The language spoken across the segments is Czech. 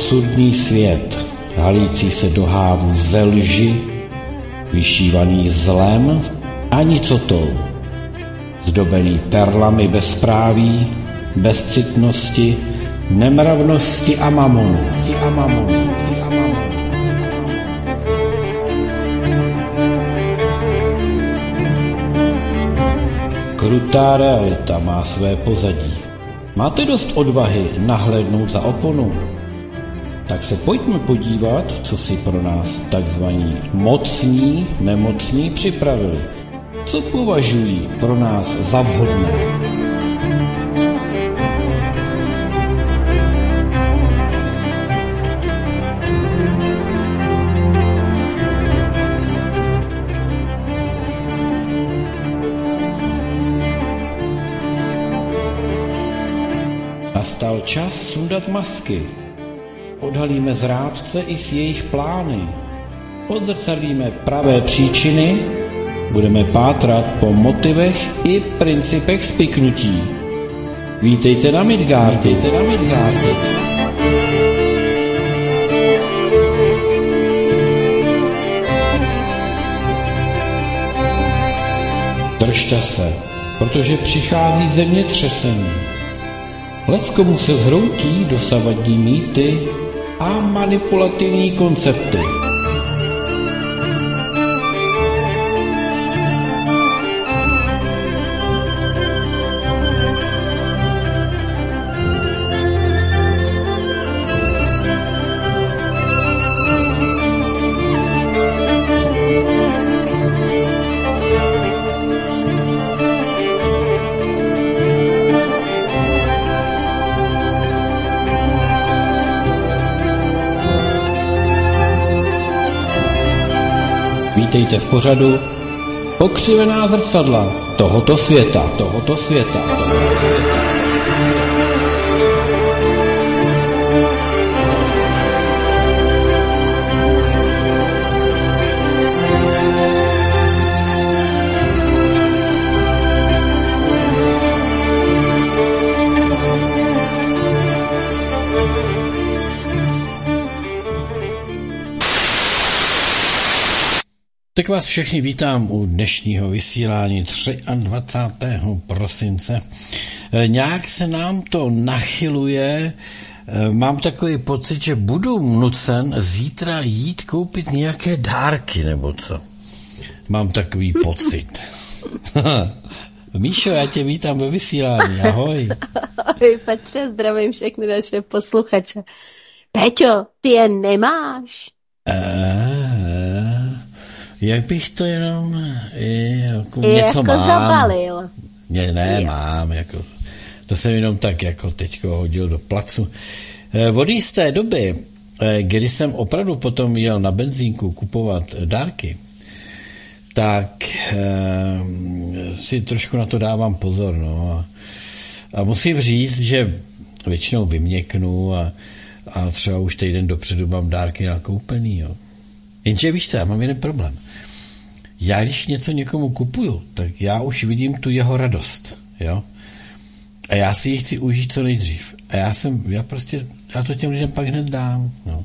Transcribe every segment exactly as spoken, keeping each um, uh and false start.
absurdní svět, halící se do hávů ze lži, vyšívaný zlem a nicotou, zdobený perlami bezpráví, bezcitnosti, nemravnosti a mamonu. A mamonu. A mamonu. Krutá realita má své pozadí. Máte dost odvahy nahlédnout za oponu? Tak se pojďme podívat, co si pro nás takzvaní mocní, nemocní připravili. Co považují pro nás za vhodné? Nastal čas sundat masky. Odhalíme zrádce i s jejich plány. Odzrcadlíme pravé příčiny. Budeme pátrat po motivech i principech spiknutí. Vítejte na Midgardu. Vítejte na Midgardu. Držte se, protože přichází zemětřesení. Leckomu se zhroutí dosavadní mýty a manipulativní koncepty. Vítejte v pořadu Pokřivená zrcadla tohoto světa, tohoto světa, tohoto světa. Tak vás všechny vítám u dnešního vysílání dvacátého třetího prosince. Nějak se nám to nachyluje. Mám takový pocit, že budu nucen zítra jít koupit nějaké dárky, nebo co? Mám takový pocit. Míšo, já tě vítám ve vysílání. Ahoj. Ahoj Petře, zdravím všechny naše posluchače. Peťo, ty je nemáš? Eee... Jak bych to jenom jako je něco jako mám. zabalil. Ne, ne, mám. Jako, to jsem jenom tak jako teďko hodil do placu. Od jisté doby, kdy jsem opravdu potom jel na benzínku kupovat dárky, tak eh, si trošku na to dávám pozor. No. A, a musím říct, že většinou vyměknu a, a třeba už týden dopředu mám dárky nakoupený. Jo. Jenže víš co, já mám jeden problém. Já když něco někomu kupuju, tak já už vidím tu jeho radost, jo. A já si ji chci užít co nejdřív. A já jsem, já prostě, já to těm lidem pak hned dám, no.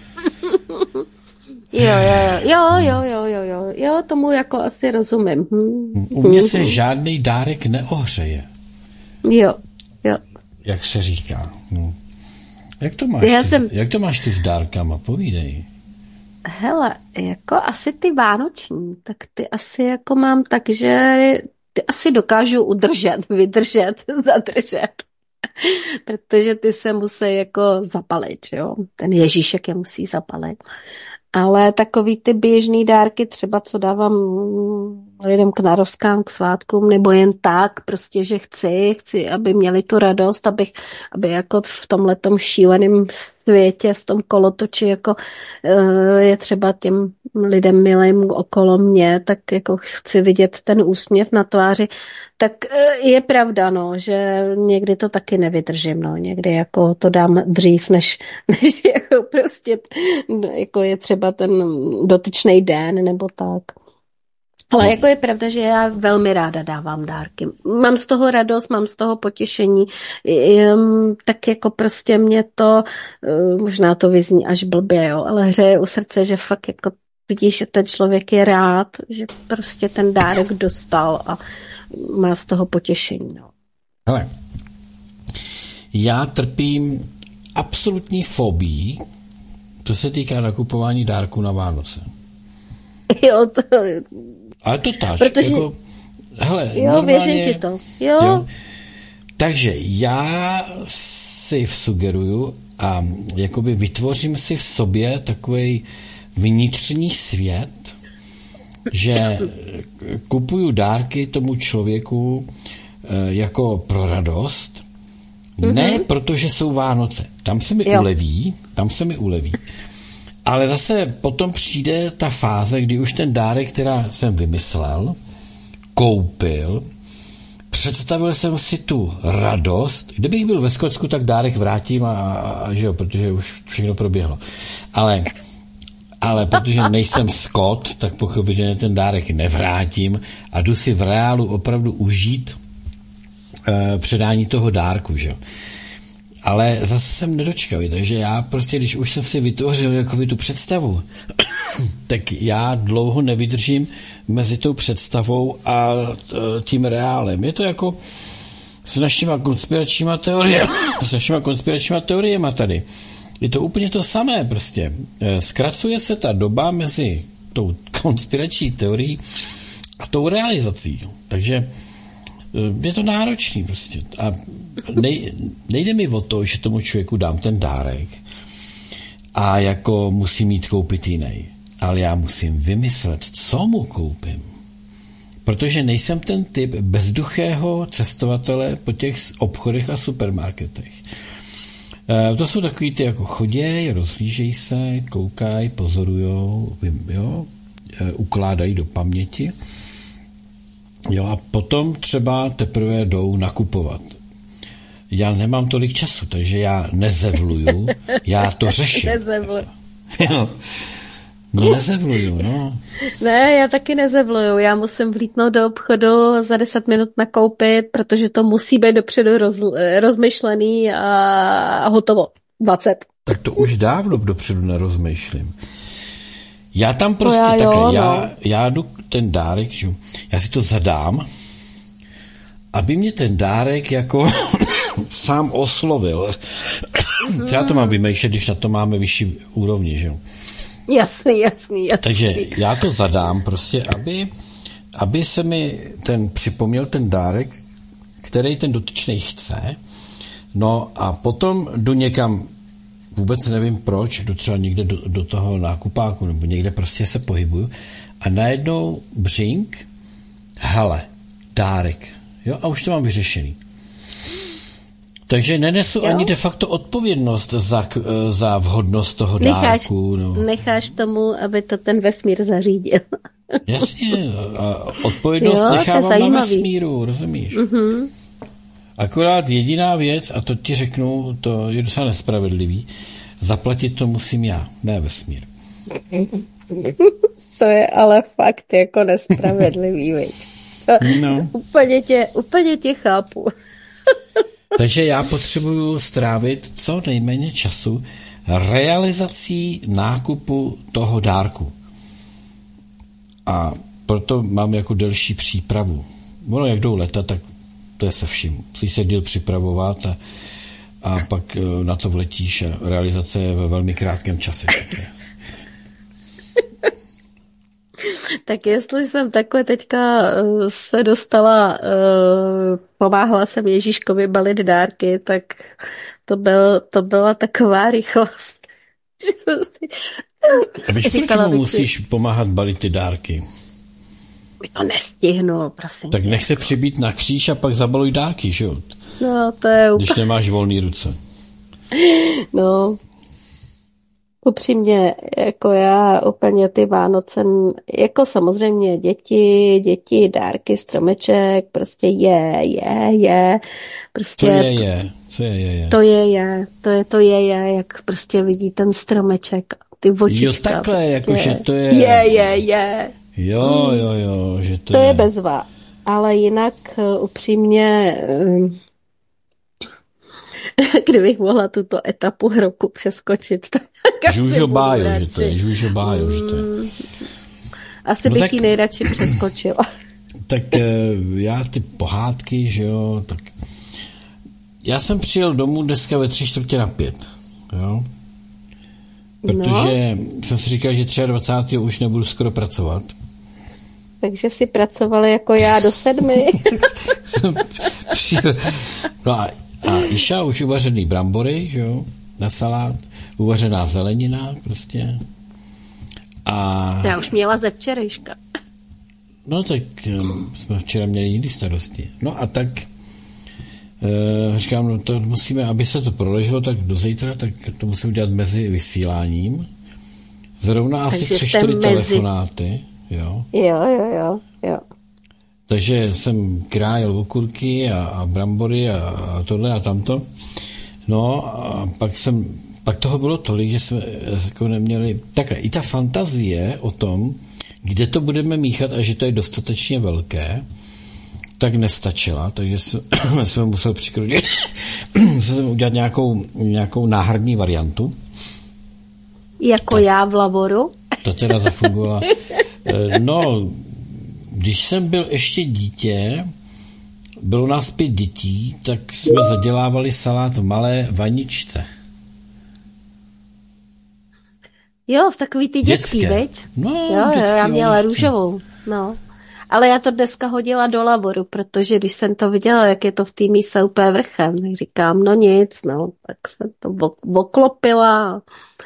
Jo, jo, jo, jo, jo, jo, jo, jo, tomu jako asi rozumím. Hm. U mě se žádný dárek neohřeje. Jo, jo. Jak se říká. No. Jak to máš, ty, jsem... jak to máš ty s dárkama, povídej. Hele, jako asi ty vánoční, tak ty asi jako mám tak, že ty asi dokážu udržet, vydržet, zadržet. Protože ty se musí jako zapalit, jo. Ten Ježíšek je musí zapalit. Ale takový ty běžný dárky, třeba co dávám lidem k narovskám, k svátkům, nebo jen tak, prostě, že chci, chci, aby měli tu radost, abych, aby jako v tomhletom šíleném světě, v tom kolotoči, jako je třeba těm lidem milým okolo mě, tak jako chci vidět ten úsměv na tváři, tak je pravda, no, že někdy to taky nevydržím, no, někdy jako to dám dřív, než, než jako prostě, jako je třeba ten dotyčný den, nebo tak. Ale jako je pravda, že já velmi ráda dávám dárky. Mám z toho radost, mám z toho potěšení, tak jako prostě mě to, možná to vyzní až blbě, jo, ale hřeje u srdce, že fakt jako vidíš, že ten člověk je rád, že prostě ten dárek dostal a má z toho potěšení. No. Hele, já trpím absolutní fobii, co se týká nakupování dárků na Vánoce. Jo, to... Ale to tak. Protože... Jako, hele, jo, normálně, věřím ti to. Jo. jo. Takže já si sugeruju a jakoby vytvořím si v sobě takový vnitřní svět, že kupuju dárky tomu člověku jako pro radost, mm-hmm. ne protože jsou Vánoce. Tam se mi jo. uleví, tam se mi uleví. Ale zase potom přijde ta fáze, kdy už ten dárek, která jsem vymyslel, koupil, představil jsem si tu radost. Kdybych byl ve Skotsku, tak dárek vrátím a, a, a že jo, protože už všechno proběhlo. Ale, ale protože nejsem Skot, tak pochopitelně ten dárek nevrátím a jdu si v reálu opravdu užít uh, předání toho dárku, že jo. Ale zase jsem nedočkavý, takže já prostě, když už jsem si vytvořil jakoby tu představu, tak já dlouho nevydržím mezi tou představou a tím reálem. Je to jako s našima konspiračníma teoriemi, s našima konspiračníma teoriemi tady. Je to úplně to samé prostě. Zkracuje se ta doba mezi tou konspirační teorií a tou realizací. Takže je to náročný prostě. A nej, nejde mi o to, že tomu člověku dám ten dárek a jako musím mít koupit jiný. Ale já musím vymyslet, co mu koupím. Protože nejsem ten typ bezduchého cestovatele po těch obchodech a supermarketech. E, to jsou takový ty jako choděj, rozhlížej se, koukají, pozorujou, jo, e, ukládají do paměti. Jo, a potom třeba teprve jdou nakupovat. Já nemám tolik času, takže já nezevluju, já to řeším. Nezevluju. Jo. No nezevluju, no. Ne, já taky nezevluju. Já musím vlítnout do obchodu za deset minut nakoupit, protože to musí být dopředu roz, rozmyšlený a, a hotovo. dvacet. Tak to už dávno dopředu nerozmýšlím. Já tam prostě no já takhle, jo, já, no. já jdu ten dárek, že, já si to zadám, aby mě ten dárek jako sám oslovil. Mm. Já to mám vymýšlet, když na to máme vyšší úrovni, že jo. Jasný, jasný, jasný. Takže já to zadám prostě, aby, aby se mi ten připomněl ten dárek, který ten dotyčný chce, no a potom jdu někam, vůbec nevím proč, jdu třeba někde do, do toho nákupáku, nebo někde prostě se pohybuju a najednou břink, hele, dárek, jo, a už to mám vyřešený. Takže nenesu jo? ani de facto odpovědnost za, za vhodnost toho necháš, dárku. No. Necháš tomu, aby to ten vesmír zařídil. Jasně, a odpovědnost jo, nechávám na vesmíru, rozumíš? Uh-huh. Akorát jediná věc, a to ti řeknu, to je docela nespravedlivý, zaplatit to musím já, ne vesmír. To je ale fakt jako nespravedlivý, viď? No. úplně, tě, úplně tě chápu. Takže já potřebuju strávit co nejméně času realizací nákupu toho dárku. A proto mám jako delší přípravu. Ono, jak jdou leta, tak to je se vším. Musíš se díl připravovat a, a pak na to vletíš a realizace je ve velmi krátkém čase. Tak jestli jsem takhle teďka se dostala, pomáhala jsem Ježíškovi balit dárky, tak to, byl, to byla taková rychlost, že jsem si a víš, proč mu musíš si... pomáhat balit ty dárky? By to nestihnul, prosím. Tak nech se přibít na kříž a pak zabaluj dárky, že jo? No, to je úplně... Když nemáš volný ruce. No, upřímně, jako já úplně ty Vánoce, jako samozřejmě děti, děti, dárky, stromeček, prostě je, je, je. Prostě, to je, je. Co je, je, je. To je, je. To je, to je, je, jak prostě vidí ten stromeček, ty očička. Jo, takhle, prostě. jakože to je... Je, je, je. Jo, jo, jo, že to, to je bezva. Ale jinak uh, upřímně, um, kdybych mohla tuto etapu roku přeskočit, tak žužobájo, že to je, žužobájo, že to je. Asi no bych tak, ji nejradši přeskočila. Tak já ty pohádky, že jo, tak já jsem přijel domů dneska ve tři čtvrtě na pět, jo, protože no. jsem si říkal, že dvacátého třetího už nebudu skoro pracovat. Takže si pracovali jako já do sedmi. jsem přijel, no a, a Iša už uvařený brambory, že jo, na salát, uvařená zelenina prostě. A... Já už měla ze včerejška. No tak um, jsme včera měli jiný starosti. No a tak uh, říkám, no to musíme, aby se to proleželo tak do zítra, tak to musíme udělat mezi vysíláním. Zrovna asi tři, čtyři mezi... telefonáty. Jo. jo, jo, jo, jo. Takže jsem krájel okurky a, a brambory a, a tohle a tamto. No a pak jsem, pak toho bylo tolik, že jsme jako neměli, tak i ta fantazie o tom, kde to budeme míchat a že to je dostatečně velké, tak nestačila, takže jsme museli přikročit, museli udělat nějakou, nějakou náhradní variantu. Jako tak, já v Lavoru? To teda zafungovala. No, když jsem byl ještě dítě, bylo nás pět dětí, tak jsme zadělávali salát v malé vaničce. Jo, v takový ty dětský, veď? No, jo, jo, já měla vaničky. Růžovou, no. Ale já to dneska hodila do Lavoru, protože když jsem to viděla, jak je to v té míse úplně vrchem, tak říkám, no nic, no, tak jsem to oklopila.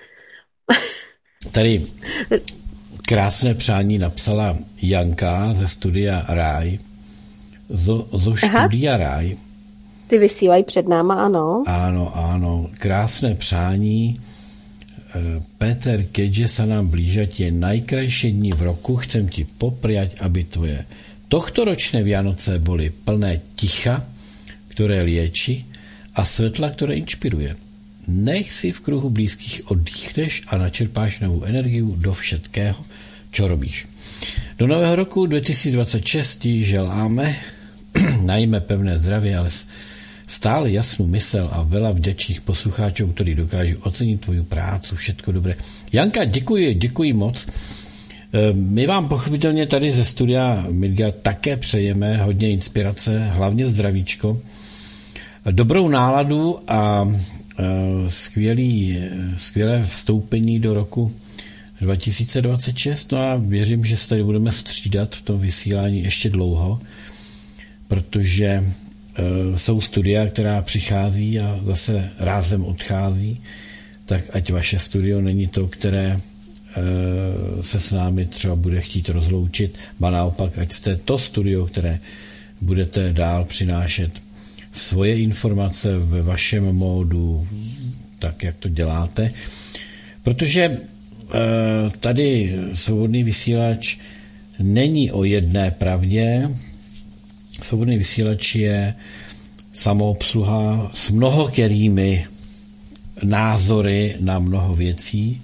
Tady krásné přání napsala Janka ze studia Ráj. Zo, zo studia Ráj. Ty vysílají před náma, ano. Ano, ano. Krásné přání. Peter, keďže sa nám blížia tie najkrajšie dni v roku, chcem ti popriať, aby tvoje tohtoročné Vianoce boli plné ticha, ktoré lieči, a svetla, ktoré inšpiruje. Nech si v kruhu blízkych oddychneš a načerpáš novú energiu do všetkého, čo robíš. Do nového roku dvetisícdvadsaťšesť ti želáme najmä pevné zdravie, ale stále jasnú mysel a veľa vďačných poslucháčov, ktorí dokážu oceniť tvoju prácu. Všetko dobré. Janka, děkuji, děkuji moc. My vám pochopitelně tady ze studia Midgard také přejeme hodně inspirace, hlavně zdravíčko, dobrou náladu a skvělý, skvělé vstoupení do roku dva tisíce dvacet šest. No a věřím, že se tady budeme střídat v tom vysílání ještě dlouho, protože jsou studia, která přichází a zase rázem odchází, tak ať vaše studio není to, které se s námi třeba bude chtít rozloučit, a naopak, ať jste to studio, které budete dál přinášet svoje informace ve vašem módu, tak, jak to děláte. Protože tady Svobodný vysílač není o jedné pravdě. Svobodný vysílač je samoobsluha s mnohokerými názory na mnoho věcí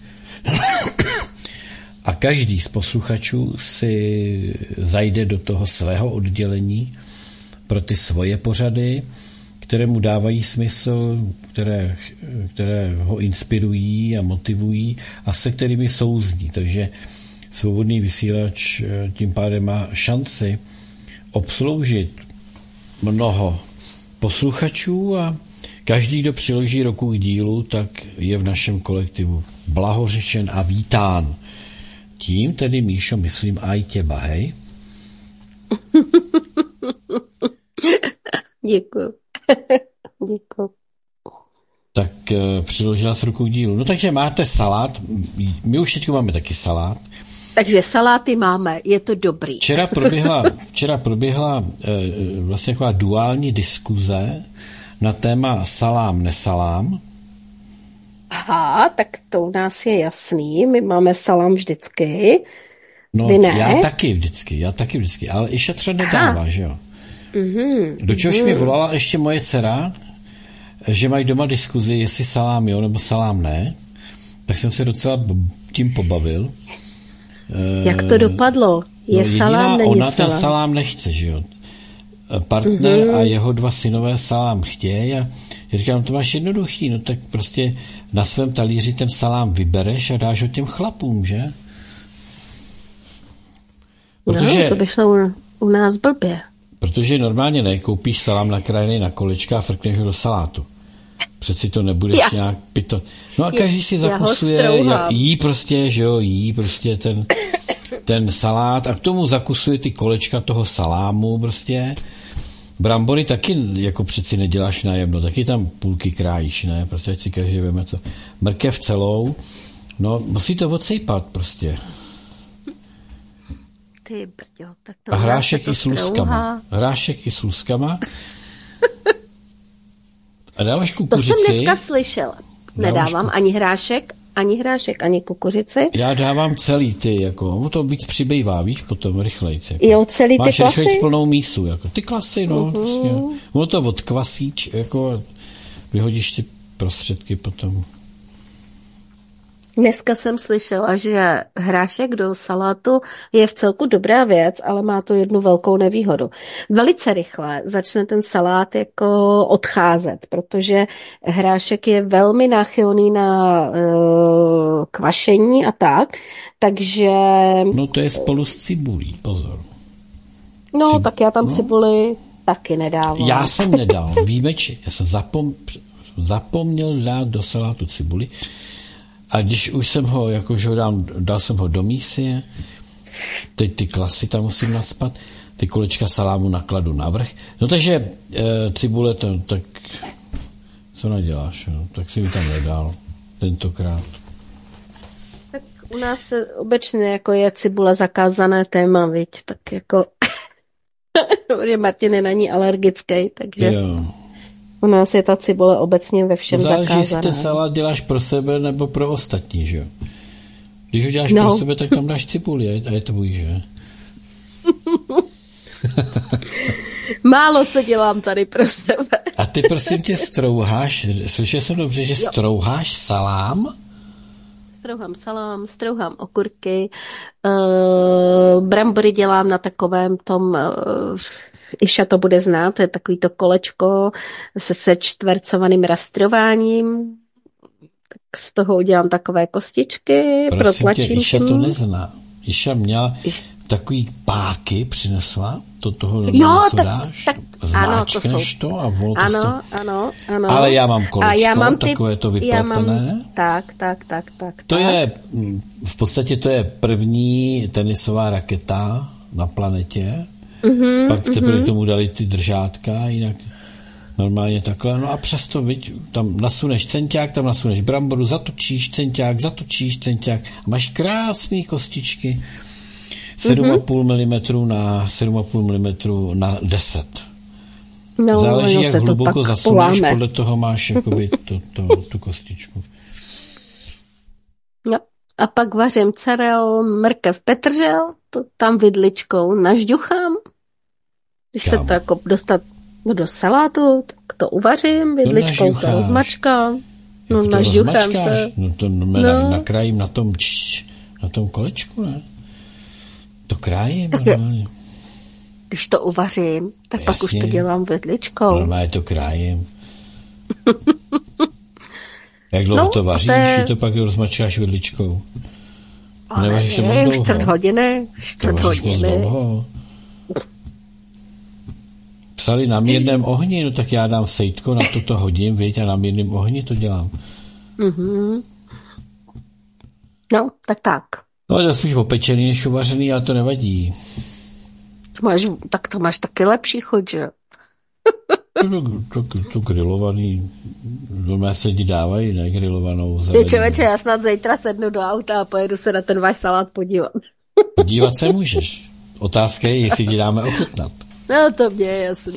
a každý z posluchačů si zajde do toho svého oddělení pro ty svoje pořady, které mu dávají smysl, které, které ho inspirují a motivují a se kterými souzní. Takže Svobodný vysílač tím pádem má šanci obsloužit mnoho posluchačů a každý, kdo přiloží ruku k dílu, tak je v našem kolektivu blahořečen a vítán. Tím tedy, Míšo, myslím aj těba, hej? Děkuju. Děkuju. Tak uh, přiložila s rukou k dílu. No takže máte salát, my už teď máme taky salát. Takže saláty máme, je to dobrý. Včera proběhla, včera proběhla e, vlastně taková duální diskuze na téma salám, nesalám. Aha, tak to u nás je jasný, my máme salám vždycky. No, Vy ne? já taky vždycky, já taky vždycky, ale Iša třeba nedává, Aha. že jo. Mm-hmm. Do čehož mm-hmm. mi volala ještě moje dcera, že mají doma diskuzi, jestli salám jo, nebo salám ne, tak jsem se docela tím pobavil. Jak to dopadlo? Je no salám, jediná, není ona salám. ten salám nechce, že jo. Partner Mhm. a jeho dva synové salám chtějí a já říkám, to máš jednoduchý, no tak prostě na svém talíři ten salám vybereš a dáš ho těm chlapům, že? Protože, No, to by šlo u, u nás blbě. protože normálně nekoupíš salám nakrájený na kolečka a frkneš ho do salátu. Přeci to nebudeš Já. nějak pito. No a každý si Já ho zakusuje, strouhám. jí prostě, že jo, jí prostě ten, ten salát a k tomu zakusuje ty kolečka toho salámu prostě. Brambory taky jako přeci neděláš najemno, taky tam půlky krájíš, ne? Prostě ať si každý veme co. Mrkev celou, no musí to odsejpat prostě. Ty brďo, tak to A u nás hrášek se to i s luskama. strouhá. Hrášek i s luskama. A dáváš To kukuřici. jsem dneska slyšela. Nedávám ani hrášek, ani hrášek, ani kukuřici. Já dávám celý ty, jako, ono to víc přibývá, víš, potom rychlejc. Jako. Jo, celý ty Máš klasy? rychlejc plnou mísu, jako ty klasy, no, Mhm. prostě. Ono to odkvasíč, jako, a vyhodíš ty prostředky potom. Dneska jsem slyšela, že hrášek do salátu je v celku dobrá věc, ale má to jednu velkou nevýhodu. Velice rychle začne ten salát jako odcházet, protože hrášek je velmi náchylný na uh, kvašení a tak, takže No to je spolu s cibulí, pozor. no, Cib- tak já tam no. cibuli taky nedávám. Já jsem nedal, výjimečně, já jsem zapom, zapomněl dát do salátu cibuli a když už jsem ho, jakože ho dám, dal jsem ho do mísy, teď ty klasy tam musím nacpat, ty kolečka salámu nakladu navrch. No takže e, cibule, to, tak co naděláš, no? Tak si mi tam nedal tentokrát. Tak u nás obecně jako je cibule zakázané téma, viď, tak jako protože Martin je na ní alergický, takže Jo. u nás je ta cibule obecně ve všem No záleží, zakázaná. jestli ten salát děláš pro sebe nebo pro ostatní, že jo. Když ho děláš No. pro sebe, tak tam dáš cibuli a je tvůj, že? Málo co dělám tady pro sebe. A ty prosím tě strouháš, slyšel jsem dobře, že strouháš salám? Strouhám salám, strouhám okurky, uh, brambory dělám na takovém tom, uh, Iša to bude znát, to je takový to kolečko se sečtvercovaným rastrováním. Tak z toho udělám takové kostičky, Prosím tě, protlačím Iša tím. to nezná. Iša měla Iš- takový páky, přinesla, do toho Jo, něco tak- dáš, tak- ano, to zmáčkneš jsou- to a vol to Ano, sto... ano, ano. Ale já mám A kolečko, já mám ty, takové to já mám, vypletené. tak, tak, tak, tak. To tak. je, mm, v podstatě to je první tenisová raketa na planetě. Mhm, Pak teprve k tomu dali ty držátka, jinak normálně takhle. No a přesto, viď, tam nasuneš centák, tam nasuneš bramboru, zatočíš centák, zatočíš centák a máš krásné kostičky. sedm a půl milimetru na sedm a půl milimetru na deset. No, Záleží, ono jak se to hluboko pak zasuneš, poláme. podle toho máš jakoby to, to, tu kostičku. Jo. A pak vařím cerel, mrkev, petržel, to tam vidličkou nažďuchám. Když se Kámo. to jako dostat do salátu, tak to uvařím, vidličkou to nažďucháš? rozmačkám. No Jak to nažďuchám rozmačkáš? to. No to no. No. Na, nakrájím na tom, č, na tom kolečku, ne? To krájím normálně. Když to uvařím, tak pak už to Jasně. dělám vidličkou. Normálně to krájím. Jak dlouho No, to a vaříš, to je- že to pak rozmačkáš vidličkou? Ale Nevaříš to moc nevím, dlouho? čtvrt hodiny, To čtvrt vaříš moc hodiny. dlouho. Psali na mírném ohni, no tak já dám sejtko, na to to hodím, viď, a na mírném ohni to dělám. Mhm. No, tak tak. No to je spíš opečený než uvařený, ale to nevadí. To máš, tak to máš taky lepší chuť, že? To, to, to, to grilovaný, doma se ti dávají, ne, grilovanou Ty zeleninu. člověče, já snad zítra sednu do auta a pojedu se na ten váš salát podívat. Podívat se můžeš. Otázka je, jestli ti dáme ochutnat. No, to mě je jasný.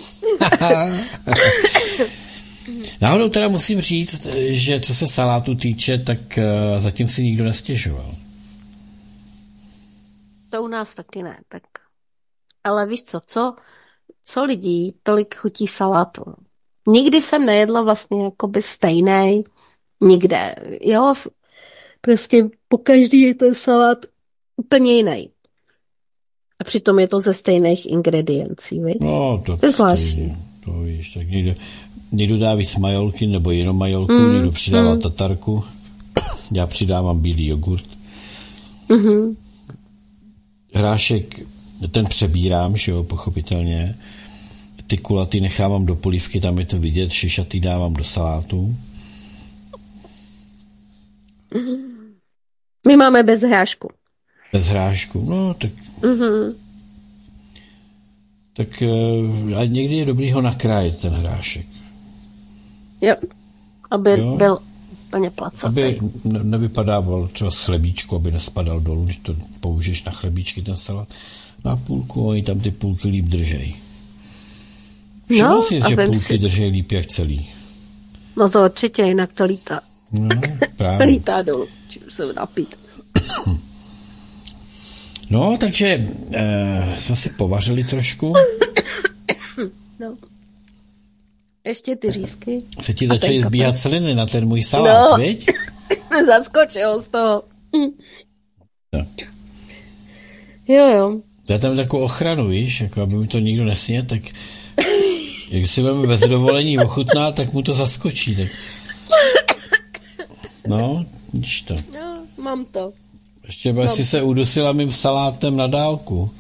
Náhodou teda musím říct, že co se salátu týče, tak uh, zatím si nikdo nestěžoval. To u nás taky ne, tak. Ale víš co, co, co lidí tolik chutí salátu? Nikdy jsem nejedla vlastně jakoby stejnej, nikde, jo, prostě po každý je ten salát úplně jiný. A přitom je to ze stejných ingrediencí, viď? No, to, to je zvláštní. To víš, tak někdo, někdo dá víc majolky, nebo jenom majolku, mm, někdo přidává mm. tatarku, já přidávám bílý jogurt. Mm-hmm. Hrášek, ten přebírám, že jo, pochopitelně. Ty kulatý nechávám do polívky, tam je to vidět, šišatý dávám do salátu. My máme bez hrášku. Bez hrášku, no tak... Mm-hmm. Tak a někdy je dobrý ho nakrájet, ten hrášek. Jo, aby jo? byl plně placatý. Aby nevypadával třeba z chlebíčku, aby nespadal dolů, když to použiješ na chlebíčky, ten salát. Na půlku, oni tam ty půlky líp držej. Všiml no, si, že půlky si... držej líp jak celý. No to určitě, jinak to lítá. No, právě. Lítá dolů, čím se napít. No, takže eh, jsme si povařili trošku. No. Ještě ty řízky. Se ti začaly zbíhat sliny na ten můj salát, no. Viď? Zaskočil z toho. No. Jo, jo. Já tam takovou ochranu, víš, jako aby mi to nikdo nesně, tak jak si budeme bez dovolení ochutná, tak mu to zaskočí. Tak... No, vidíš to. No, mám to. Ještě by si se udusila mým salátem na dálku.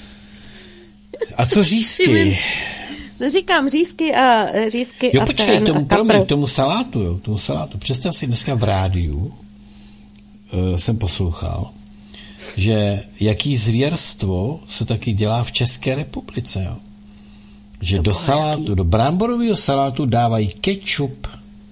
A co řízky? No říkám řízky a řízky jo, a počkej, ten tomu, a promiň, tomu salátu, jo, tomu salátu. Představ si dneska v rádiu, uh, jsem poslouchal, že jaký zvěrstvo se taky dělá v České republice, jo. Že do salátu, do bramborového salátu dávají kečup.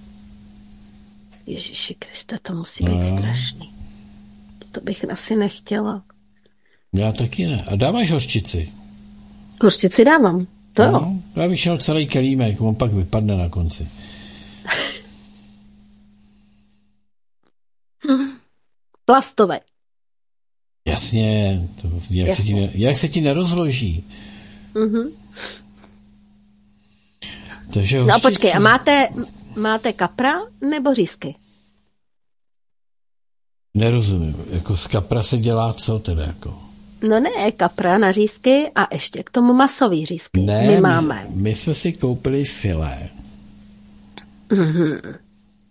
Ježiši Kriste, to musí být no. strašný. To bych asi nechtěla. Já taky ne. A dáváš hořčici? Hořčici dávám, to jo. No, já bych šel celý kelímek, on pak vypadne na konci. Plastové. Jasně, to, jak, Jasně. Se ti, jak se ti nerozloží. Mhm. Takže no a počkej, a máte, máte kapra nebo řízky? Nerozumím. Jako z kapra se dělá co teda jako? No ne, kapra na řízky a ještě k tomu masový řízky. Ne, my máme. My, my jsme si koupili filé. Mm-hmm.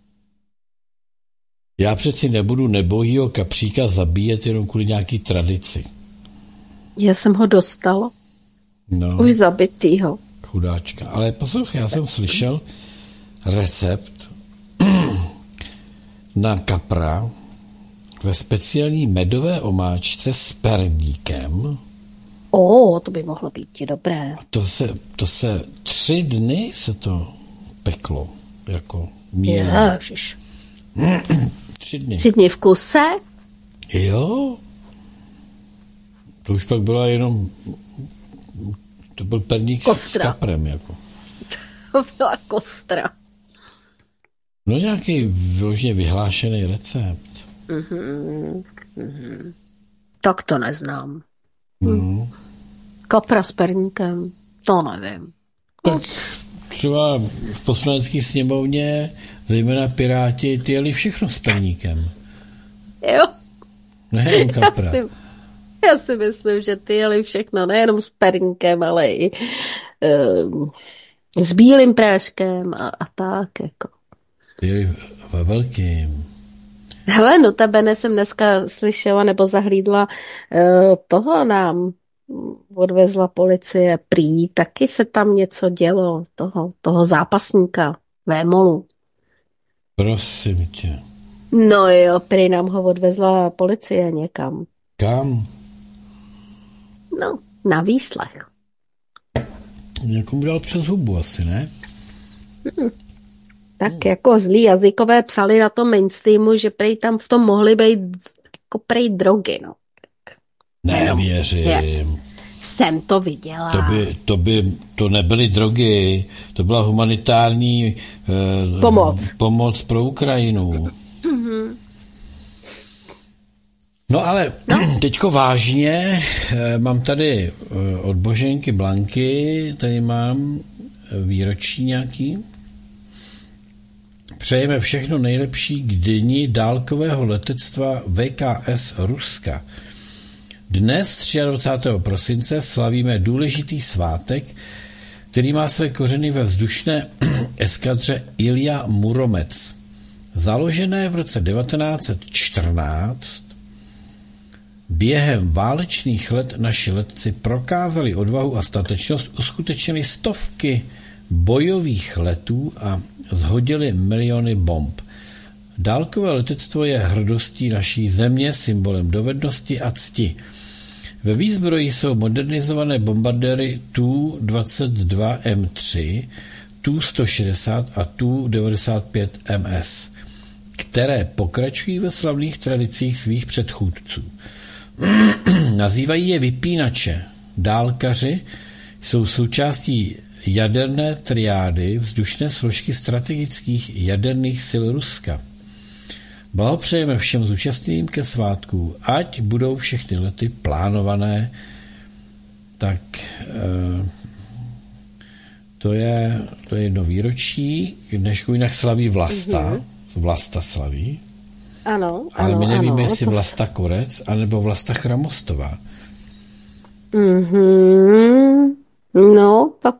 Já přeci nebudu nebohýho kapříka zabíjet jenom kvůli nějaký tradici. Já jsem ho dostal. No. Už zabitýho. Chudáčka. Ale poslouchej, já jsem slyšel recept na kapra ve speciální medové omáčce s perníkem. O, to by mohlo být dobré. A to se, to se tři dny se to peklo. Jako míle. Ježiš. Tři dny. Tři dny v kuse? Jo. To už pak byla jenom to byl perník kostra. S kaprem. Jako. To byla kostra. No nějaký vyloženě vyhlášený recept. Mm-hmm. Mm-hmm. Tak to neznám. Mm. Kapra s perníkem, to nevím. Tak třeba v poslanecké sněmovně, zejména Piráti, ty jeli všechno s perníkem. Jo. Nejenom kapra. Já si, já si myslím, že ty jeli všechno, nejenom s perníkem, ale i um, s bílým práškem a, a tak. Jako. Ty jeli ve velkým. Hele, no tebe jsem dneska slyšela nebo zahlídla uh, toho nám odvezla policie prý, taky se tam něco dělo, toho, toho zápasníka Vémolu. Prosím tě. No jo, prý nám ho odvezla policie někam. Kam? No, na výslech. Někomu dal přes hubu asi, ne? Hmm. Tak hmm. jako zlí jazykové psali na tom mainstreamu, že prej tam v tom mohly být jako prej drogy, no. Tak. Nevěřím. Je. Jsem to viděla. To by, to by, to nebyly drogy, to byla humanitární eh, pomoc. pomoc pro Ukrajinu. Mm-hmm. No ale no. Teďko vážně, eh, mám tady eh, od Boženky Blanky, tady mám výročí nějaký. Přejeme všechno nejlepší k dni dálkového letectva V K S Ruska. Dnes, dvacátého třetího prosince, slavíme důležitý svátek, který má své kořeny ve vzdušné eskadře Ilja Muromec. Založené v roce devatenáct set čtrnáct, během válečných let naši letci prokázali odvahu a statečnost, uskutečnili stovky bojových letů a zhodili miliony bomb. Dálkové letectvo je hrdostí naší země, symbolem dovednosti a cti. Ve výzbroji jsou modernizované bombardéry T U dvacet dva M tři, T U sto šedesát a T U devadesát pět M S, které pokračují ve slavných tradicích svých předchůdců. Nazývají je vypínače. Dálkaři jsou součástí jaderné triády vzdušné složky strategických jaderných sil Ruska. Blahopřejeme všem zúčastněným ke svátku, ať budou všechny lety plánované. Tak e, to je, to je jedno výročí, dnešku jinak slaví Vlasta. Mm-hmm. Vlasta slaví. Ano, ale ano, my nevíme, ano, jestli to... Vlasta Korec, anebo Vlasta Chramostová. Mm-hmm. No, tak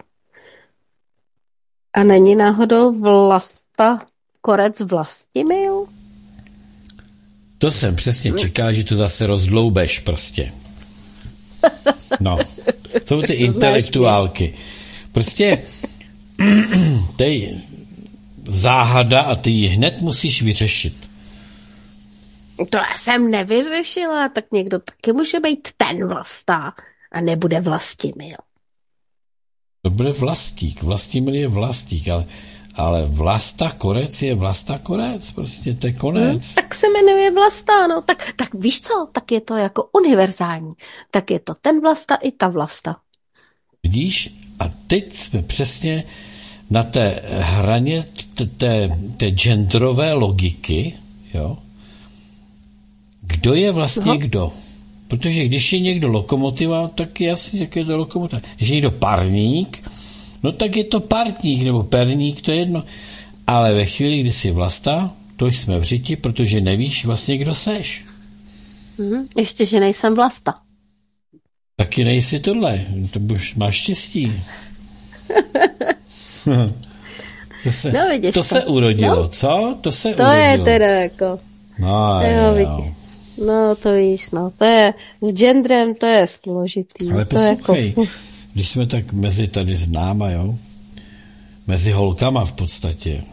a není náhodou Vlasta Korec Vlastimil? To jsem přesně čekal, že to zase rozdloubeš prostě. No, jsou ty intelektuálky. Prostě tej záhada a ty ji hned musíš vyřešit. To já jsem nevyřešila, tak někdo taky může být ten Vlasta a nebude Vlastimil. To bude Vlastík, Vlastimil je Vlastík, ale, ale Vlasta Korec je Vlasta Korec, prostě to je konec. Hmm, tak se jmenuje Vlasta, no, tak, tak víš co, tak je to jako univerzální, tak je to ten Vlasta i ta Vlasta. Vidíš, a teď jsme přesně na té hraně té, té, té genderové logiky, jo, kdo je vlastně Aha. kdo. Protože když je někdo lokomotiva, tak je jasný, tak je to lokomotiva. Když je někdo parník, no tak je to partník nebo perník, to je jedno. Ale ve chvíli, kdy jsi Vlasta, to jsme v řiti, protože nevíš vlastně, kdo seš. Mhm. Ještě, že nejsem Vlasta. Taky nejsi tohle, to už máš štěstí. to se, no, vidíš to, to se urodilo, no? co? To se to urodilo. je teda jako... No, jo, jo. No, to víš, no, to je, s genderem to je složitý. Ale to poslouchej, jako... když jsme tak mezi tady s náma, jo, mezi holkama v podstatě,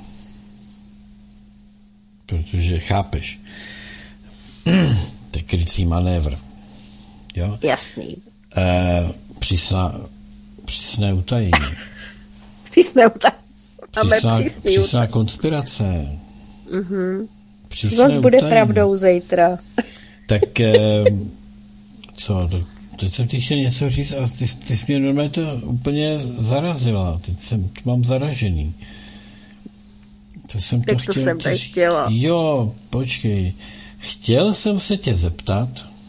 protože chápeš, to je krycí manévr, jo. Jasný. E, přísná, přísné utajení. přísné utajení. Přísná, přísná konspirace. Mhm. Přísné bude utajení. pravdou zítra. Tak e, co, to, teď jsem ti chtěl něco říct a ty, ty jsi mě normálně to úplně zarazila. Teď jsem to mám zaražený. To jsem to tak to chtěl jsem říct. chtěla. Jo, počkej. Chtěl jsem se tě zeptat,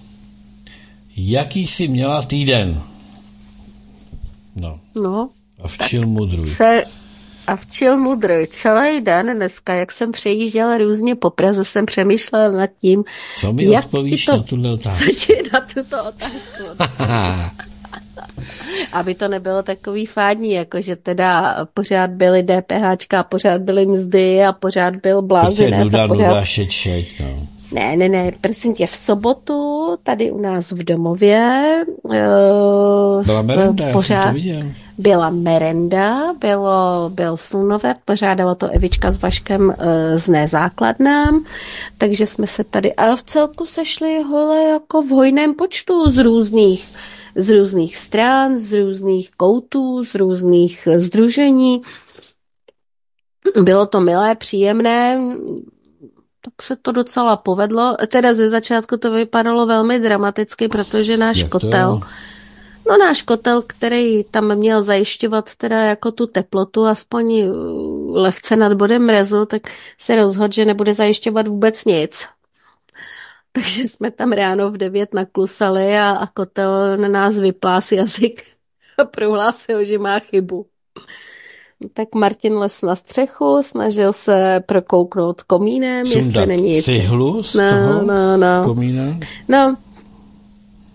jaký jsi měla týden? No. No. A včil mudruj. Se... A včil mudruj. Celý den dneska, jak jsem přejížděla různě po Praze, jsem přemýšlela nad tím, co mi jak odpovíš to, na tuhle otázku? Co ti na tuto otázku? Aby to nebylo takový fádní, jako že teda pořád byly DPHčka, pořád byly mzdy a pořád byl blázinec. Prostě nuda, pořád... nuda, šeť, šeť, no. Ne, ne, ne, prosím tě, v sobotu tady u nás v domově uh, byla merenda, pořád, já jsem to viděl. Byla merenda, bylo, byl slunovek, pořádala to Evička s Vaškem uh, z Nezákladnám, takže jsme se tady, a v celku sešli hole jako v hojném počtu z různých, z různých stran, z různých koutů, z různých sdružení. Bylo to milé, příjemné, tak se to docela povedlo. Teda ze začátku to vypadalo velmi dramaticky, protože náš Jak kotel, to? no náš kotel, který tam měl zajišťovat teda jako tu teplotu aspoň lehce nad bodem mrazu, tak se rozhodl, že nebude zajišťovat vůbec nic. Takže jsme tam ráno v devět naklusali a, a kotel na nás vyplás jazyk a prohlásil, že má chybu. Tak Martin les na střechu, snažil se prokouknout komínem, Sundat jestli není cihlu z no, toho no, no. komína? No,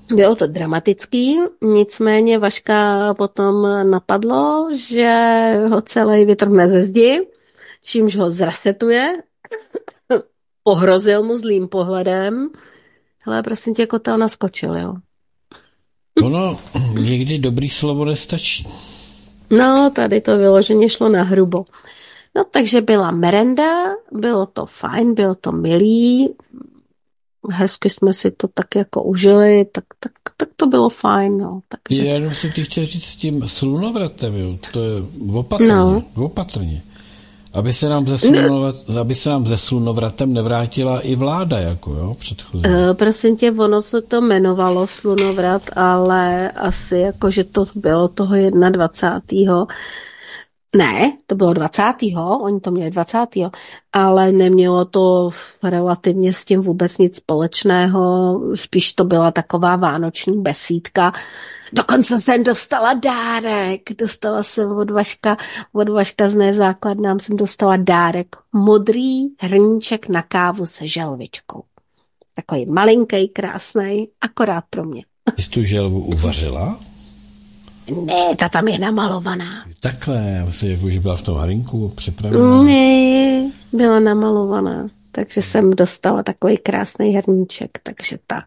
Bylo to dramatický, nicméně Vaška potom napadlo, že ho celý vytrhne ze zdi, čímž ho zresetuje, pohrozil mu zlým pohledem. Hele, prosím tě, kotel naskočil, jo. Ono někdy dobrý slovo nestačí. No, tady to vyloženě šlo na hrubo. No, takže byla merenda, bylo to fajn, bylo to milý, hezky jsme si to tak jako užili, tak, tak, tak to bylo fajn, no. Takže... Já jenom jsem ti chtěl říct s tím slunovratem, jo, to je opatrně, no. opatrně. Aby se nám ze slunovat, no. aby se nám ze slunovratem nevrátila i vláda, jako jo, předchozí. Uh, prosím tě, ono se to jmenovalo slunovrat, ale asi jako, že to bylo toho dvacátého prvního Ne, to bylo dvacátého Oni to měli dvacátého ale nemělo to relativně s tím vůbec nic společného, spíš to byla taková vánoční besídka. Dokonce jsem dostala dárek, dostala jsem od Vaška, od Vaška z Nezákladnám jsem dostala dárek, modrý hrníček na kávu se želvičkou. Takový malinký, krásnej, akorát pro mě. Jsi tu želvu uvařila? Ne, ta tam je namalovaná. Takhle, já myslím, jako, že byla v tom hrnku připravená. Ne, byla namalovaná, takže jsem dostala takový krásný hrníček, takže tak.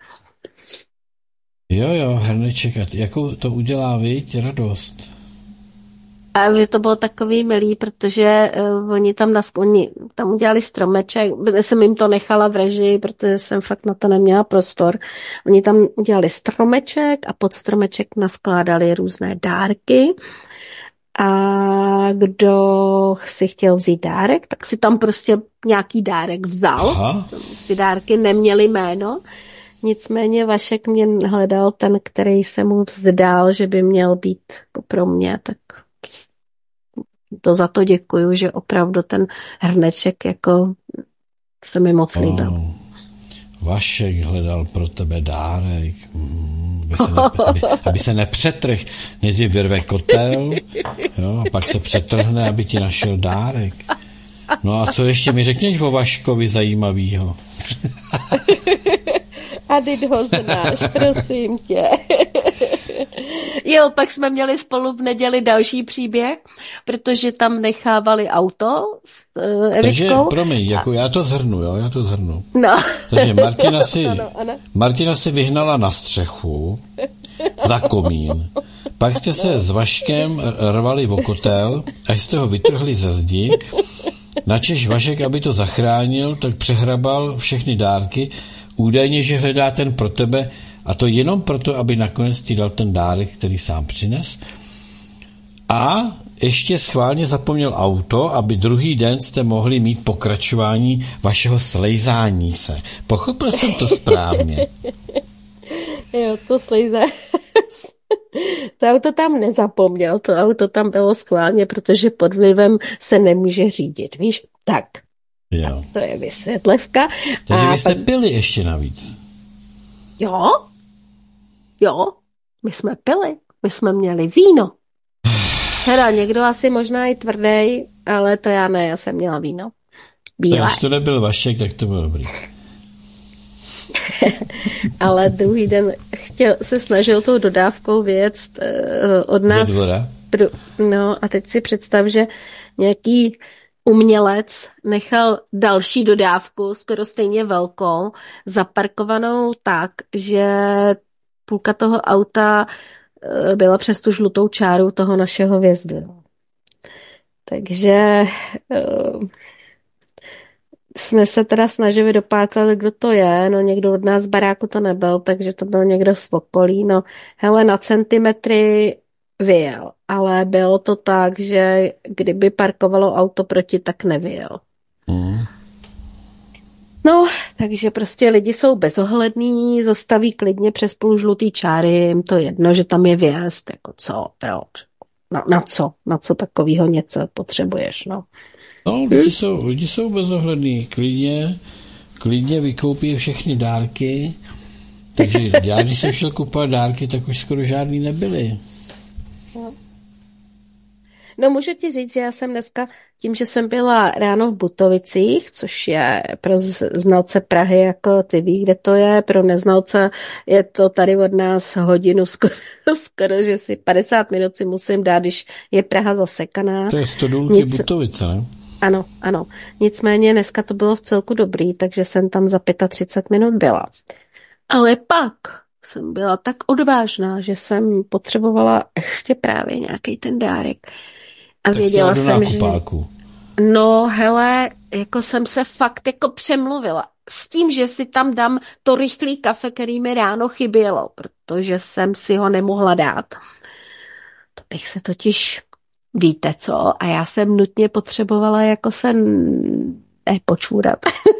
Jo, jo, hrneček, a jakou to udělá, viď, radost. A že to bylo takový milý, protože uh, oni tam nas, oni tam udělali stromeček, jsem jim to nechala v režii, protože jsem fakt na to neměla prostor. Oni tam udělali stromeček a pod stromeček naskládali různé dárky. A kdo si chtěl vzít dárek, tak si tam prostě nějaký dárek vzal. Aha. Ty dárky neměly jméno. Nicméně Vašek mě hledal ten, který se mu vzdál, že by měl být jako pro mě, tak to za to děkuju, že opravdu ten hrneček jako se mi moc líbil. Oh, Vašek hledal pro tebe dárek, mm, aby, se ne, aby, aby se nepřetrh, nejdřív vyrve kotel, jo, a pak se přetrhne, aby ti našel dárek. No a co ještě mi řekneš o Vaškovi zajímavýho? A ty ho znáš, prosím tě. Jo, pak jsme měli spolu v neděli další příběh, protože tam nechávali auto s uh, Evičkou. Takže, promiň, jako já to zhrnu, jo, já to zhrnu. No. Takže Martina si, ano, ano. Martina si vyhnala na střechu, za komín. Pak jste se s Vaškem rvali o kotel, až jste ho vytrhli ze zdi. Načež Vašek, aby to zachránil, tak přehrabal všechny dárky, údajně, že hledá ten pro tebe, a to jenom proto, aby nakonec ti dal ten dárek, který sám přines. A ještě schválně zapomněl auto, aby druhý den jste mohli mít pokračování vašeho slejzání se. Pochopil jsem to správně. Jo, to slejzání. To auto tam nezapomněl, to auto tam bylo schválně, protože pod vlivem se nemůže řídit, víš? Tak. Jo. To je vysvětlivka. Takže vy jste pak... pili ještě navíc. Jo, jo, my jsme pili, my jsme měli víno. Teda někdo asi možná i tvrdý, ale to já ne, já jsem měla víno. Bílé. Když to nebyl Vašek, tak to bylo dobrý. Ale druhý den chtěl, se snažil tou dodávkou věc uh, od nás. Pro, no a teď si představ, že nějaký umělec nechal další dodávku, skoro stejně velkou, zaparkovanou tak, že půlka toho auta byla přes tu žlutou čáru toho našeho vjezdu. Takže uh, jsme se teda snažili dopátrat, kdo to je. No někdo od nás z baráku to nebyl, takže to byl někdo z okolí. No hele, na centimetry vyjel, ale bylo to tak, že kdyby parkovalo auto proti, tak nevyjel. Mm. No, takže prostě lidi jsou bezohlední, zastaví klidně přes půl žlutý čáry, jim to jedno, že tam je vjezd, jako co, proč, na, na co, na co takového něco potřebuješ, no. No, lidi, hm? jsou, lidi jsou bezohlední, klidně, klidně vykoupí všechny dárky, takže já, když jsem šel kupovat dárky, tak už skoro žádný nebyly. No můžu ti říct, že já jsem dneska, tím, že jsem byla ráno v Butovicích, což je pro znalce Prahy, jako ty ví, kde to je, pro neznalce je to tady od nás hodinu, skoro, skoro že si padesát minut si musím dát, když je Praha zasekaná. To je Stodůlky Nic... Butovice, ne? Ano, ano. Nicméně dneska to bylo v celku dobrý, takže jsem tam za třicet pět minut byla. Ale pak jsem byla tak odvážná, že jsem potřebovala ještě právě nějaký ten dárek. A tak věděla jsem, že... Nákupáku. No hele, jako jsem se fakt jako přemluvila. S tím, že si tam dám to rychlý kafe, který mi ráno chybělo, protože jsem si ho nemohla dát. To bych se totiž... Víte co? A já jsem nutně potřebovala jako se nepočůrat.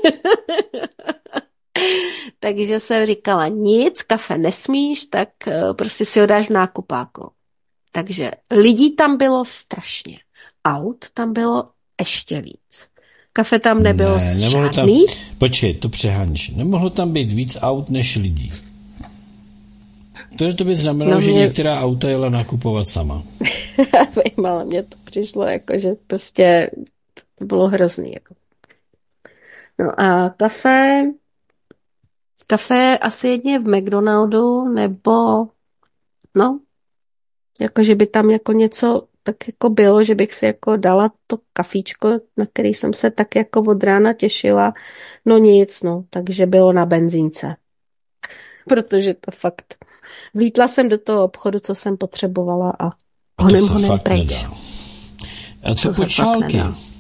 Takže jsem říkala, nic, kafe nesmíš, tak prostě si ho dáš v nákupáku. Takže lidí tam bylo strašně. Aut tam bylo ještě víc. Kafe tam nebylo ne, žádný. Tam, počkej, to přeháníš. Nemohlo tam být víc aut než lidí. To, to by znamenalo, no mě... že některá auta jela nakupovat sama. Vím, ale mně to přišlo jako, že prostě to bylo hrozný. Jako. No a kafe, kafe asi jedně v McDonaldu, nebo no, jako, že by tam jako něco tak jako bylo, že bych si jako dala to kafíčko, na který jsem se tak jako od rána těšila. No nic, no, takže bylo na benzínce. Protože to fakt... Vlítla jsem do toho obchodu, co jsem potřebovala a honem, honem pryč. Nedá. A co počálky?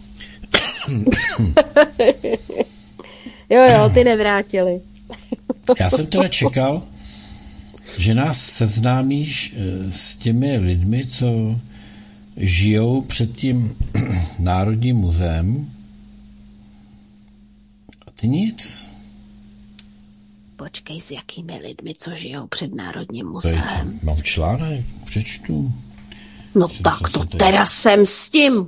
jo, jo, ty nevrátili. Já jsem teda čekal, že nás seznámíš s těmi lidmi, co žijou před tím Národním muzeem. A ty nic. Počkej, s jakými lidmi, co žijou před Národním muzeem. Mám článek, přečtu. No Jsem tak to tady... teda jsem s tím.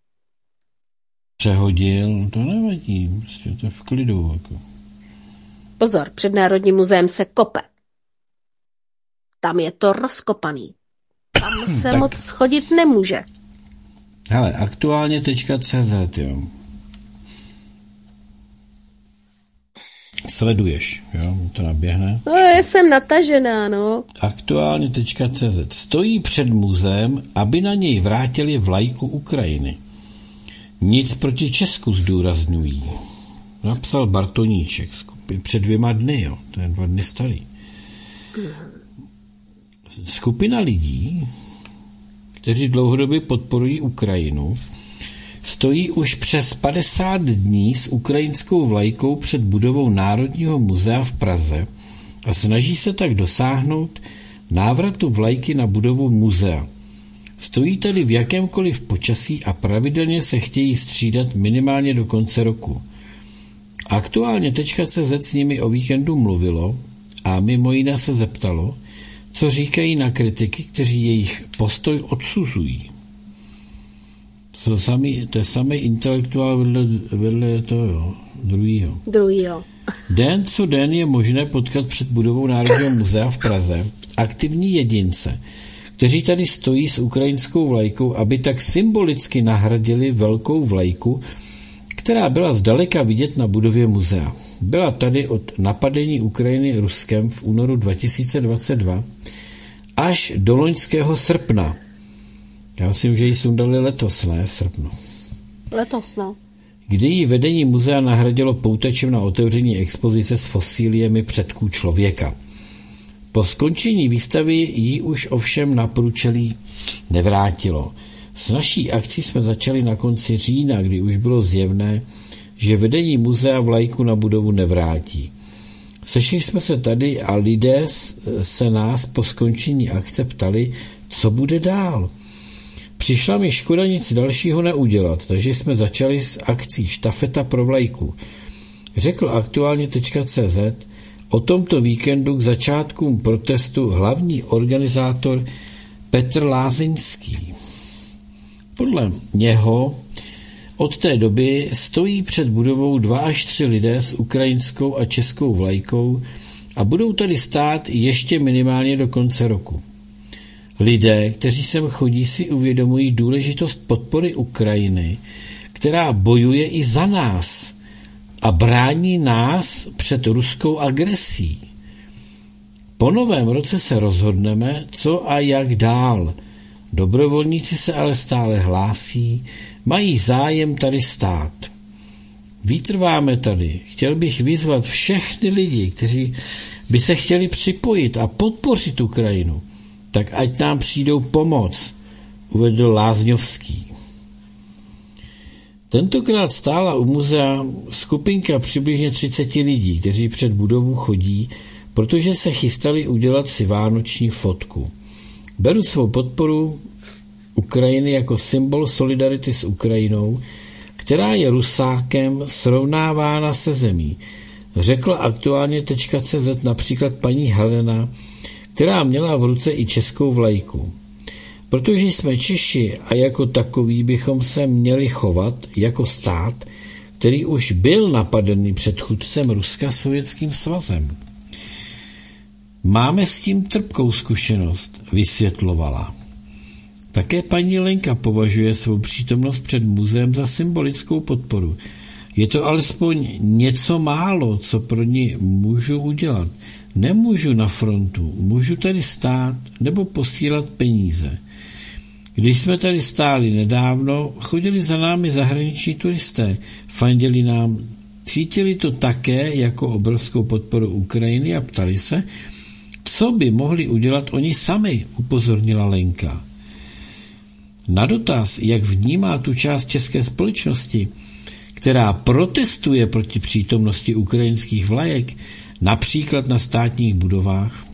Přehodil, to nevadí, prostě to je v klidu. Jako. Pozor, před Národním muzeem se kope. Tam je to rozkopaný. Tam se tak... moc chodit nemůže. Hele, aktuálně tečka cé zet, jo. Sleduješ, jo, to naběhne. No, já jsem natažená, no. Aktuálně tečka cé zet. Stojí před muzeem, aby na něj vrátili vlajku Ukrajiny. Nic proti Česku zdůrazňují. Napsal Bartoníček před dvěma dny, jo, to je dva dny starý. Skupina lidí, kteří dlouhodobě podporují Ukrajinu, stojí už přes padesát dní s ukrajinskou vlajkou před budovou Národního muzea v Praze a snaží se tak dosáhnout návratu vlajky na budovu muzea. Stojí tady v jakémkoliv počasí a pravidelně se chtějí střídat minimálně do konce roku. Aktuálně tečka cé zet s nimi o víkendu mluvilo a mimo jiné se zeptalo, co říkají na kritiky, kteří jejich postoj odsuzují. To, samý, to je samý intelektuál vedle, vedle toho druhýho. Druhýho. Den co den je možné potkat před budovou Národního muzea v Praze aktivní jedince, kteří tady stojí s ukrajinskou vlajkou, aby tak symbolicky nahradili velkou vlajku, která byla zdaleka vidět na budově muzea. Byla tady od napadení Ukrajiny Ruskem v únoru dva tisíce dvacet dva až do loňského srpna. Já myslím, že ji sundali letos, ne v srpnu. Letos, no. Kdy jí vedení muzea nahradilo poutečem na otevření expozice s fosíliemi předků člověka. Po skončení výstavy jí už ovšem na průčelí nevrátilo. S naší akcí jsme začali na konci října, kdy už bylo zjevné, že vedení muzea vlajku na budovu nevrátí. Sešli jsme se tady a lidé se nás po skončení akce ptali, co bude dál. Přišla mi škoda nic dalšího neudělat, takže jsme začali s akcí Štafeta pro vlajku. Řekl aktuálně tečka cé zet o tomto víkendu k začátkům protestu hlavní organizátor Petr Lázeňský. Podle něho od té doby stojí před budovou dva až tři lidé s ukrajinskou a českou vlajkou a budou tady stát ještě minimálně do konce roku. Lidé, kteří sem chodí, si uvědomují důležitost podpory Ukrajiny, která bojuje i za nás a brání nás před ruskou agresí. Po novém roce se rozhodneme, co a jak dál. Dobrovolníci se ale stále hlásí, mají zájem tady stát. Vytrváme tady. Chtěl bych vyzvat všechny lidi, kteří by se chtěli připojit a podpořit Ukrajinu, tak ať nám přijdou pomoc, uvedl Lázňovský. Tentokrát stála u muzea skupinka přibližně třicet lidí, kteří před budovu chodí, protože se chystali udělat si vánoční fotku. Beru svou podporu Ukrajiny jako symbol solidarity s Ukrajinou, která je Rusákem srovnávána se zemí, řekla aktuálně tečka cé zet například paní Helena, která měla v ruce i českou vlajku. Protože jsme Češi a jako takoví bychom se měli chovat jako stát, který už byl napadený předchůdcem Ruska Sovětským svazem. Máme s tím trpkou zkušenost, vysvětlovala. Také paní Lenka považuje svou přítomnost před muzeem za symbolickou podporu. Je to alespoň něco málo, co pro ní můžu udělat. Nemůžu na frontu, můžu tady stát nebo posílat peníze. Když jsme tady stáli nedávno, chodili za námi zahraniční turisté, fandili nám, cítili to také jako obrovskou podporu Ukrajiny a ptali se, co by mohli udělat oni sami, upozornila Lenka. Na dotaz, jak vnímá tu část české společnosti, která protestuje proti přítomnosti ukrajinských vlajek, například na státních budovách,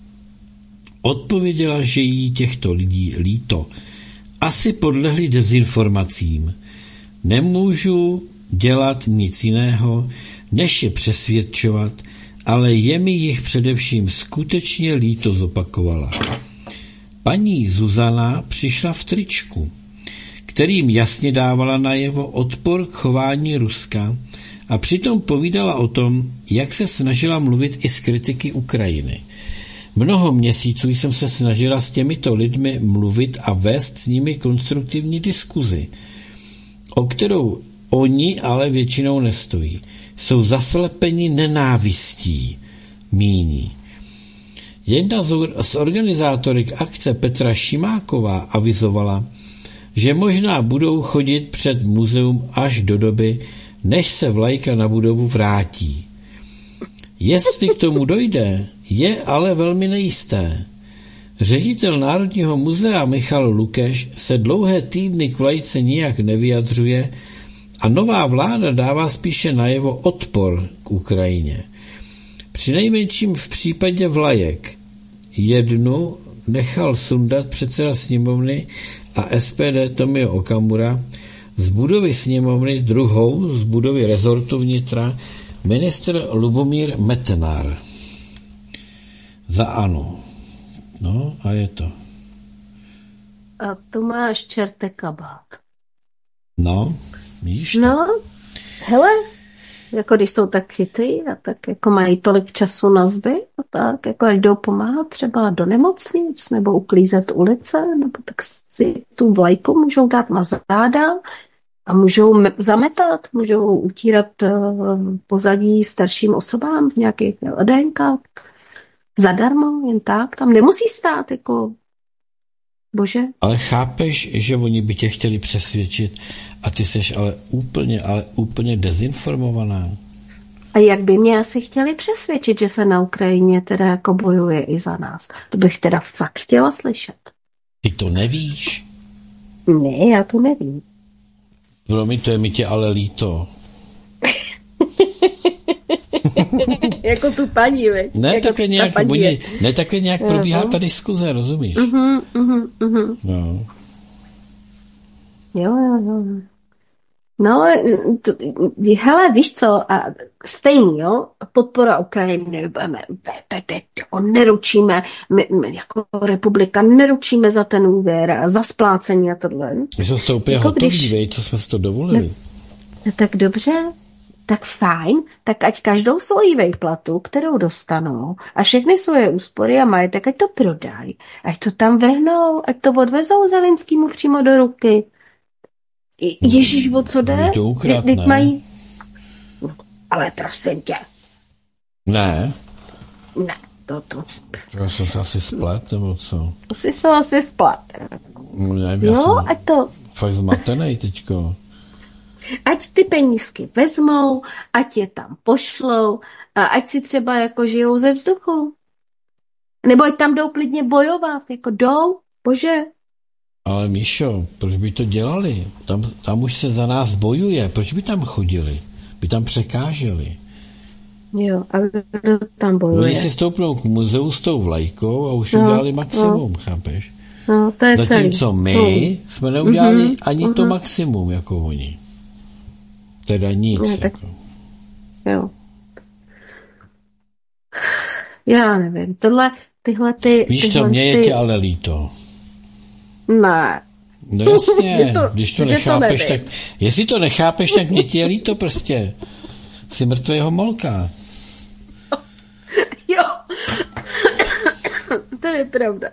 odpověděla, že jí těchto lidí líto. Asi podlehli dezinformacím. Nemůžu dělat nic jiného, než je přesvědčovat, ale je mi jich především skutečně líto, zopakovala. Paní Zuzana přišla v tričku, kterým jasně dávala najevo odpor k chování Ruska a přitom povídala o tom, jak se snažila mluvit i s kritiky Ukrajiny. Mnoho měsíců jsem se snažila s těmito lidmi mluvit a vést s nimi konstruktivní diskuzi, o kterou oni ale většinou nestojí. Jsou zaslepeni nenávistí, míní. Jedna z organizátorek akce Petra Šimáková avizovala, že možná budou chodit před muzeum až do doby, než se vlajka na budovu vrátí. Jestli k tomu dojde, je ale velmi nejisté. Ředitel Národního muzea Michal Lukeš se dlouhé týdny k vlajce nijak nevyjadřuje a nová vláda dává spíše najevo odpor k Ukrajině. Přinejmenším v případě vlajek. Jednu nechal sundat předseda sněmovny a es pé dé Tomio Okamura, z budovy sněmovny druhou z budovy rezortu vnitra ministr Lubomír Metnar. Za ANO. No a je to. A to máš čerte kabát. No, víš to? No, hele, jako když jsou tak chytrý a tak jako mají tolik času na zby, a tak jako jdou pomáhat třeba do nemocnic nebo uklízet ulice, nebo tak si tu vlajku můžou dát na záda a můžou zametat, můžou utírat pozadí starším osobám v nějakých ledenkách zadarmo, jen tak, tam nemusí stát, jako bože. Ale chápeš, že oni by tě chtěli přesvědčit a ty seš ale úplně, ale úplně dezinformovaná. A jak by mě asi chtěli přesvědčit, že se na Ukrajině teda jako bojuje i za nás? To bych teda fakt chtěla slyšet. Ty to nevíš? Ne, já to nevím. Promiň, to je mi tě ale líto. Jako tu paní, veď? Ne, jako takhle nějak, oni, ne takhle nějak uh-huh. probíhá ta diskuze, rozumíš? Uh-huh, uh-huh, uh-huh. No. Jo, jo, jo. No, to, hele, víš co, a stejný, jo, podpora Ukrajiny, neručíme, my, my jako republika neručíme za ten úvěr a za splácení a tohle. My jsme z toho úplně jako hotoví, když, vej, co jsme si to dovolili. No, no tak dobře, tak fajn, tak ať každou svoji výplatu, kterou dostanou, a všechny svoje úspory a majetek, ať to prodají, ať to tam vrhnou, ať to odvezou Zelenskýmu přímo do ruky. Ježíš, o co jde? To ukrad, Teď ne? mají... Ale prosím tě. Ne. Ne, to to. Já jsem se asi splet, nebo co? Jsi se asi splet. No, nevím, já Jo, jsem ať to... fakt zmatenej teďko. Ať ty penízky vezmou, ať je tam pošlou a ať si třeba jako žijou ze vzduchu. Nebo ať tam jdou klidně bojovat, jako jdou, bože. Ale Míšo, proč by to dělali? Tam, tam už se za nás bojuje. Proč by tam chodili? By tam překáželi. Jo, a kdo tam bojuje? Oni si stoupnou k muzeu s tou vlajkou a už No, udělali maximum, no. chápeš? No, to je Zatímco celý. my no. jsme neudělali Mhm, ani mhm. to maximum, jako oni. Teda nic. No, tak- jako. Jo. Já nevím, tohle, tyhle ty... Víš tyhle to, mě je ty... tě ale líto. Ne. No jasně, Je to- když to že to nechápeš, nevím. tak... Jestli to nechápeš, tak mě ti je líto prostě. Jsi mrtvý homolka. Jo. To je pravda.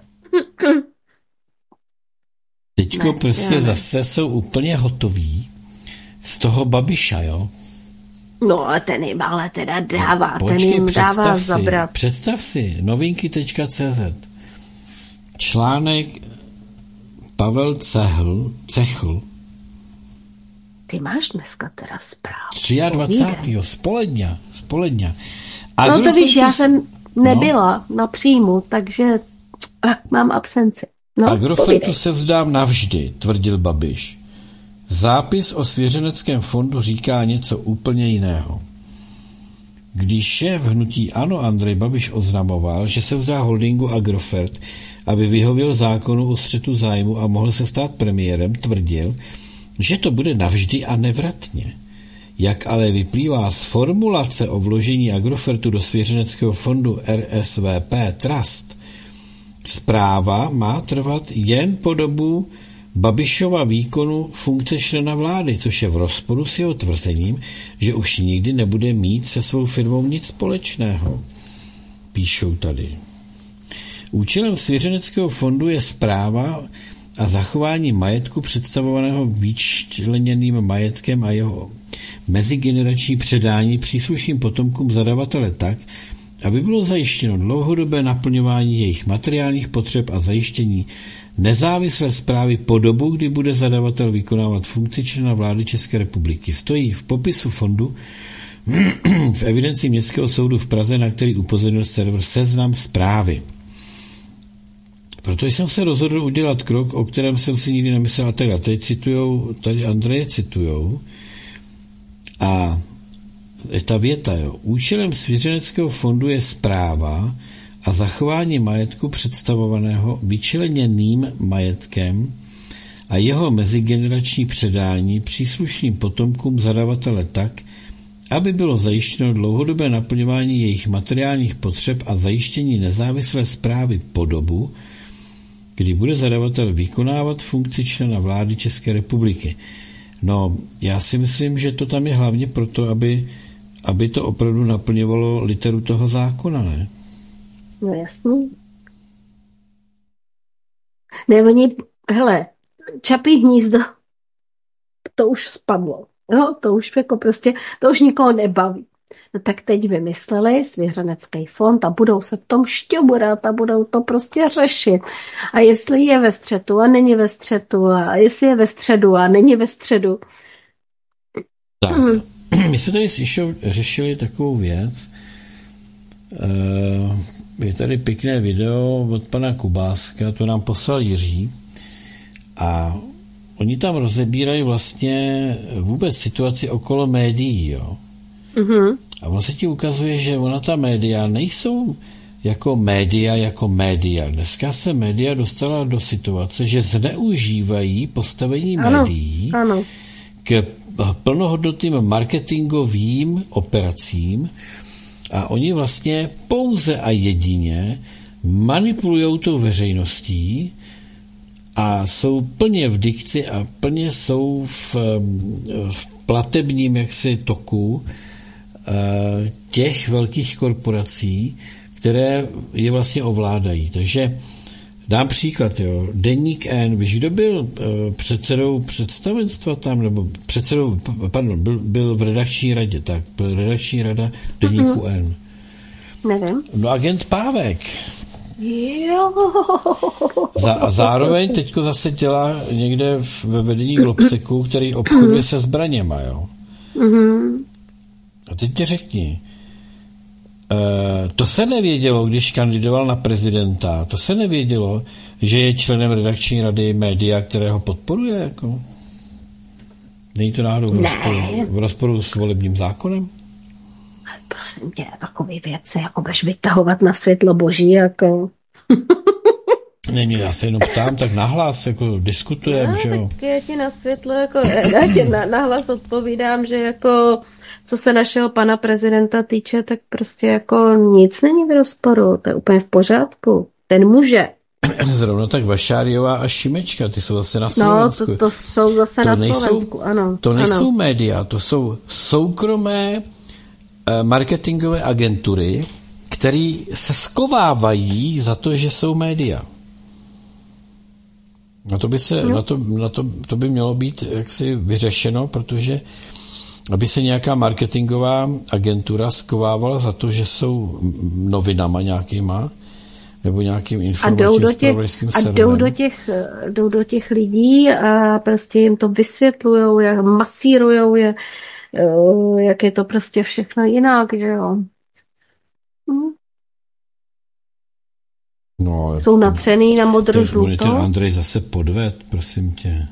Teďko Ne, prostě já ne. zase jsou úplně hotoví z toho Babiša, jo? No a ten jim ale teda dává, ten Počkej, jim dává představ si, zabrat. představ si, novinky tečka cé zet. Článek Pavel Cehl, Cechl, Ty máš dneska teda zprávu. dvacátého Povídej. třetího spoledňa, spoledňa. No to víš, já Agrofertu- jsem nebyla no. na příjmu, takže ah, mám absenci. No, Agrofertu povídej. se vzdám navždy, tvrdil Babiš. Zápis o svěřeneckém fondu říká něco úplně jiného. Když šéf hnutí ANO Andrej Babiš oznamoval, že se vzdá holdingu Agrofert, aby vyhověl zákonu o střetu zájmu a mohl se stát premiérem, tvrdil, že to bude navždy a nevratně. Jak ale vyplývá z formulace o vložení Agrofertu do svěřeneckého fondu R S V P Trust, správa má trvat jen po dobu Babišova výkonu funkce člena vlády, což je v rozporu s jeho tvrzením, že už nikdy nebude mít se svou firmou nic společného. Píšou tady. Účelem svěřeneckého fondu je správa a zachování majetku představovaného vyčleněným majetkem a jeho mezigenerační předání příslušným potomkům zadavatele tak, aby bylo zajištěno dlouhodobé naplňování jejich materiálních potřeb a zajištění nezávislé správy po dobu, kdy bude zadavatel vykonávat funkci člena vlády České republiky. Stojí v popisu fondu v evidenci Městského soudu v Praze, na který upozornil server Seznam zprávy. Proto jsem se rozhodl udělat krok, o kterém jsem si nikdy nemyslel. A teda, tady citujou, tady Andreje citujou a ta věta, jo. Účelem svěřeneckého fondu je správa a zachování majetku představovaného vyčleněným majetkem a jeho mezigenerační předání příslušným potomkům zadavatele tak, aby bylo zajištěno dlouhodobé naplňování jejich materiálních potřeb a zajištění nezávislé správy po dobu, kdy bude zadavatel vykonávat funkci člena vlády České republiky. No, já si myslím, že to tam je hlavně proto, aby, aby to opravdu naplňovalo literu toho zákona, ne? No jasný. Ne, oni, hele, Čapí hnízdo, to už spadlo. No, to už jako prostě, to už nikoho nebaví. No tak teď vymysleli svěřenecký fond a budou se v tom šťoburat a budou to prostě řešit. A jestli je ve střetu a není ve střetu a jestli je ve středu a není ve středu. Tak, my jsme tady s Išou řešili takovou věc. Je tady pěkné video od pana Kubáska, to nám poslal Jiří. A oni tam rozebírají vlastně vůbec situaci okolo médií, jo. Mm-hmm. A ono se ti ukazuje, že ona ta média nejsou jako média, jako média. Dneska se média dostala do situace, že zneužívají postavení ano, médií ano. k plnohodnotným marketingovým operacím a oni vlastně pouze a jedině manipulujou tou veřejností a jsou plně v dikci a plně jsou v, v platebním jaksi toku těch velkých korporací, které je vlastně ovládají. Takže dám příklad, jo. Deník N, víš, kdo byl předsedou představenstva tam, nebo předsedou, pardon, byl, byl v redakční radě, tak, byl redakční rada Deníku mm-hmm. N. Nevím. No agent Pávek. Jo. Za, a zároveň teďko zase dělá někde ve vedení Globseku, který obchoduje se zbraněma, jo. Mm-hmm. A teď mě řekni, uh, to se nevědělo, když kandidoval na prezidenta, to se nevědělo, že je členem redakční rady média, které ho podporuje, jako? Není to náhodou v rozporu, v rozporu s volebním zákonem? Prosím tě, takové věci, jako budeš vytahovat na světlo boží, jako... Není, já se jenom ptám, tak nahlas, jako diskutujeme, že jo? Tak já ti na světlo, jako, já ti na, nahlas odpovídám, že jako, co se našeho pana prezidenta týče, tak prostě jako nic není v rozporu, to je úplně v pořádku. Ten může. Zrovna tak Vašáriová a Šimečka, ty jsou zase na Slovensku. No, to, to jsou zase to na nejsou, Slovensku, ano. To nejsou ano. média, to jsou soukromé marketingové agentury, které se skovávají za to, že jsou média. Na to by, se, no. na to, na to, to by mělo být jaksi vyřešeno, protože aby se nějaká marketingová agentura skovávala za to, že jsou novinama nějakýma, nebo nějakým informačním zpravodajským serverem. A jdou do těch, jdou do těch lidí a prostě jim to vysvětlujou, jak masírujou je, jak je to prostě všechno jinak, že jo. Hm. No, jsou natřený na modro-žluto. Ten Andrej zase podved, prosím tě.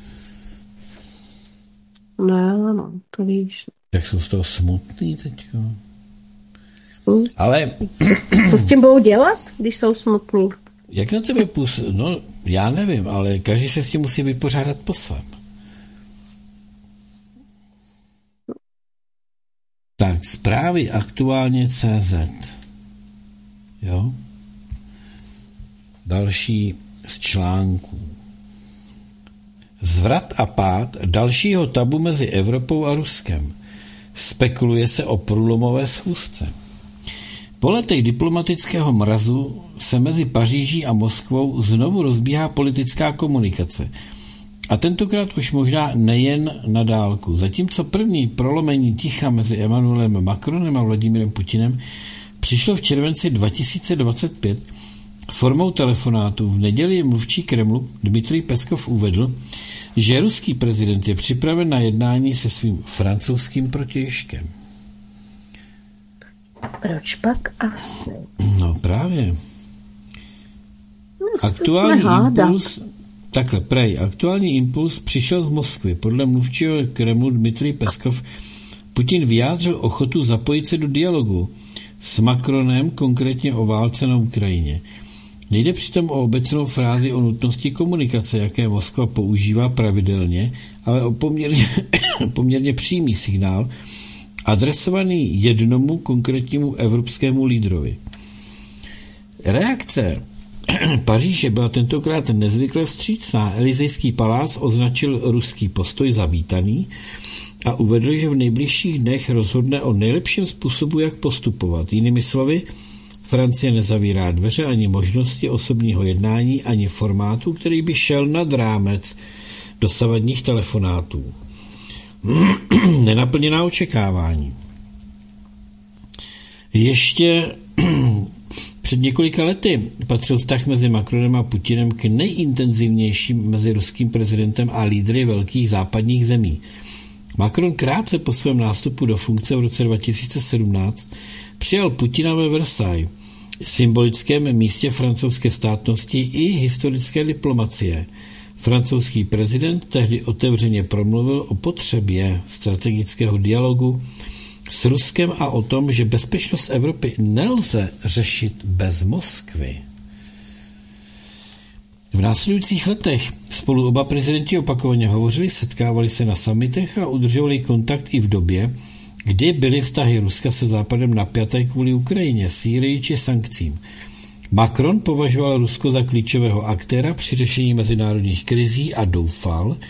Ne, no, to víš. Jak jsou z toho smutný teďko. Hm. Ale... Co s tím budou dělat, když jsou smutný? Jak na tebe působí? No, já nevím, ale každý se s tím musí vypořádat po svém. Tak, zprávy aktuálně tečka cé zet. Jo? Další z článků. Zvrat a pád dalšího tabu mezi Evropou a Ruskem. Spekuluje se o průlomové schůzce. Po letech diplomatického mrazu se mezi Paříží a Moskvou znovu rozbíhá politická komunikace. A tentokrát už možná nejen na dálku. Zatímco první prolomení ticha mezi Emmanuelem Macronem a Vladimírem Putinem přišlo v červenci dva tisíce dvacet pět formou telefonátu, v neděli mluvčí Kremlu Dmitrij Peskov uvedl, že ruský prezident je připraven na jednání se svým francouzským protějškem. Proč pak asi? No právě. No, aktuální impuls, takhle, prej, aktuální impuls přišel z Moskvy. Podle mluvčího Kremlu Dmitrij Peskov Putin vyjádřil ochotu zapojit se do dialogu s Macronem, konkrétně o válce na Ukrajině. Nejde přitom o obecnou frázi o nutnosti komunikace, jaké Moskva používá pravidelně, ale o poměrně, poměrně přímý signál, adresovaný jednomu konkrétnímu evropskému lídrovi. Reakce Paříže byla tentokrát nezvykle vstřícná. Elizejský palác označil ruský postoj za vítaný a uvedl, že v nejbližších dnech rozhodne o nejlepším způsobu, jak postupovat. Jinými slovy, Francie nezavírá dveře ani možnosti osobního jednání, ani formátu, který by šel nad rámec dosavadních telefonátů. Nenaplněná očekávání. Ještě před několika lety patřil vztah mezi Macronem a Putinem k nejintenzivnějším mezi ruským prezidentem a lídry velkých západních zemí. Macron krátce po svém nástupu do funkce v roce dva tisíce sedmnáct přijal Putina ve Versailles, symbolickém místě francouzské státnosti i historické diplomacie. Francouzský prezident tehdy otevřeně promluvil o potřebě strategického dialogu s Ruskem a o tom, že bezpečnost Evropy nelze řešit bez Moskvy. V následujících letech spolu oba prezidenti opakovaně hovořili, setkávali se na summitech a udržovali kontakt i v době, kdy byly vztahy Ruska se Západem napjaté kvůli Ukrajině, Sýrii či sankcím. Macron považoval Rusko za klíčového aktéra při řešení mezinárodních krizí a doufal,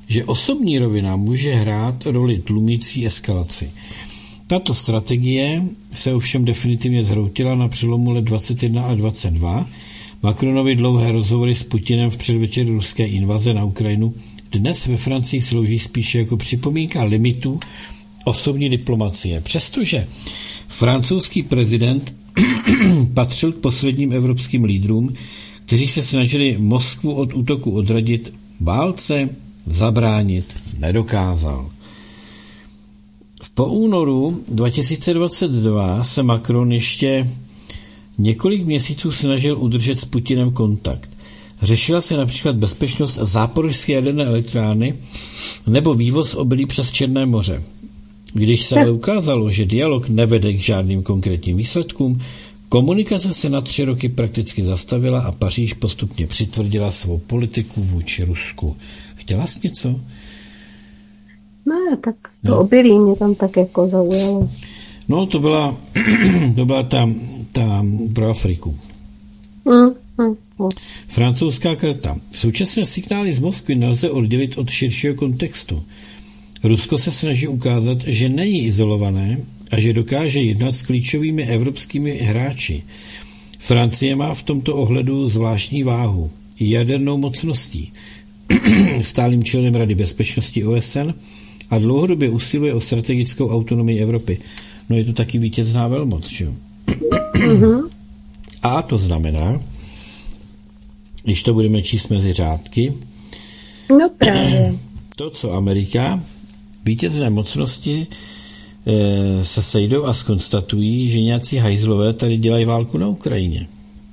že osobní rovina může hrát roli tlumící eskalaci. Tato strategie se ovšem definitivně zhroutila na přelomu let dvacet jedna a dvacet dva. Macronovi dlouhé rozhovory s Putinem v předvečer ruské invaze na Ukrajinu dnes ve Francii slouží spíše jako připomínka limitů osobní diplomacie. Přestože francouzský prezident patřil k posledním evropským lídrům, kteří se snažili Moskvu od útoku odradit, válce zabránit nedokázal. Po únoru dva tisíce dvacet dva se Macron ještě několik měsíců snažil udržet s Putinem kontakt. Řešila se například bezpečnost záporožské jaderné elektrárny nebo vývoz obilí přes Černé moře. Když se ale ukázalo, že dialog nevede k žádným konkrétním výsledkům, komunikace se na tři roky prakticky zastavila a Paříž postupně přitvrdila svou politiku vůči Rusku. Chtěla jsi něco? Ne, tak to no. Obilí mě tam tak jako zaujalo. No, to byla, to byla ta, ta pro Afriku. Mm, mm, mm. Francouzská karta. Současné signály z Moskvy nelze oddělit od širšího kontextu. Rusko se snaží ukázat, že není izolované a že dokáže jednat s klíčovými evropskými hráči. Francie má v tomto ohledu zvláštní váhu. Jadernou mocností, stálým členem Rady bezpečnosti O S N a dlouhodobě usiluje o strategickou autonomii Evropy. No je to taky vítězná velmoc, že? Mm-hmm. A to znamená, když to budeme číst mezi řádky, no právě. To, co Amerika, vítězné mocnosti e, se sejdou a skonstatují, že nějací hajzlové tady dělají válku na Ukrajině.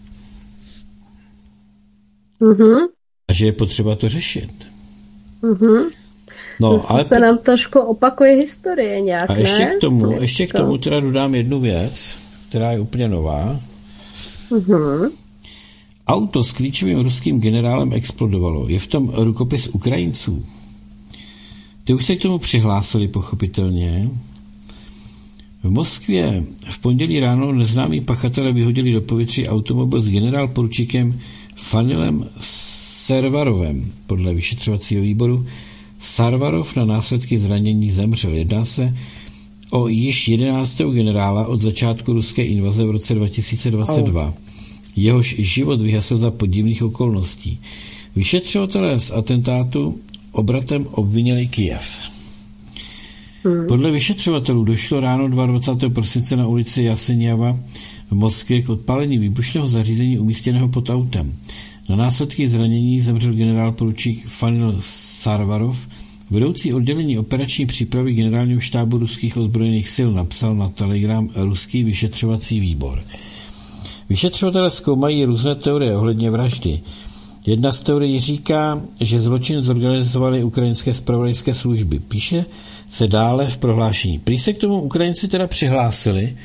Mm-hmm. A že je potřeba to řešit. Mm-hmm. No, ale se nám trošku opakuje historie nějak, a ještě ne? k tomu, ještě k tomu teda dodám jednu věc, která je úplně nová. Mm-hmm. Auto s klíčovým ruským generálem explodovalo. Je v tom rukopis Ukrajinců. Ty už se k tomu přihlásili, pochopitelně. V Moskvě v pondělí ráno neznámí pachatelé vyhodili do povětří automobil s generálporučíkem Fanilem Servarovem. Podle vyšetřovacího výboru Sarvarov na následky zranění zemřel. Jedná se o již jedenáctého generála od začátku ruské invaze v roce dva tisíce dvacet dva. Oh. Jehož život vyhasl za podivných okolností. Vyšetřovatelé z atentátu obratem obvinili Kyjev. Hmm. Podle vyšetřovatelů došlo ráno dvacátého druhého prosince na ulici Jaseněva v Moskvě k odpálení výbušného zařízení umístěného pod autem. Na následky zranění zemřel generál poručík Fanil Sarvarov. Vedoucí oddělení operační přípravy generálního štábu ruských ozbrojených sil napsal na Telegram ruský vyšetřovací výbor. Vyšetřovatelé zkoumají různé teorie ohledně vraždy. Jedna z teorií říká, že zločin zorganizovaly ukrajinské zpravodajské služby. Píše se dále v prohlášení. Prý se k tomu Ukrajinci teda přihlásili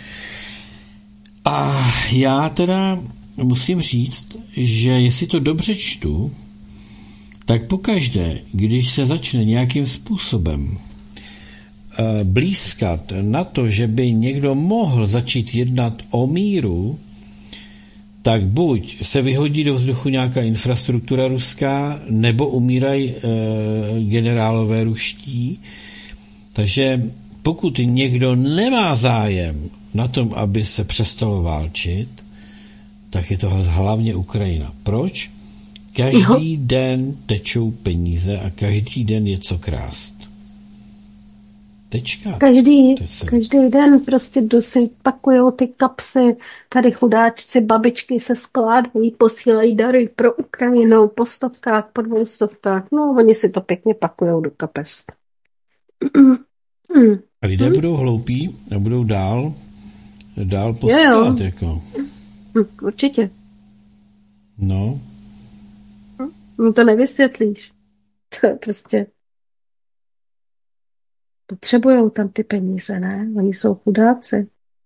a já teda musím říct, že jestli to dobře čtu, tak pokaždé, když se začne nějakým způsobem blízkat na to, že by někdo mohl začít jednat o míru, tak buď se vyhodí do vzduchu nějaká infrastruktura ruská, nebo umírají e, generálové ruští. Takže pokud někdo nemá zájem na tom, aby se přestalo válčit, tak je to hlavně Ukrajina. Proč? Každý no. den tečou peníze a každý den je co krást. Tečka. Každý, každý den prostě si pakujou ty kapsy, tady chudáčci, babičky se skládají, posílají dary pro Ukrajinu po stovkách, po dvou stovkách. No, oni si to pěkně pakujou do kapes. A lidé hmm. budou hloupí a budou dál, dál posílat, jako. Určitě. No. No to nevysvětlíš. To je prostě... Potřebujou tam ty peníze, ne? Oni jsou chudáci.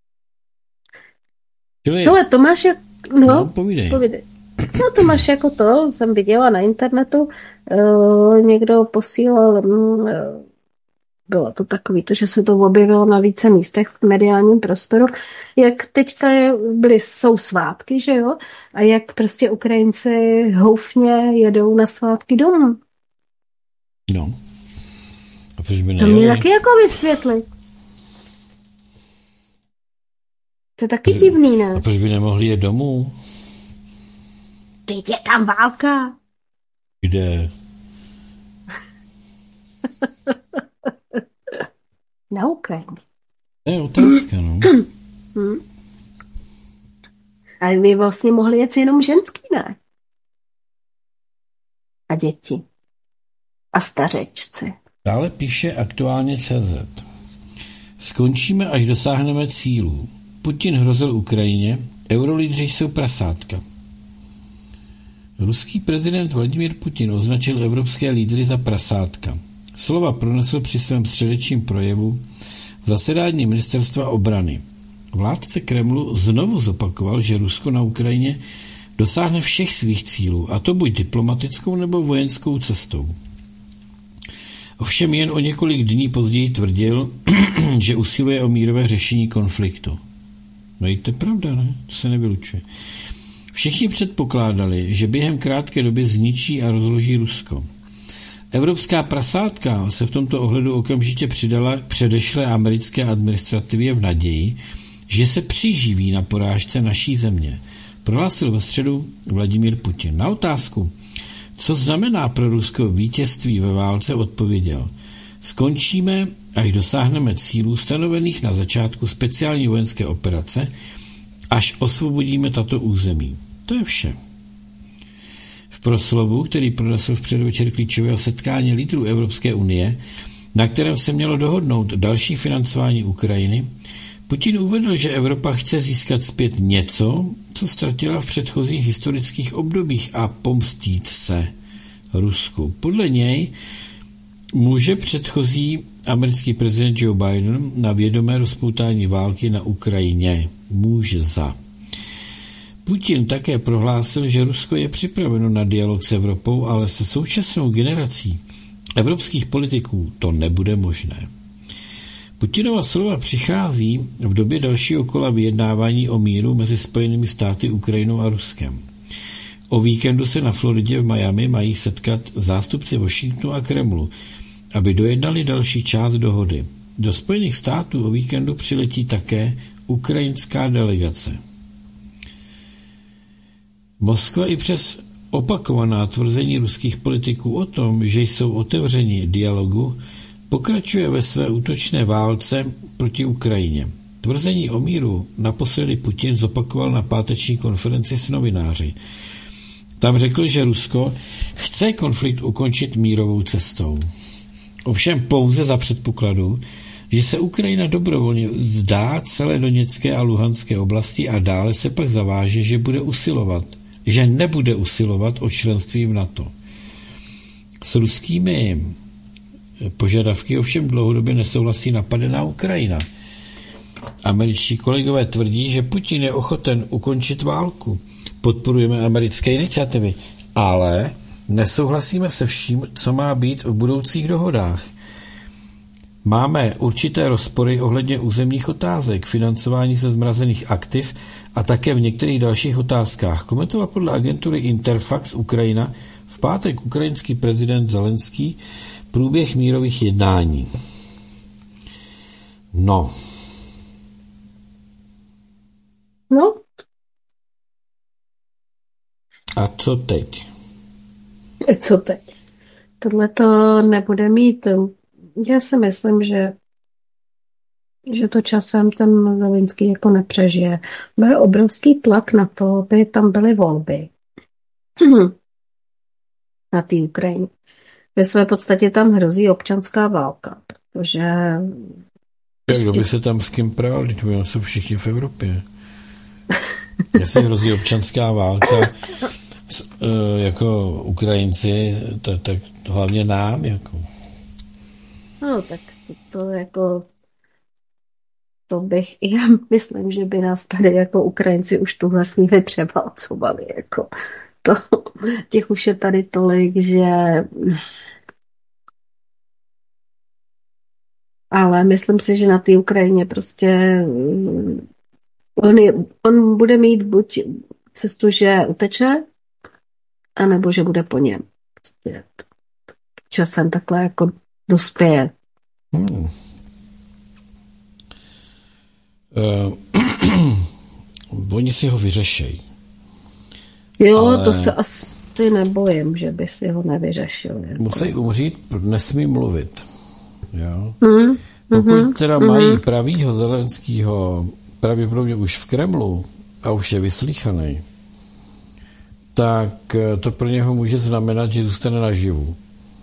Čili... No, to máš jak... No, no povídej. povídej. No, to máš jako to, jsem viděla na internetu, uh, někdo posílal, um, bylo to takový, to, že se to objevilo na více místech v mediálním prostoru, jak teďka je, byly, jsou svátky, že jo? A jak prostě Ukrajinci houfně jedou na svátky domů. No. A proč by to mě taky jako vysvětlit. To je taky divný, ne? A proč by nemohli jít domů? Teď je tam válka. Kde? Na Ukrajině. To je otázka, no. Hmm. Ale vy vlastně mohli jet jenom ženský, ne? A děti. A stařečci. Dále píše aktuálně C Z. Skončíme, až dosáhneme cílů. Putin hrozil Ukrajině, eurolídři jsou prasátka. Ruský prezident Vladimír Putin označil evropské lídry za prasátka. Slova pronesl při svém středečním projevu v zasedání ministerstva obrany. Vládce Kremlu znovu zopakoval, že Rusko na Ukrajině dosáhne všech svých cílů, a to buď diplomatickou nebo vojenskou cestou. Ovšem jen o několik dní později tvrdil, že usiluje o mírové řešení konfliktu. No i to je pravda, ne? To se nevylučuje. Všichni předpokládali, že během krátké doby zničí a rozloží Rusko. Evropská prasátka se v tomto ohledu okamžitě přidala k předešlé americké administrativě v naději, že se přiživí na porážce naší země, prohlásil ve středu Vladimír Putin. Na otázku, co znamená pro Rusko vítězství ve válce, odpověděl: skončíme, až dosáhneme cílů stanovených na začátku speciální vojenské operace, až osvobodíme tato území. To je vše. V proslovu, který pronesl v předvečer klíčového setkání lídrů Evropské unie, na kterém se mělo dohodnout další financování Ukrajiny, Putin uvedl, že Evropa chce získat zpět něco, co ztratila v předchozích historických obdobích, a pomstít se Rusku. Podle něj může předchozí americký prezident Joe Biden na vědomé rozpoutání války na Ukrajině. Může za. Putin také prohlásil, že Rusko je připraveno na dialog s Evropou, ale se současnou generací evropských politiků to nebude možné. Putinova slova přichází v době dalšího kola vyjednávání o míru mezi Spojenými státy, Ukrajinou a Ruskem. O víkendu se na Floridě v Miami mají setkat zástupci Washingtonu a Kremlu, aby dojednali další část dohody. Do Spojených států o víkendu přiletí také ukrajinská delegace. Moskva i přes opakovaná tvrzení ruských politiků o tom, že jsou otevřeni dialogu, pokračuje ve své útočné válce proti Ukrajině. Tvrzení o míru naposledy Putin zopakoval na páteční konferenci s novináři. Tam řekl, že Rusko chce konflikt ukončit mírovou cestou. Ovšem pouze za předpokladu, že se Ukrajina dobrovolně vzdá celé Doněcké a Luhanské oblasti a dále se pak zaváže, že bude usilovat, že nebude usilovat o členství v NATO. S ruskými požadavky ovšem dlouhodobě nesouhlasí napadená Ukrajina. Američtí kolegové tvrdí, že Putin je ochoten ukončit válku. Podporujeme americké iniciativy, ale nesouhlasíme se vším, co má být v budoucích dohodách. Máme určité rozpory ohledně územních otázek, financování ze zmrazených aktiv a také v některých dalších otázkách. Komentoval podle agentury Interfax Ukrajina v pátek ukrajinský prezident Zelenský průběh mírových jednání. No. No. A co teď? Co teď? Tohle to nebude mít. Já si myslím, že že to časem ten Zelenský jako nepřežije. Byl obrovský tlak na to, aby tam byly volby na té Ukrajině. Ve své podstatě tam hrozí občanská válka, protože... Jak by se tam s kým prál, když jsou všichni v Evropě. Jestli hrozí občanská válka, jako Ukrajinci, tak, tak hlavně nám, jako. No, tak to, to jako... To bych, já myslím, že by nás tady jako Ukrajinci už tuhle chvíli převálcovali, jako to, těch už je tady tolik, že ale myslím si, že na té Ukrajině prostě on, je, on bude mít buď cestu, že uteče, anebo že bude po něm. Prostě časem takhle jako dospěje Hmm. Uh, oni si ho vyřešejí. Jo, ale to se asi nebojím, že by si ho nevyřešil. Jako. Musí umřít, nesmí mluvit. Jo? Mm, Pokud mm, teda mm. mají pravýho Zelenskýho pravděpodobně už v Kremlu a už je vyslýchaný, tak to pro něho může znamenat, že zůstane naživu.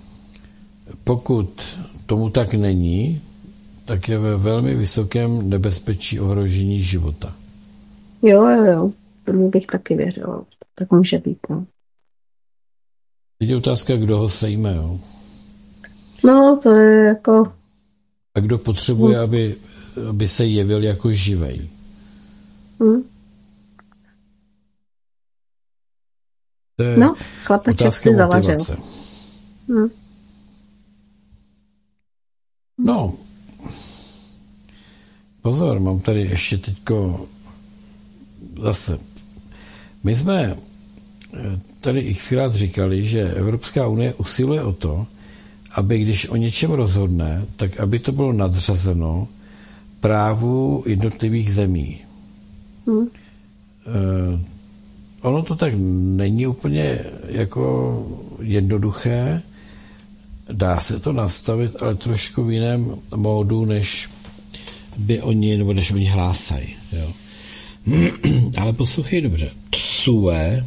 Pokud tomu tak není, tak je ve velmi vysokém nebezpečí ohrožení života. Jo, jo, jo. Tomu bych taky věřila. Tak může být, no. Teď je otázka, kdo ho sejme, jo. No, to je jako... A kdo potřebuje, hmm. aby, aby se jevil jako živej. Hmm. To je no, chlapeček si zavařil. Hmm. No. Pozor, mám tady ještě teďko zase. My jsme tady xkrát říkali, že Evropská unie usiluje o to, aby když o něčem rozhodne, tak aby to bylo nadřazeno právu jednotlivých zemí. Hmm. Eh, ono to tak není úplně jako jednoduché, dá se to nastavit, ale trošku v jiném módu, než by oni, nebo než oni hlásají. Jo. Ale poslouchej dobře. Tsue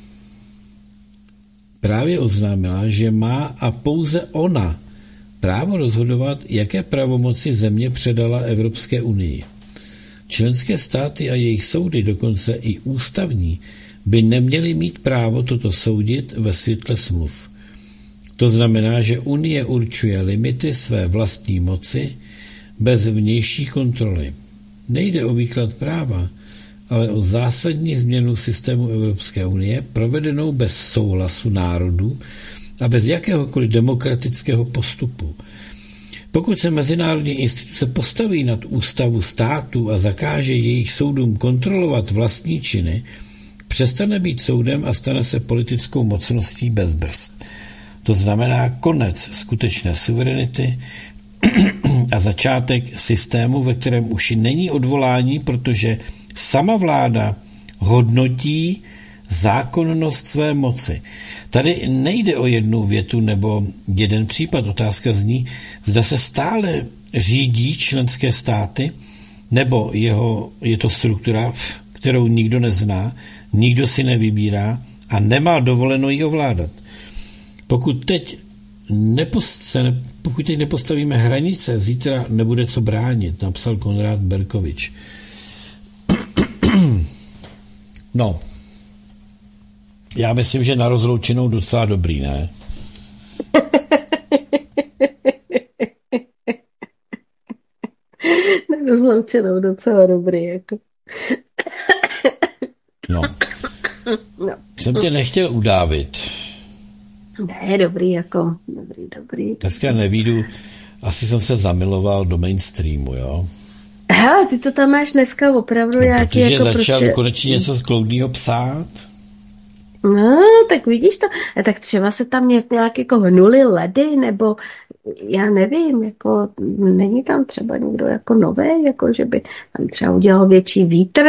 právě oznámila, že má a pouze ona právo rozhodovat, jaké pravomoci země předala Evropské unii. Členské státy a jejich soudy, dokonce i ústavní, by neměly mít právo toto soudit ve světle smluv. To znamená, že Unie určuje limity své vlastní moci bez vnější kontroly. Nejde o výklad práva, ale o zásadní změnu systému Evropské unie, provedenou bez souhlasu národů a bez jakéhokoliv demokratického postupu. Pokud se mezinárodní instituce postaví nad ústavu států a zakáže jejich soudům kontrolovat vlastní činy, přestane být soudem a stane se politickou mocností bez brzd. To znamená konec skutečné suverenity a začátek systému, ve kterém už není odvolání, protože sama vláda hodnotí zákonnost své moci. Tady nejde o jednu větu nebo jeden případ. Otázka zní, zda se stále řídí členské státy, nebo jeho, je to struktura, kterou nikdo nezná, nikdo si nevybírá a nemá dovoleno ji ovládat. Pokud teď, nepost, pokud teď nepostavíme hranice, zítra nebude co bránit, napsal Konrad Berkovič. No, já myslím, že na rozloučenou docela dobrý, ne? Na rozloučenou docela dobrý, jako. No. no. Jsem tě nechtěl udávit. Ne, dobrý, jako, dobrý, dobrý. Dneska nevídu, asi jsem se zamiloval do mainstreamu, jo? Hele, ty to tam máš dneska opravdu no, nějaký protože jako začal prostě... konečně něco kloudného psát. No, tak vidíš to. A tak třeba se tam nějak jako hnuly ledy, nebo já nevím, jako není tam třeba někdo jako nový, jako že by tam třeba udělal větší vítr.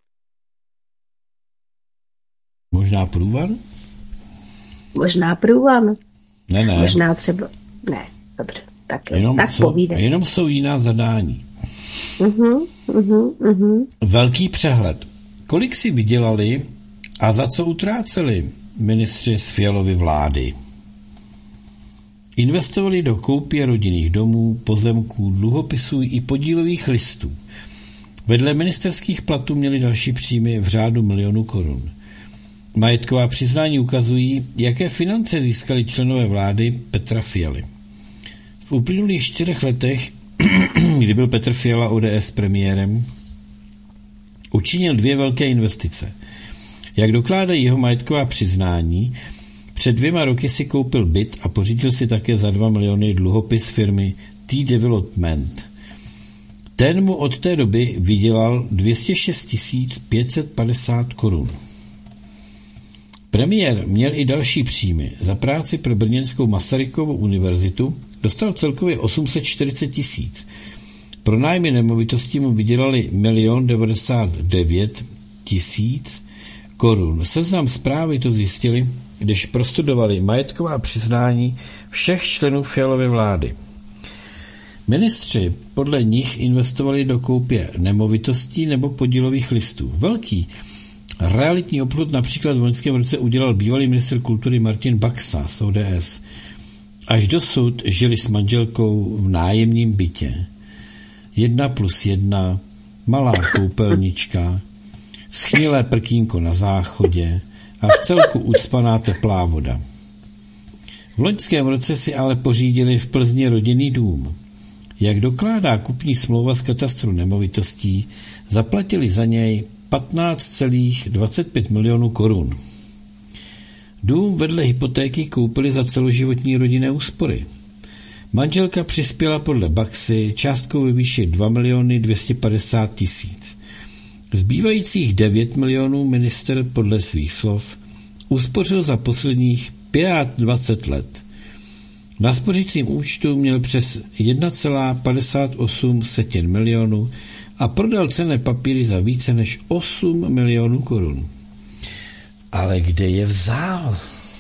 Možná průvan? Možná průvan. Ne, ne. Možná třeba... Ne, dobře, tak, jenom tak jsou, povídej. Jenom jsou jiná zadání. Uh-huh, uh-huh, uh-huh. Velký přehled. Kolik si vydělali a za co utráceli ministři z Fialovy vlády? Investovali do koupě rodinných domů, pozemků, dluhopisů i podílových listů. Vedle ministerských platů měli další příjmy v řádu milionů korun. Majetková přiznání ukazují, jaké finance získali členové vlády Petra Fialy. V uplynulých čtyřech letech, kdy byl Petr Fiala O D S premiérem, učinil dvě velké investice. Jak dokládají jeho majetková přiznání, před dvěma roky si koupil byt a pořídil si také za dva miliony dluhopis firmy T-Development. Ten mu od té doby vydělal dvě stě šest tisíc pět set padesát korun. Premiér měl i další příjmy. Za práci pro brněnskou Masarykovu univerzitu dostal celkově osm set čtyřicet tisíc. Pro nájmy nemovitostí mu vydělali milion devadesát devět tisíc korun. Seznam zprávy to zjistili, když prostudovali majetková přiznání všech členů Fialovy vlády. Ministři podle nich investovali do koupě nemovitostí nebo podílových listů. Velký realitní obchod například v loňském roce udělal bývalý ministr kultury Martin Baxa z O D S. Až dosud žili s manželkou v nájemním bytě. Jedna plus jedna, malá koupelnička, schnilé prkínko na záchodě a v celku ucpaná teplá voda. V loňském roce si ale pořídili v Plzni rodinný dům. Jak dokládá kupní smlouva z katastru nemovitostí, zaplatili za něj patnáct celá dvacet pět milionů korun. Dům vedle hypotéky koupili za celoživotní rodinné úspory. Manželka přispěla podle Baxy částkou ve výši dva miliony dvě stě padesát tisíc. Zbývajících devět milionů minister podle svých slov uspořil za posledních dvacet pět let. Na spořícím účtu měl přes jedna celá padesát osm milionů a prodal cenné papíry za více než osm milionů korun. Ale kde je vzal?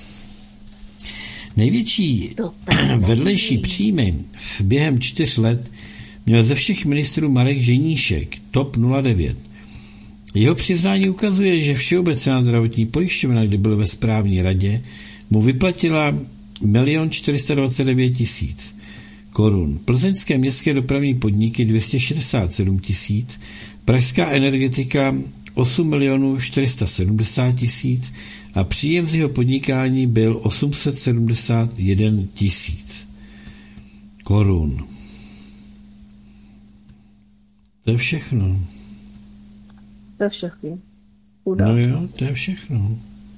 Největší vedlejší příjmy v během čtyř let měl ze všech ministrů Marek Ženíšek, TOP nula devět. Jeho přiznání ukazuje, že Všeobecná zdravotní pojišťovna, kdy byl ve správní radě, mu vyplatila milion čtyři dvacet devět tisíc korun. Plzeňské městské dopravní podniky dvě stě šedesát sedm tisíc, pražská energetika osm milionů čtyři sta sedmdesát tisíc a příjem z jeho podnikání byl osm set sedmdesát jedna tisíc korun. To je všechno. To je všechno. No jo, to je všechno.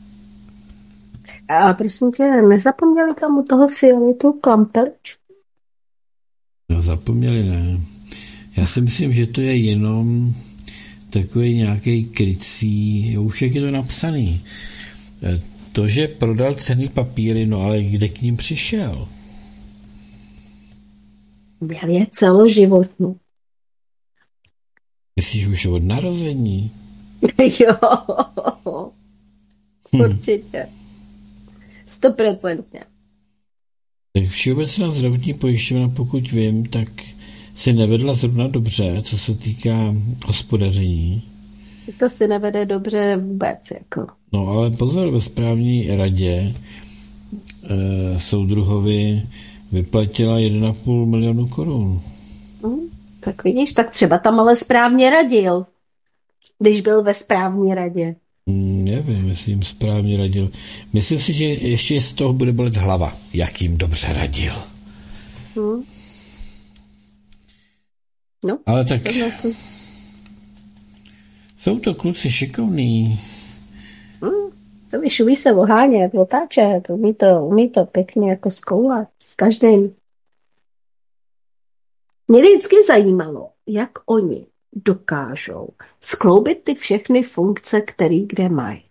A prosím tě, nezapomněli tam u toho Fialy tu kampeličku? No zapomněli, ne. Já si myslím, že to je jenom takový nějaký krycí, už jak je to napsaný. To, že prodal cenný papíry, no ale kde k ním přišel? Je celoživotní. Myslíš už od narození? Jo, určitě. Stoprocentně. Tak Všeobecná zdravotní pojišťovna, pokud vím, tak si nevedla zrovna dobře, co se týká hospodaření. To si nevede dobře vůbec. Jako. No ale pozor, ve správní radě e, soudruhovi vyplatila jedna celá pět milionu korun. Hmm, tak vidíš, tak třeba tam ale správně radil, když byl ve správní radě. Hmm, nevím, jestli jim správně radil. Myslím si, že ještě z toho bude bolet hlava, jak jim dobře radil. Hmm. No, ale tak jsou to kluci šikovný. Hmm, to víš, umí se ohánět, otáčet, umí to, umí to pěkně jako zkoulat s každým. Mě vždycky zajímalo, jak oni dokážou skloubit ty všechny funkce, které kde mají.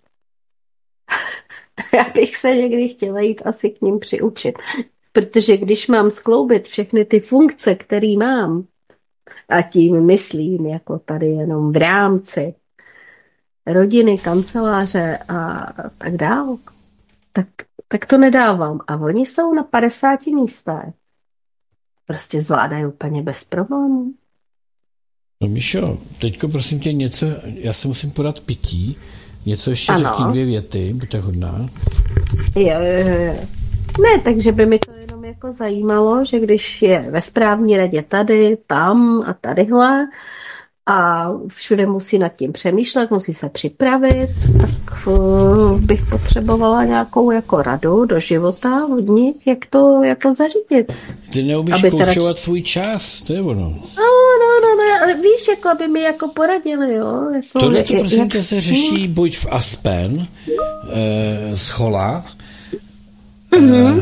Já bych se někdy chtěla jít asi k ním přiučit, protože když mám skloubit všechny ty funkce, které mám, a tím myslím jako tady jenom v rámci rodiny, kanceláře a tak dál, tak, tak to nedávám. A oni jsou na padesáti místech. Prostě zvládají úplně bez problémů. No Míšo, teďko prosím tě něco, já se musím podat pití, něco ještě ano. řekni dvě věty, buďte hodná. Jo, jo, jo. Ne, takže by mi to jenom jako zajímalo, že když je ve správní radě tady, tam a tadyhle a všude musí nad tím přemýšlet, musí se připravit, tak uh, bych potřebovala nějakou jako radu do života od nich, jak to jako zařídit. Ty neumíš koučovat teda... svůj čas, to je ono. No, no, no, no, ale víš, jako aby mi jako poradili, jo. Jako, tohle to prosím jak... tě se řeší buď v Aspen, eh, z Chola, mm-hmm. eh,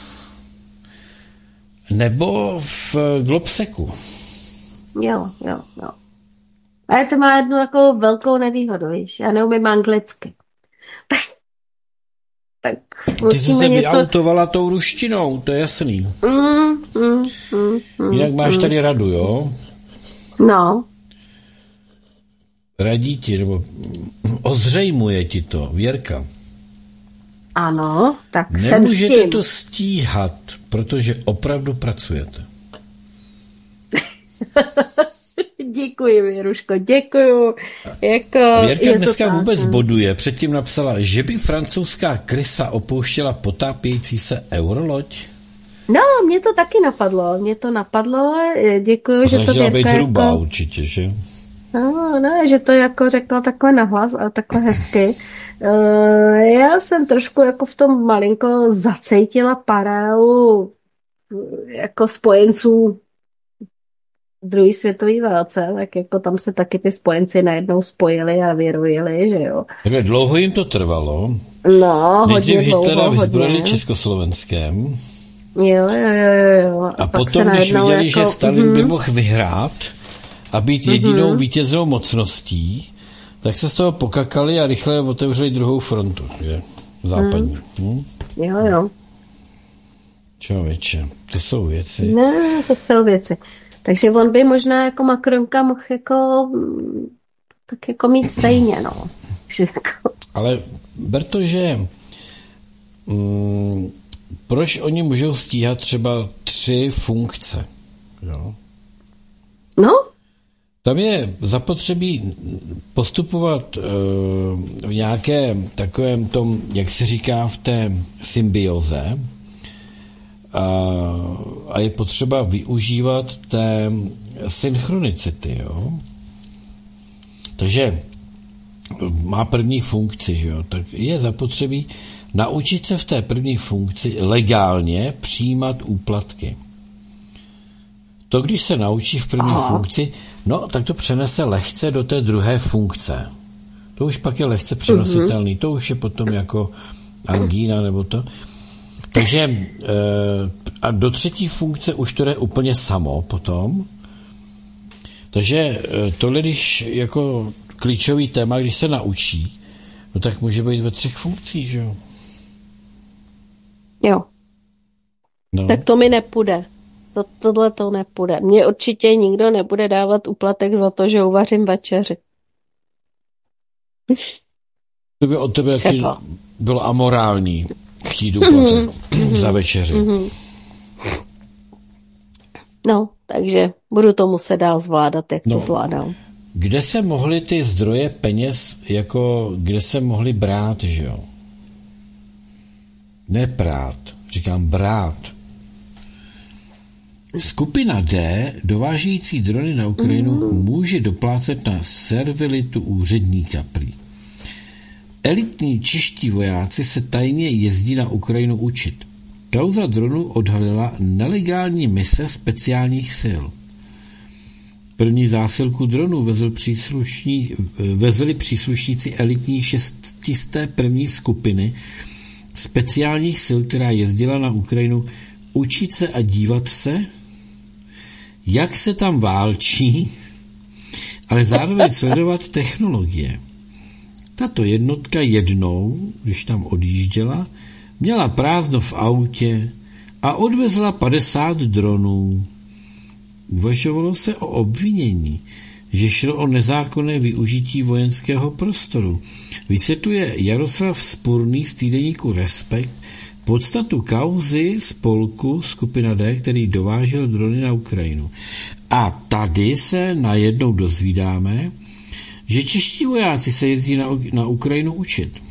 nebo v Globseku. Jo, jo, jo. Ale to má jednu takovou velkou nevýhodu, víš. Já neumím anglicky. tak ty jsi se něco... vyautovala tou ruštinou, to je jasný. Mm, mm, mm, mm, Jinak máš mm. tady radu, jo? No. Radí ti, nebo ozřejmuje ti to Věrka. Ano, tak nemůžete jsem s tím. to stíhat, protože opravdu pracujete. Děkuji, Věruško, děkuju. Jako, Věrka dneska tak, vůbec boduje. Předtím napsala, že by francouzská krysa opouštěla potápějící se euroloď. No, mě to taky napadlo. Mě to napadlo. Děkuju, že to Věrka být jako... hrubá určitě, že? No, no, že to jako řekla takhle nahlas a takhle hezky. Uh, já jsem trošku jako v tom malinko zacejtila paralelu jako spojenců druhé světové válce, tak jako tam se taky ty spojenci najednou spojili a vyrojili, že jo. Takže dlouho jim to trvalo. No, hodně Nejdřív dlouho, Hitlera hodně. vyzbrojili Československém. Jo, jo, jo, jo. A, a potom, když viděli, jako... že Stalin mm-hmm. by mohl vyhrát a být jedinou mm-hmm. vítěznou mocností, tak se z toho pokakali a rychle otevřeli druhou frontu, že? Západní. Mm. Hm? Jo, jo. Člověče, to jsou věci. Ne, to jsou věci. Takže on by možná jako Macronka mohl jako tak jako mít stejně, no. Jako... Ale ber to, že mm, proč oni můžou stíhat třeba tři funkce, jo? No? Tam je zapotřebí postupovat uh, v nějakém takovém tom, jak se říká, v té symbioze, a, a je potřeba využívat té synchronicity, jo. Takže má první funkci, že jo, tak je zapotřebí naučit se v té první funkci legálně přijímat úplatky. To, když se naučí v první Aha. funkci, no, tak to přenese lehce do té druhé funkce. To už pak je lehce přenositelný, to už je potom jako angína nebo to. Takže a do třetí funkce už to jde úplně samo potom. Takže tohle, když jako klíčový téma, když se naučí, no tak může být ve třech funkcích, že jo? Jo. No. Tak to mi nepůjde. To, tohle to nepůjde. Mně určitě nikdo nebude dávat úplatek za to, že uvařím večeři. To by od tebe jaký bylo amorální chtít úplatek mm-hmm. za večeři. Mm-hmm. No, takže budu to muset dál zvládat, jak no. to zvládám. Kde se mohly ty zdroje peněz, jako kde se mohly brát, že jo? Ne prát, říkám brát. Skupina D, dovážející drony na Ukrajinu, mm. může doplácet na servilitu úředníka prý. Elitní čeští vojáci se tajně jezdí na Ukrajinu učit. Kauza dronů odhalila nelegální mise speciálních sil. První zásilku dronů vezl příslušní, vezli příslušníci elitní šestisté první skupiny speciálních sil, která jezdila na Ukrajinu učit se a dívat se, jak se tam válčí, ale zároveň sledovat technologie. Tato jednotka jednou, když tam odjížděla, měla prázdno v autě a odvezla padesát dronů. Uvažovalo se o obvinění, že šlo o nezákonné využití vojenského prostoru. Vysvětluje Jaroslav Spurný z týdeníku Respekt podstatu kauzy spolku Skupina D, který dovážel drony na Ukrajinu. A tady se najednou dozvídáme, že čeští vojáci se jezdí na, na Ukrajinu učit.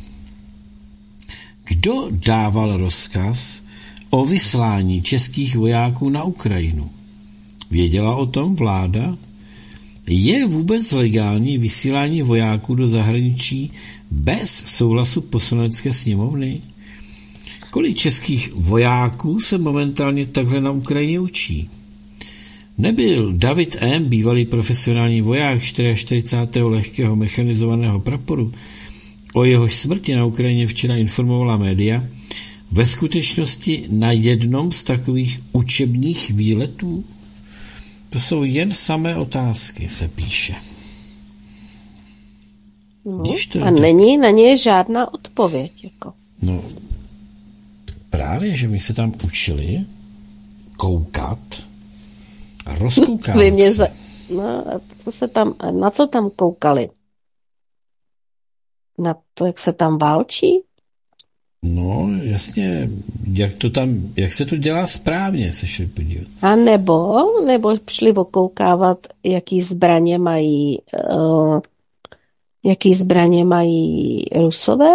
Kdo dával rozkaz o vyslání českých vojáků na Ukrajinu? Věděla o tom vláda? Je vůbec legální vysílání vojáků do zahraničí bez souhlasu poslanecké sněmovny? Kolik českých vojáků se momentálně takhle na Ukrajině učí? Nebyl David M., bývalý profesionální voják čtyřicátého čtvrtého lehkého mechanizovaného praporu, o jehož smrti na Ukrajině včera informovala média, ve skutečnosti na jednom z takových učebních výletů? To jsou jen samé otázky, se píše. No, a není na ně žádná odpověď. Jako. No, Právě, že my se tam učili koukat a rozkoukávat Vy mě se. za... No, a to se tam, na co tam koukali? Na to, jak se tam válčí? No, jasně, jak to tam, jak se to dělá správně, se šli podívat. A nebo, nebo šli okoukávat, jaký zbraně mají, uh, jaký zbraně mají Rusové?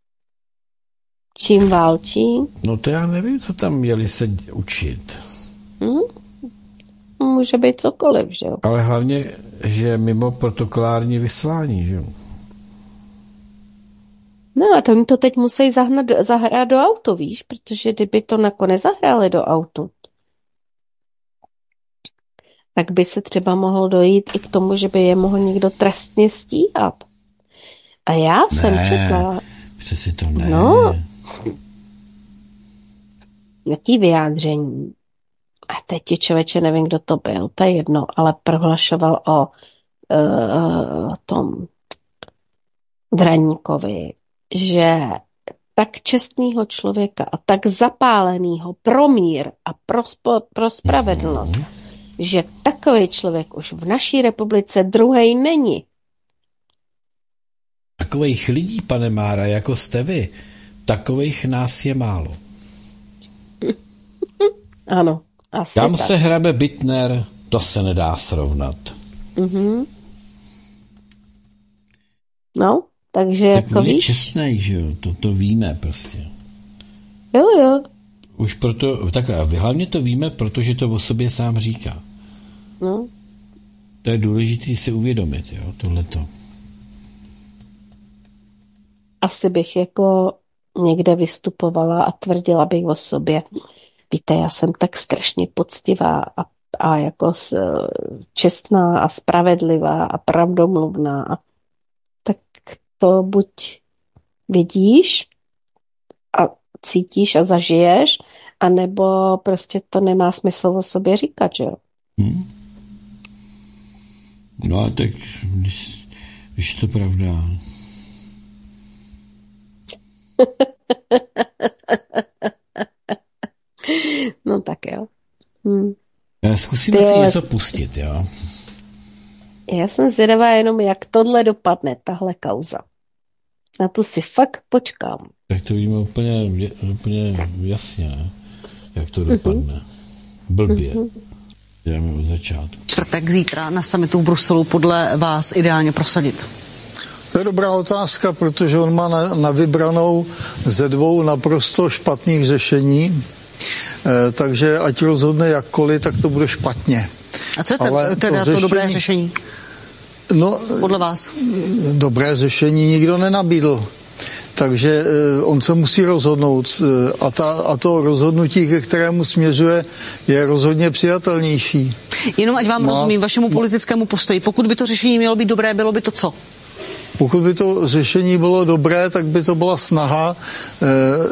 Čím válčí? No to já nevím, co tam měli se učit. Hm? Může být cokoliv, že jo? Ale hlavně, že mimo protokolární vyslání, že jo? No a to oni to teď musí zahnat, zahrát do auto, víš? Protože kdyby to nakonec zahráli do autu, tak by se třeba mohlo dojít i k tomu, že by je mohl někdo trestně stíhat. A já ne, jsem četla... přeci to ne. No, jaký vyjádření. A teď ti člověče, nevím, kdo to byl, to je jedno, ale prohlašoval o uh, tom Vraníkovi, že tak čestného člověka a tak zapáleného pro mír a pro, spo, pro spravedlnost, mm-hmm. že takový člověk už v naší republice druhej není. Takových lidí, pane Mára, jako jste vy, takových nás je málo. Ano. Asi Tam tak. se hrabe Bittner, to se nedá srovnat. Mm-hmm. No, takže tak jako víš. čestnej, že jo, to, to víme prostě. Jo, jo. Už proto, takhle, a hlavně to víme, protože to o sobě sám říká. No. To je důležité si uvědomit, jo, tohleto. Asi bych jako někde vystupovala a tvrdila bych o sobě. Víte, já jsem tak strašně poctivá a, a jako s, čestná a spravedlivá a pravdomluvná. A tak to buď vidíš a cítíš a zažiješ, anebo prostě to nemá smysl o sobě říkat, že jo? Hmm. No a tak, když, když to pravda. No tak jo. Hm. Zkusíme Ty si ale... něco pustit, jo? Já jsem zvědavá jenom, jak tohle dopadne, tahle kauza. Na to si fakt počkám. Tak to víme úplně, úplně jasně, ne? Jak to dopadne. Blbě. Jdeme od začátku. Čtvrtek zítra na summitu v Bruselu podle vás ideálně prosadit? To je dobrá otázka, protože on má na, na vybranou ze dvou naprosto špatných řešení. E, takže ať rozhodne jakkoliv, tak to bude špatně. A co je teda, teda to, řešení, to dobré řešení? No, podle vás? Dobré řešení nikdo nenabídl. Takže e, on se musí rozhodnout a, ta, a to rozhodnutí, ke kterému směřuje, je rozhodně přijatelnější. Jenom ať vám má, rozumím vašemu politickému postoji. Pokud by to řešení mělo být dobré, bylo by to co? Pokud by to řešení bylo dobré, tak by to byla snaha e,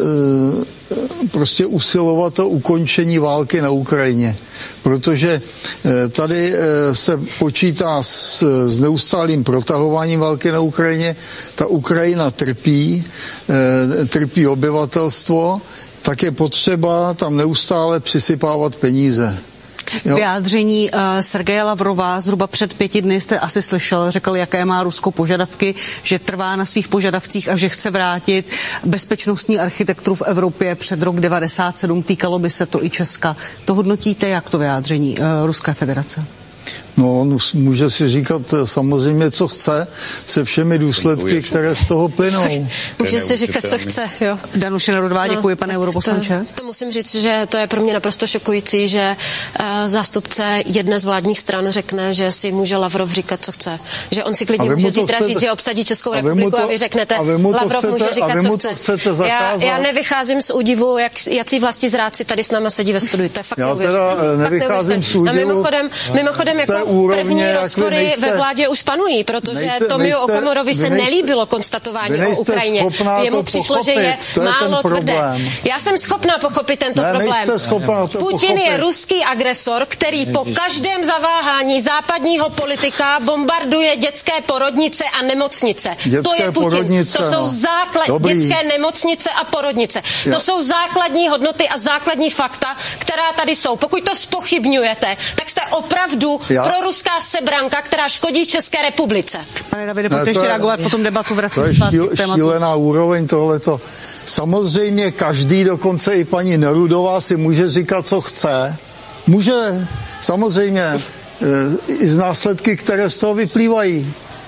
e, prostě usilovat o ukončení války na Ukrajině. Protože e, tady e, se počítá s, s neustálým protahováním války na Ukrajině. Ta Ukrajina trpí, e, trpí obyvatelstvo, tak je potřeba tam neustále přisypávat peníze. Jo. Vyjádření uh, Sergeje Lavrova zhruba před pěti dny jste asi slyšel, řekl, jaké má Rusko požadavky, že trvá na svých požadavcích a že chce vrátit bezpečnostní architekturu v Evropě před rok devadesát sedm. Týkalo by se to i Česka. To hodnotíte, jak to vyjádření uh, Ruské federace? No, on může si říkat samozřejmě, co chce, se všemi důsledky, které z toho plynou. Může si říkat, co chce, jo. Danuše Nerudová, děkuji, pane europoslanče. To, to musím říct, že to je pro mě naprosto šokující, že uh, zástupce jedné z vládních stran řekne, že si může Lavrov říkat, co chce. Že on si klidně může zítra chcete, říct, že obsadí Českou republiku a vy, to, a vy řeknete, a vy Lavrov chcete, může říkat, co chce. Já, já nevycházím z údivu, jak, jací vlastizráci tady s náma sedí ve studiu. To je fakt já teda nevycházím z údivu. A mimochodem, mimochodem jako úrovně, první rozpory nejste, ve vládě už panují, protože nejste, Tomiu Okamurovi se nejste, nelíbilo konstatování o Ukrajině. Jemu přišlo, pochopit, že je, je málo tvrdé. Já jsem schopná pochopit tento ne, problém. To Putin pochopit. je ruský agresor, který po každém zaváhání západního politika bombarduje dětské porodnice a nemocnice. Dětské to je Putin. Porodnice, to jsou no. základ... dětské nemocnice a porodnice. Jo. To jsou základní hodnoty a základní fakta, která tady jsou. Pokud to zpochybňujete, tak jste opravdu Já? proruská sebranka, která škodí České republice. Pane Davide, pojďte ještě reagovat, potom debatu vracím zpátky k tématu. To je šílená úroveň tohleto. Samozřejmě každý, dokonce i paní Nerudová, si může říkat, co chce. Může, samozřejmě, i z následky, které z toho vyplývají.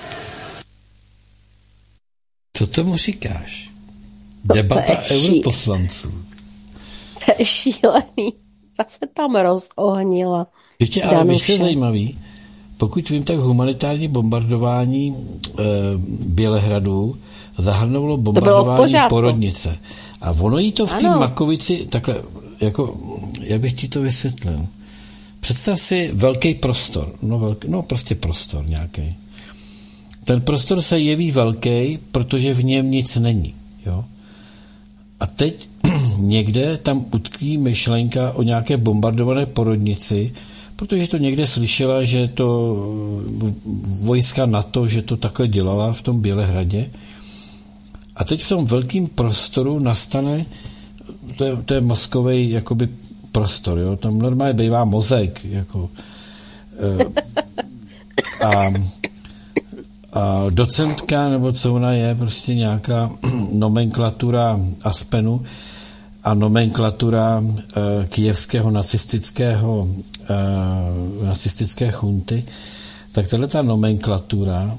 Co tomu říkáš? Debata europoslanců. To je šílený. Ta se tam rozohnila. Víte, ale víš, co je zajímavý? Pokud vím, tak humanitární bombardování e, Bělehradu zahrnovalo bombardování porodnice. A ono jí to v té Makovici, takhle, jako, jak bych ti to vysvětlil. Představ si velký prostor. No, velký, no prostě prostor nějaký. Ten prostor se jeví velký, protože v něm nic není. Jo? A teď někde tam utkví myšlenka o nějaké bombardované porodnici, protože to někde slyšela, že to vojska NATO, že to takhle dělala v tom Bělehradě. A teď v tom velkém prostoru nastane, to je, to je mozkovej jakoby prostor, jo? Tam normálně bývá mozek. Jako, a, a docentka, nebo co ona je, prostě nějaká nomenklatura Aspenu a nomenklatura e, kijevského nacistického e, nacistické chunty, tak tato nomenklatura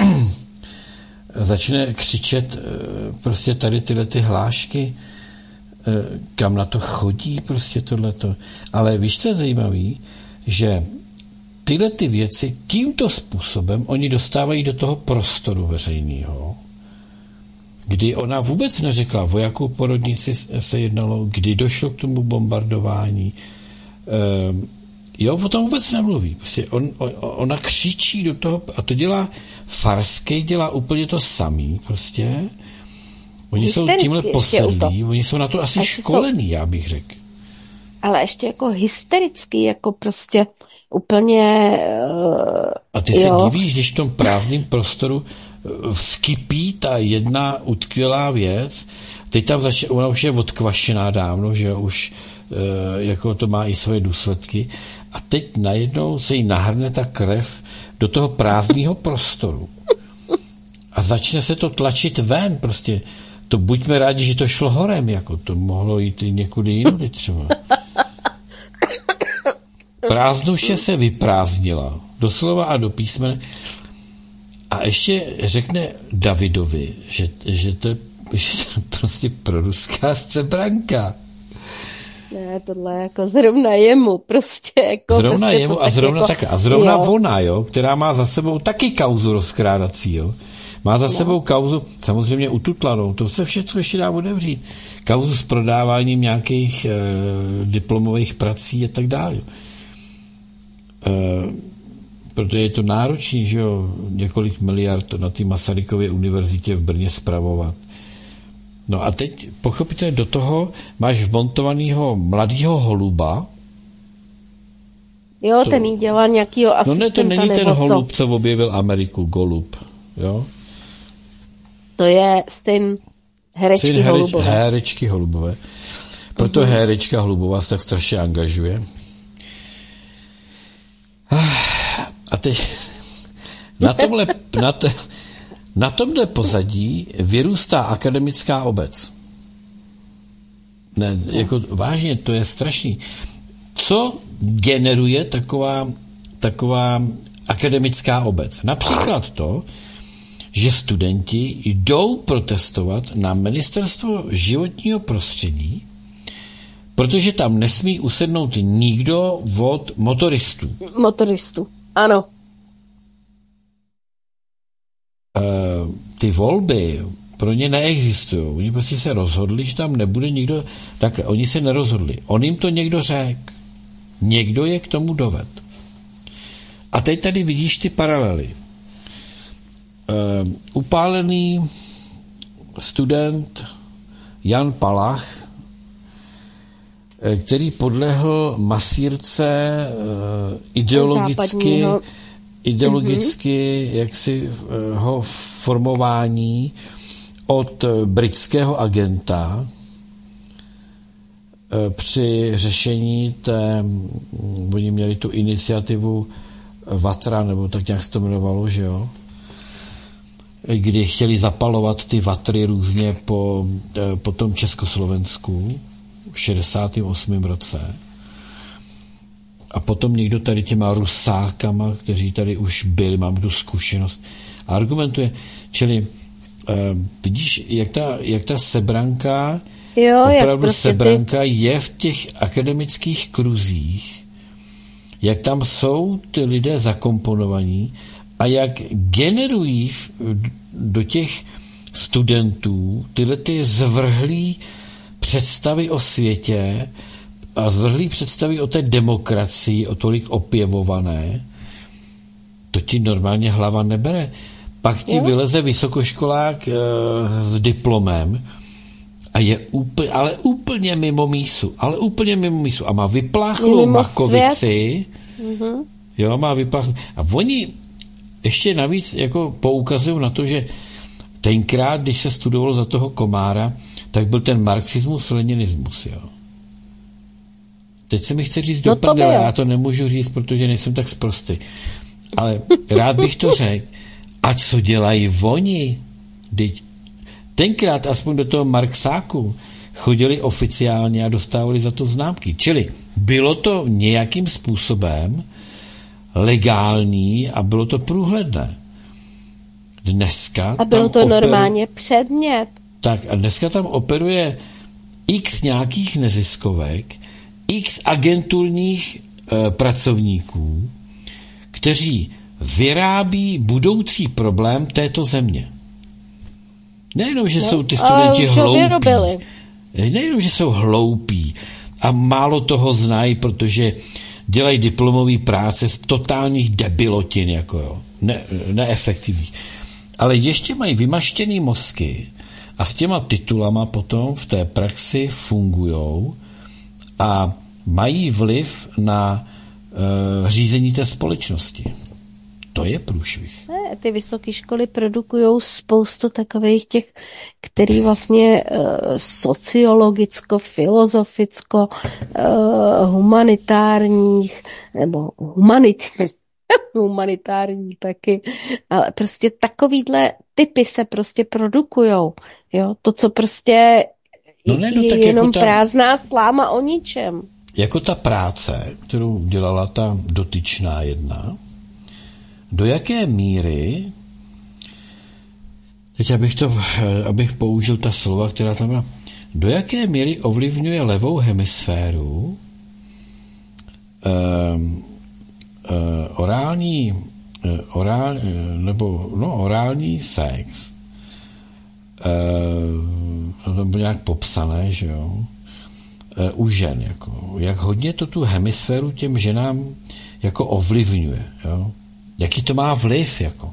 začne křičet e, prostě tady tyhle ty hlášky, e, kam na to chodí prostě tohleto. Ale víš, co je zajímavý, že tyhle ty věci tímto způsobem oni dostávají do toho prostoru veřejného, kdy ona vůbec neřekla, o jakou porodnici se jednalo, kdy došlo k tomu bombardování. Ehm, jo, o tom vůbec nemluví. Prostě on, on, ona křičí do toho, a to dělá Farský, dělá úplně to samý, prostě. Oni jsou tímhle posedlí, oni jsou na to asi školení, jsou... já bych řekl. Ale ještě jako hysterický, jako prostě úplně... Uh, a ty jo. se divíš, když v tom prázdném prostoru vskypí ta jedna utkvělá věc, teď tam začne, ona už je odkvašená dávno, že už e, jako to má i svoje důsledky, a teď najednou se jí nahrne ta krev do toho prázdného prostoru a začne se to tlačit ven, prostě to buďme rádi, že to šlo horem, jako to mohlo jít i někudy jinudy třeba. Prázdnuše se vyprázdnila, doslova a do písmene. A ještě řekne Davidovi, že, že, to, je, že to je prostě proruská sebranka. Ne, tohle jako zrovna jemu, prostě jako... Zrovna prostě jemu a zrovna jako, tak, a zrovna jo. ona, jo, která má za sebou taky kauzu rozkrádací, jo. Má za no. sebou kauzu, samozřejmě ututlanou, to se všechno ještě dá otevřít. Kauzu s prodáváním nějakých e, diplomových prací a tak dále. E, protože je to náročný, že jo, několik miliard na té Masarykově univerzitě v Brně spravovat. No a teď pochopitelně do toho máš vmontovanýho mladýho holuba. Jo, to, ten jí dělá nějakýho asistenta. No ne, to není ten co? holub, co objevil Ameriku, Golub, jo. To je syn herečky syn hereč, Holubové. herečky Holubové. Proto uh-huh. herečka Holubová se tak strašně angažuje. A teď na tomhle, na, te, na tomhle pozadí vyrůstá akademická obec. Ne, jako vážně, to je strašný. Co generuje taková, taková akademická obec? Například to, že studenti jdou protestovat na ministerstvo životního prostředí, protože tam nesmí usednout nikdo od motoristů. Motoristů, ano. E, ty volby pro ně neexistují. Oni prostě se rozhodli, že tam nebude nikdo. Takhle, oni se nerozhodli. On jim to někdo řekl. Někdo je k tomu doved. A teď tady vidíš ty paralely. Uh, upálený student Jan Palach, který podlehl masírce uh, ideologicky, ideologicky mm-hmm. jaksi uh, ho formování od britského agenta uh, při řešení té, um, oni měli tu iniciativu Vatra, nebo tak nějak se to jmenovalo, že jo? Kdy chtěli zapalovat ty vatry různě po, po tom Československu v šedesátém osmém roce. A potom někdo tady těma rusákama, kteří tady už byli, mám tu zkušenost, argumentuje. Čili uh, vidíš, jak ta, jak ta sebranka, jo, opravdu prostě sebranka ty... je v těch akademických kruzích, jak tam jsou ty lidé zakomponovaní a jak generují do těch studentů tyhle ty zvrhlý představy o světě a zvrhlý představy o té demokracii, o tolik opěvované, to ti normálně hlava nebere. Pak ti jo. vyleze vysokoškolák e, s diplomem a je úplně, ale úplně mimo mísu, ale úplně mimo mísu a má vypláchlou makovici, mm-hmm. jo, má vypláchlou. A oni ještě navíc jako poukazují na to, že tenkrát, když se studovalo za toho Komára, tak byl ten marxismus, leninismus, jo. Teď se mi chce říct no do prdele, já to nemůžu říct, protože nejsem tak sprostý. Ale rád bych to řekl. A co dělají oni? Tenkrát aspoň do toho Marxáku chodili oficiálně a dostávali za to známky. Čili bylo to nějakým způsobem legální a bylo to průhledné. Dneska a bylo to operu... normálně předmět. Tak a dneska tam operuje x nějakých neziskovek, x agenturních e, pracovníků, kteří vyrábí budoucí problém této země. Nejenom, že no, jsou ty studenti hloupí. Nejenom, že jsou hloupí a málo toho znají, protože dělají diplomové práce z totálních debilotin, jako jo, ne, neefektivních. Ale ještě mají vymaštěný mozky a s těma titulama potom v té praxi fungujou a mají vliv na uh, řízení té společnosti. To je průšvih. Ne, ty vysoké školy produkují spoustu takových těch, který vlastně uh, sociologicko, filozoficko, uh, humanitárních, nebo humanitárních, humanitární taky, ale prostě takovýhle typy se prostě produkujou. Jo? To, co prostě no ne, no, je tak jenom jako ta, prázdná sláma o ničem. Jako ta práce, kterou dělala ta dotyčná jedna, do jaké míry, teď abych, to, abych použil ta slova, která tam byla, do jaké míry ovlivňuje levou hemisféru um, Uh, orální, uh, orál, uh, nebo no, orální sex, uh, to bylo nějak popsané, že jo, uh, u žen, jako, jak hodně to tu hemisféru těm ženám jako ovlivňuje, jo, jaký to má vliv, jako.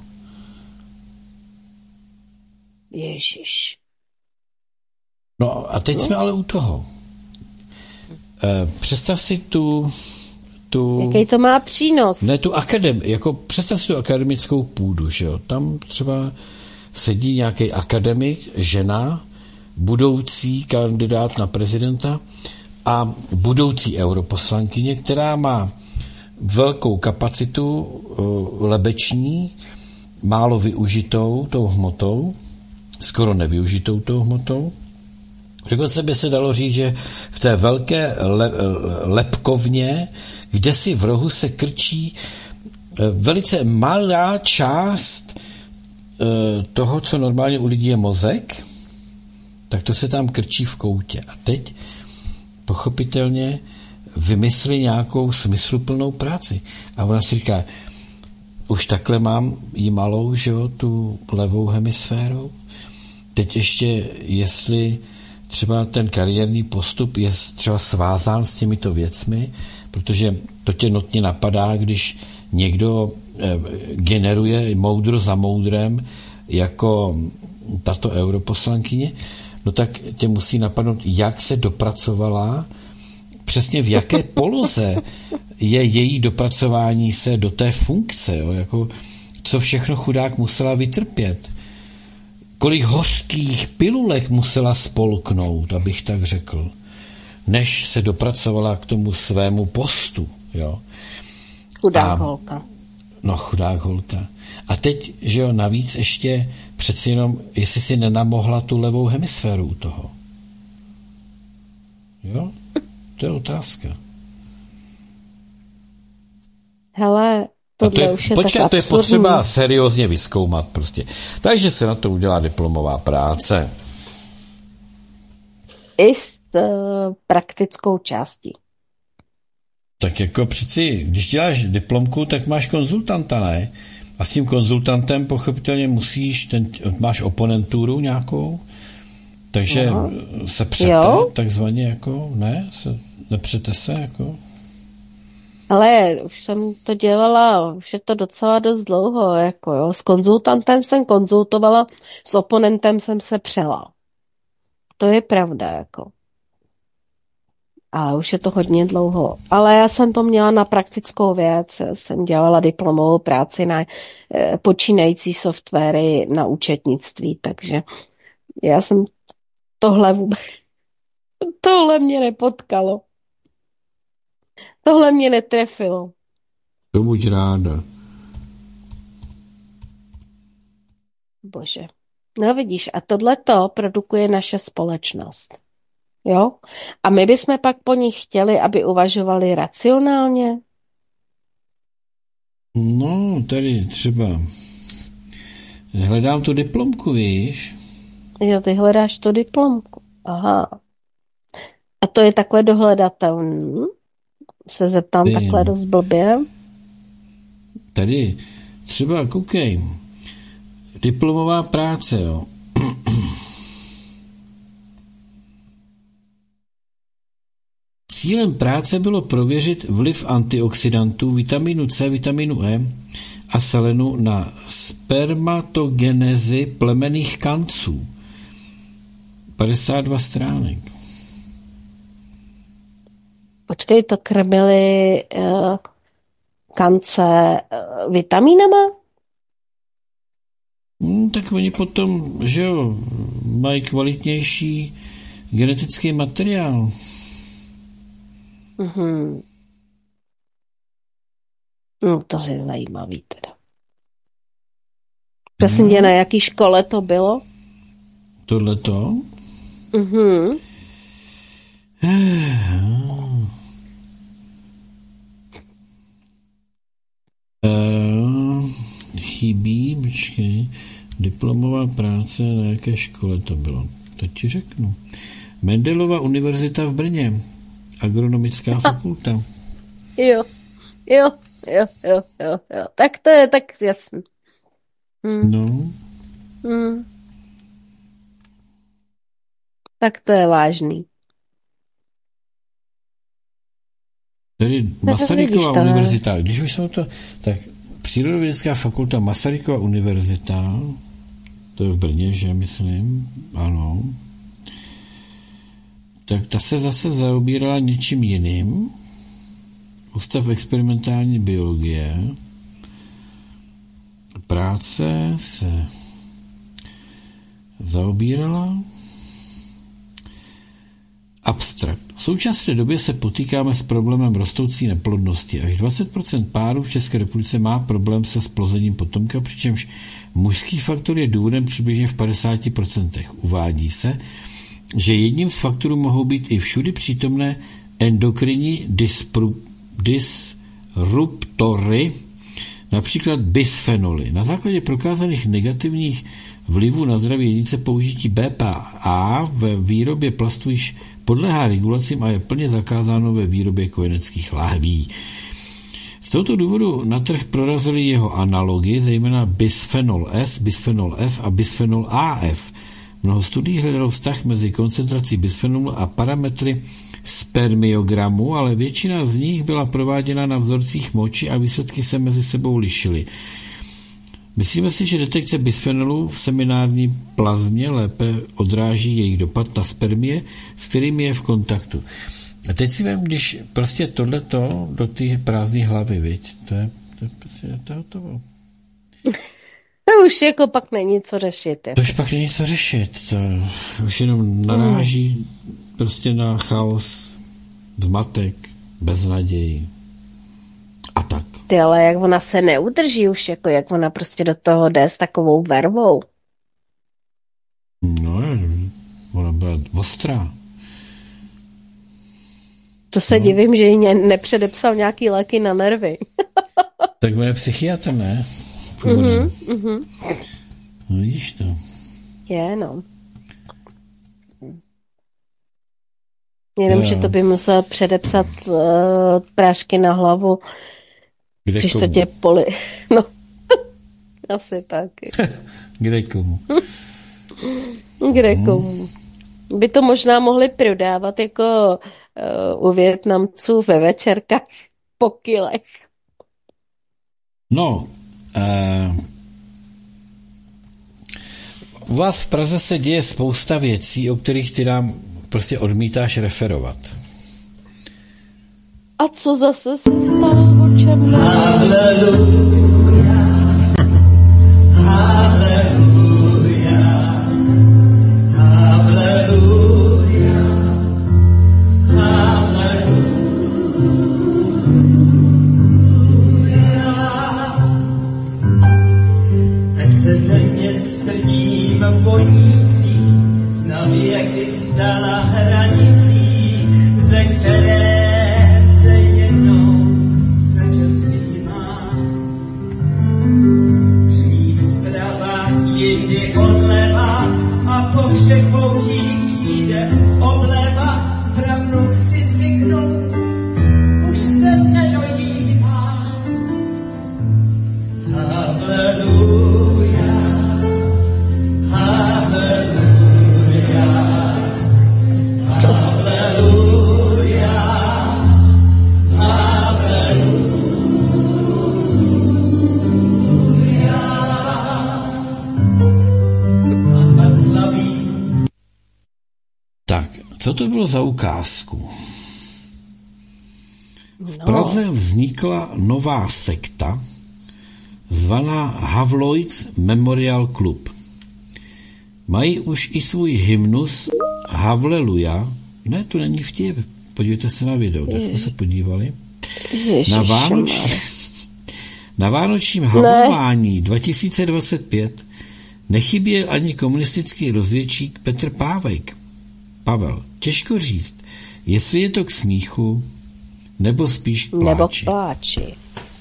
Ježiš. No a teď no. jsme ale u toho. Uh, představ si tu Tu, jaký to má přínos? Ne, tu akademii, jako představ si tu akademickou půdu, že jo, tam třeba sedí nějaký akademik, žena, budoucí kandidát na prezidenta a budoucí europoslankyně, která má velkou kapacitu uh, lebeční, málo využitou tou hmotou, skoro nevyužitou tou hmotou. Dokonce by se dalo říct, že v té velké le, lepkovně, kde si v rohu se krčí velice malá část toho, co normálně u lidí je mozek, tak to se tam krčí v koutě. A teď pochopitelně vymyslí nějakou smysluplnou práci. A ona si říká, už takhle mám jí malou, že jo, tu levou hemisféru. Teď ještě, jestli třeba ten kariérní postup je třeba svázán s těmito věcmi, protože to tě notně napadá, když někdo generuje moudro za moudrem jako tato europoslankyně, no tak tě musí napadnout, jak se dopracovala, přesně v jaké poloze je její dopracování se do té funkce, jo? Jako, co všechno chudák musela vytrpět. Kolik hořkých pilulek musela spolknout, abych tak řekl, než se dopracovala k tomu svému postu. Jo? Chudák A, holka. No, chudák holka. A teď, že jo, navíc ještě přeci jenom, jestli si nenamohla tu levou hemisféru u toho. Jo? To je otázka. Hele, tohle to už je počkej, tak to je absurdní. potřeba seriózně vyzkoumat prostě. Takže se na to udělá diplomová práce. I s uh, praktickou částí. Tak jako přeci, když děláš diplomku, tak máš konzultanta, ne? A s tím konzultantem pochopitelně musíš, ten, máš oponenturu nějakou, takže no. se přete, jo? takzvaně jako, ne? Se, nepřete se, jako? Ale už jsem to dělala, už je to docela dost dlouho, jako jo. S konzultantem jsem konzultovala, s oponentem jsem se přela. To je pravda, jako. A už je to hodně dlouho. Ale já jsem to měla na praktickou věc. Jsem dělala diplomovou práci na e, počínající softwary na účetnictví, takže já jsem tohle vůbec... Tohle mě nepotkalo. Tohle mě netrefilo. To buď ráda. Bože. No vidíš, a tohleto produkuje naše společnost. Jo? A my bychom pak po nich chtěli, aby uvažovali racionálně? No, tady třeba hledám tu diplomku, víš? Jo, ty hledáš tu diplomku. Aha. A to je takové dohledatelné? Se zeptám Vím. takhle dost blbě. Tady třeba, koukej, diplomová práce, jo. Cílem práce bylo prověřit vliv antioxidantů, vitamínu C, vitamínu E a selenu na spermatogenezi plemenných kanců. padesát dva stránek. Počkej, to krmili uh, kance uh, vitamínama? Hmm, tak oni potom, že jo, mají kvalitnější genetický materiál. Mhm. No, to je zajímavý teda. Prosím tě, na jaký škole to bylo? Tohleto? Mhm. Uh, chybí, počkej, diplomová práce, na jaké škole to bylo? To ti řeknu. Mendelova univerzita v Brně. Agronomická fakulta. Jo, jo, jo, jo, jo, jo. Tak to je tak jasný. Hmm. No. Hmm. Tak to je vážný. Tady Masarykova univerzita, když už jsou to, tak Přírodovědecká fakulta Masarykova univerzita, to je v Brně, že myslím, ano, tak ta se zase zaobírala něčím jiným. Ústav experimentální biologie. Práce se zaobírala abstrakt. V současné době se potýkáme s problémem rostoucí neplodnosti. Až dvacet procent párů v České republice má problém se splozením potomka, přičemž mužský faktor je důvodem přibližně v padesáti procentech. Uvádí se, že jedním z faktorů mohou být i všudy přítomné endokrinní dispru, disruptory, například bisfenoly. Na základě prokázaných negativních vlivů na zdraví jedince použití B P A ve výrobě plastu již podléhá regulacím a je plně zakázáno ve výrobě kojeneckých lahví. Z tohoto důvodu na trh prorazily jeho analogy, zejména bisfenol S, bisfenol F a bisfenol A F. Mnoho studií hledalo vztah mezi koncentrací bisfenolu a parametry spermiogramu, ale většina z nich byla prováděna na vzorcích moči a výsledky se mezi sebou lišily. Myslíme si, že detekce bisfenolu v seminární plazmě lépe odráží jejich dopad na spermie, s kterými je v kontaktu. A teď si vem, když prostě tohleto do té prázdné hlavy, viď? To je, to je, to je hotovo. To už jako pak není co řešit. To už pak není co řešit. To už jenom naráží mm. prostě na chaos, zmatek, beznaději a tak. Ty, ale jak ona se neudrží už, jako jak ona prostě do toho jde s takovou vervou. No, ona byla ostrá. To se no. divím, že jí nepředepsal nějaký léky na nervy. Tak on je psychiatr, ne? Mhm, mhm. No vidíš to. Je, no. Jenom, že to by musel předepsat uh, prášky na hlavu. Kde Což komu? to tě poli... No, asi taky. Kde komu? Kde komu? By to možná mohli prodávat jako uh, u Vietnamců ve večerkách po kilech. No, uh, u vás v Praze se děje spousta věcí, o kterých ty nám prostě odmítáš referovat. A co zase se stalo, o čem ne? Haleluja, haleluja, haleluja, haleluja. Tak se země strním vonící, na věky stala hranicí, ze které jindy odleva a po všech bouřích přijde obleva, pravnuk si zvyknu, už se nedojívá. Haleluja, haleluja, haleluja, haleluja. Tak, co to bylo za ukázku? V Praze vznikla nová sekta zvaná Havloids Memorial Club. Mají už i svůj hymnus Haleluja. Ne, to není vtip. Podívejte se na video, tak jsme se podívali. Na, Vánoč... na vánočním havlování dva tisíce dvacet pět nechyběl ani komunistický rozvědčík Petr Pávek. Pavel, těžko říct, jestli je to k smíchu, nebo spíš k pláči. Nebo k pláči.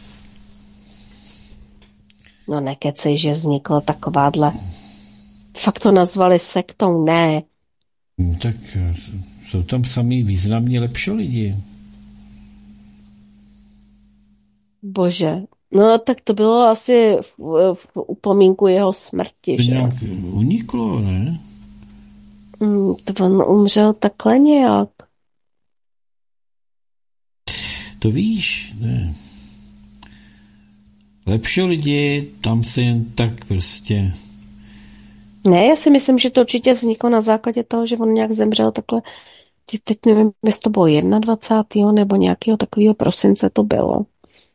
No nekecej, že vzniklo takováhle. Fakt to nazvali sektou, ne. No, tak jsou tam samý významní lepší lidi. Bože, no tak to bylo asi v, v upomínku jeho smrti, to že? Nějak uniklo, ne? Mm, to on umřel takhle nějak. To víš, ne. Lepší lidi, tam se jen tak prostě... Ne, já si myslím, že to určitě vzniklo na základě toho, že on nějak zemřel takhle, teď nevím, jestli to bylo dvacátého prvního nebo nějakého takového prosince to bylo.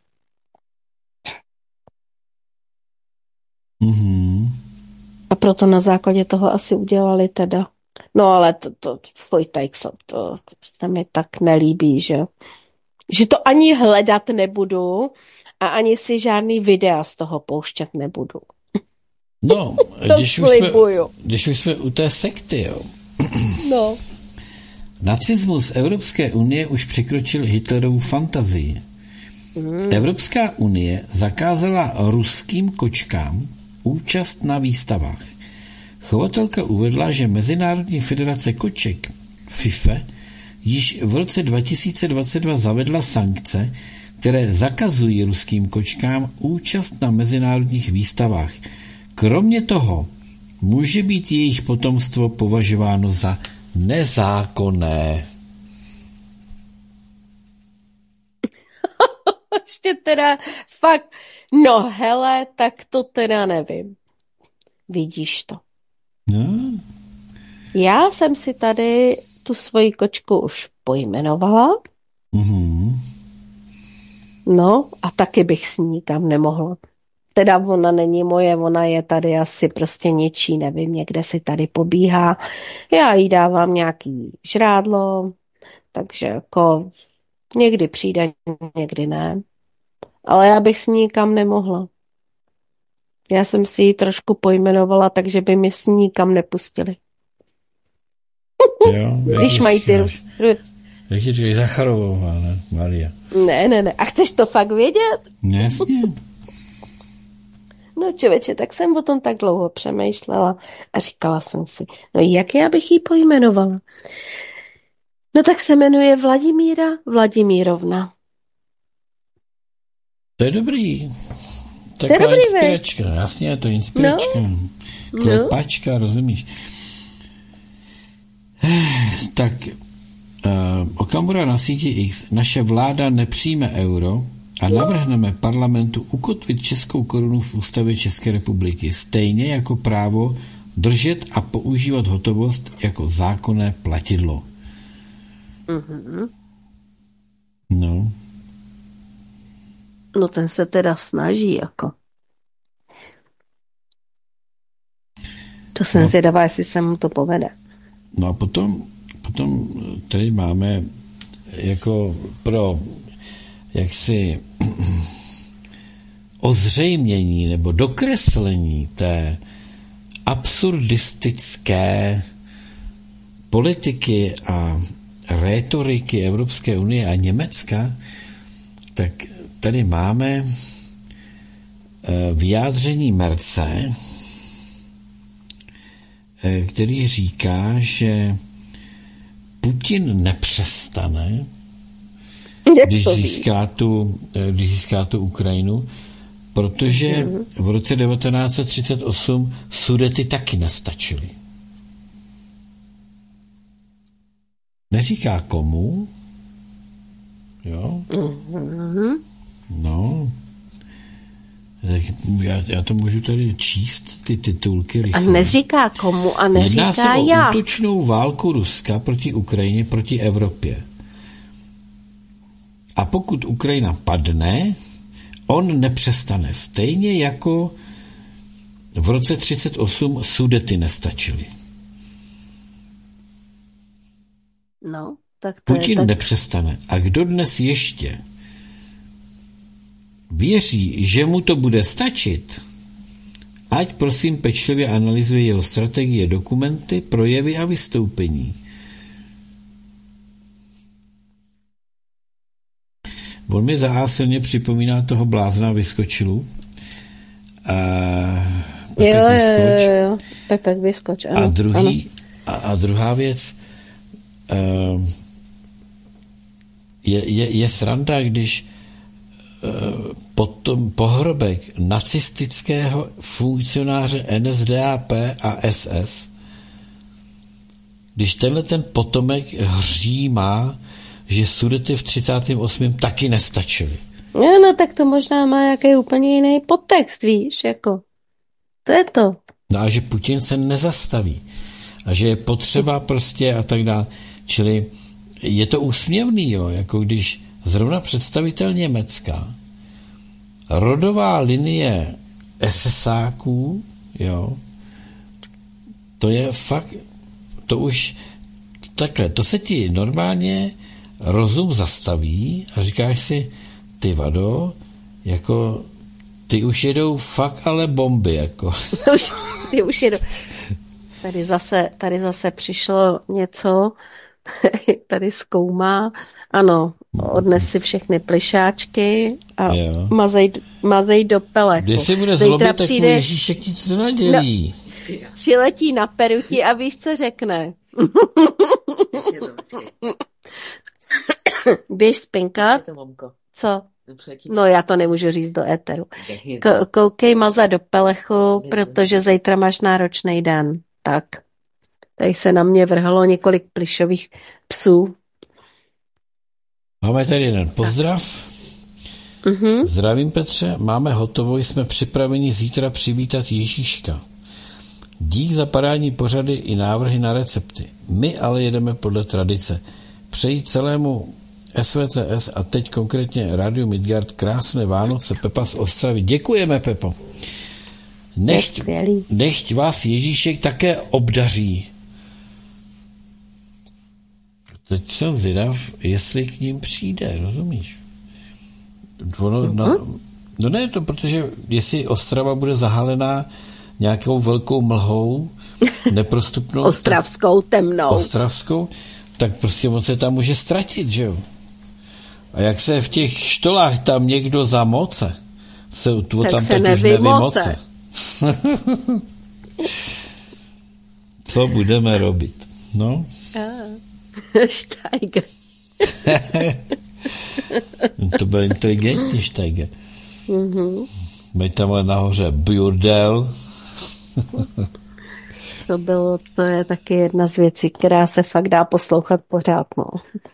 Mhm. A proto na základě toho asi udělali teda. No ale to, to Vojtajkson, to se mi tak nelíbí, že že to ani hledat nebudu a ani si žádný videa z toho pouštět nebudu. No, když, už jsme, když už jsme u té sekty, jo. No. Nacismus Evropské unie už překročil Hitlerovu fantazii. Hmm. Evropská unie zakázala ruským kočkám účast na výstavách. Chovatelka uvedla, že Mezinárodní federace koček FIFA již v roce dva tisíce dvacet dva zavedla sankce, které zakazují ruským kočkám účast na mezinárodních výstavách. Kromě toho může být jejich potomstvo považováno za nezákonné. ještě teda fakt, no hele, tak to teda nevím. Vidíš to. No. Já jsem si tady tu svoji kočku už pojmenovala. Mhm. No a taky bych s ní nikam nemohla. Teda ona není moje, ona je tady asi prostě něčí, nevím, někde si tady pobíhá. Já jí dávám nějaký žrádlo, takže jako někdy přijde, někdy ne. Ale já bych s ní nikam nemohla. Já jsem si ji trošku pojmenovala, takže by mi s ní nikam nepustili. Jo, když mají ty rus... Jak ti říkají Zacharová, ne? Maria. Ne, ne, ne. A chceš to fakt vědět? Jasně. No člověče, tak jsem o tom tak dlouho přemýšlela a říkala jsem si, no jak já bych ji pojmenovala? No tak se jmenuje Vladimíra Vladimírovna. To je dobrý. Taková to je dobrý, inspiračka, ve? Jasně, je to inspiračka. No. Klepačka, no. Rozumíš? Tak uh, Okamura na síti X. Naše vláda nepřijme euro a navrhneme parlamentu ukotvit českou korunu v ústavě České republiky, stejně jako právo držet a používat hotovost jako zákonné platidlo. Mm-hmm. No. No ten se teda snaží, jako. To jsem no. zvědavá, jestli se mu to povede. No a potom, potom tady máme jako pro jaksi ozřejmění nebo dokreslení té absurdistické politiky a rétoriky Evropské unie a Německa, tak tady máme vyjádření Merce, který říká, že Putin nepřestane, když získá tu, když získá tu Ukrajinu, protože v roce devatenáct set třicet osm Sudety taky nestačily. Neříká komu, jo? No. Tak já, já to můžu tady číst, ty titulky rychle. A neříká komu a neříká Jedná se já. o útočnou válku Ruska proti Ukrajině, proti Evropě. A pokud Ukrajina padne, on nepřestane. Stejně jako v roce třicet osm Sudety nestačily. No, tak to Putin je tak... nepřestane. A kdo dnes ještě věří, že mu to bude stačit, ať prosím pečlivě analyzuje jeho strategie, dokumenty, projevy a vystoupení. On mi za A silně připomíná toho blázna Vyskočilu. A Pepek jo, Vyskoč. Jo, jo, jo. Pepek Vyskoč, ano. A, druhý, a, a druhá věc uh, je, je, je sranda, když potom pohrobek nacistického funkcionáře N S D A P a S S, když tenhle ten potomek hřímá, že Sudety v třicátém osmém taky nestačily. No, no, tak to možná má jaký úplně jiný podtext, víš, jako. To je to. No a že Putin se nezastaví. A že je potřeba prostě a tak dále. Čili je to úsměvný, jo, jako když zrovna představitel Německa, rodová linie esesáků, jo, to je fakt, to už takhle, to se ti normálně rozum zastaví a říkáš si, ty vado, jako ty už jedou fakt ale bomby, jako. už, ty už jedou. Tady zase, tady zase přišlo něco, tady zkoumá, ano, odnes si všechny plišáčky a mazej, mazej do pelechu. Když si bude zlobit, tak přijde... mu Ježíšek nic nenadělí. No, přiletí na peruti a víš, co řekne. Běž spinkat. Co? No já to nemůžu říct do éteru. Koukej maza do pelechu, protože zítra máš náročný den. Tak. Tady se na mě vrhlo několik plišových psů. Máme tady jeden pozdrav. Mm-hmm. Zdravím, Petře, máme hotovo, jsme připraveni zítra přivítat Ježíška. Dík za parádní pořady i návrhy na recepty. My ale jedeme podle tradice. Přeji celému S V C S a teď konkrétně Rádiu Midgard krásné Vánoce. Pepa z Ostravy. Děkujeme, Pepo. Nechť, nechť vás Ježíšek také obdaří. Teď jsem zvědav, jestli k ním přijde, rozumíš? Ono, na, no ne, to protože jestli Ostrava bude zahalená nějakou velkou mlhou, neprostupnou. Ostravskou, temnou. Ostravskou, tak prostě on se tam může ztratit, že jo? A jak se v těch štolách tam někdo zamoce, se to tak tam se teď nevymoce. už nevymoce. Co budeme robit? No? Steiger. To byl inteligentní Steiger. Mm-hmm. Mají tamhle nahoře burdel. To bylo, to je taky jedna z věcí, která se fakt dá poslouchat pořád, no.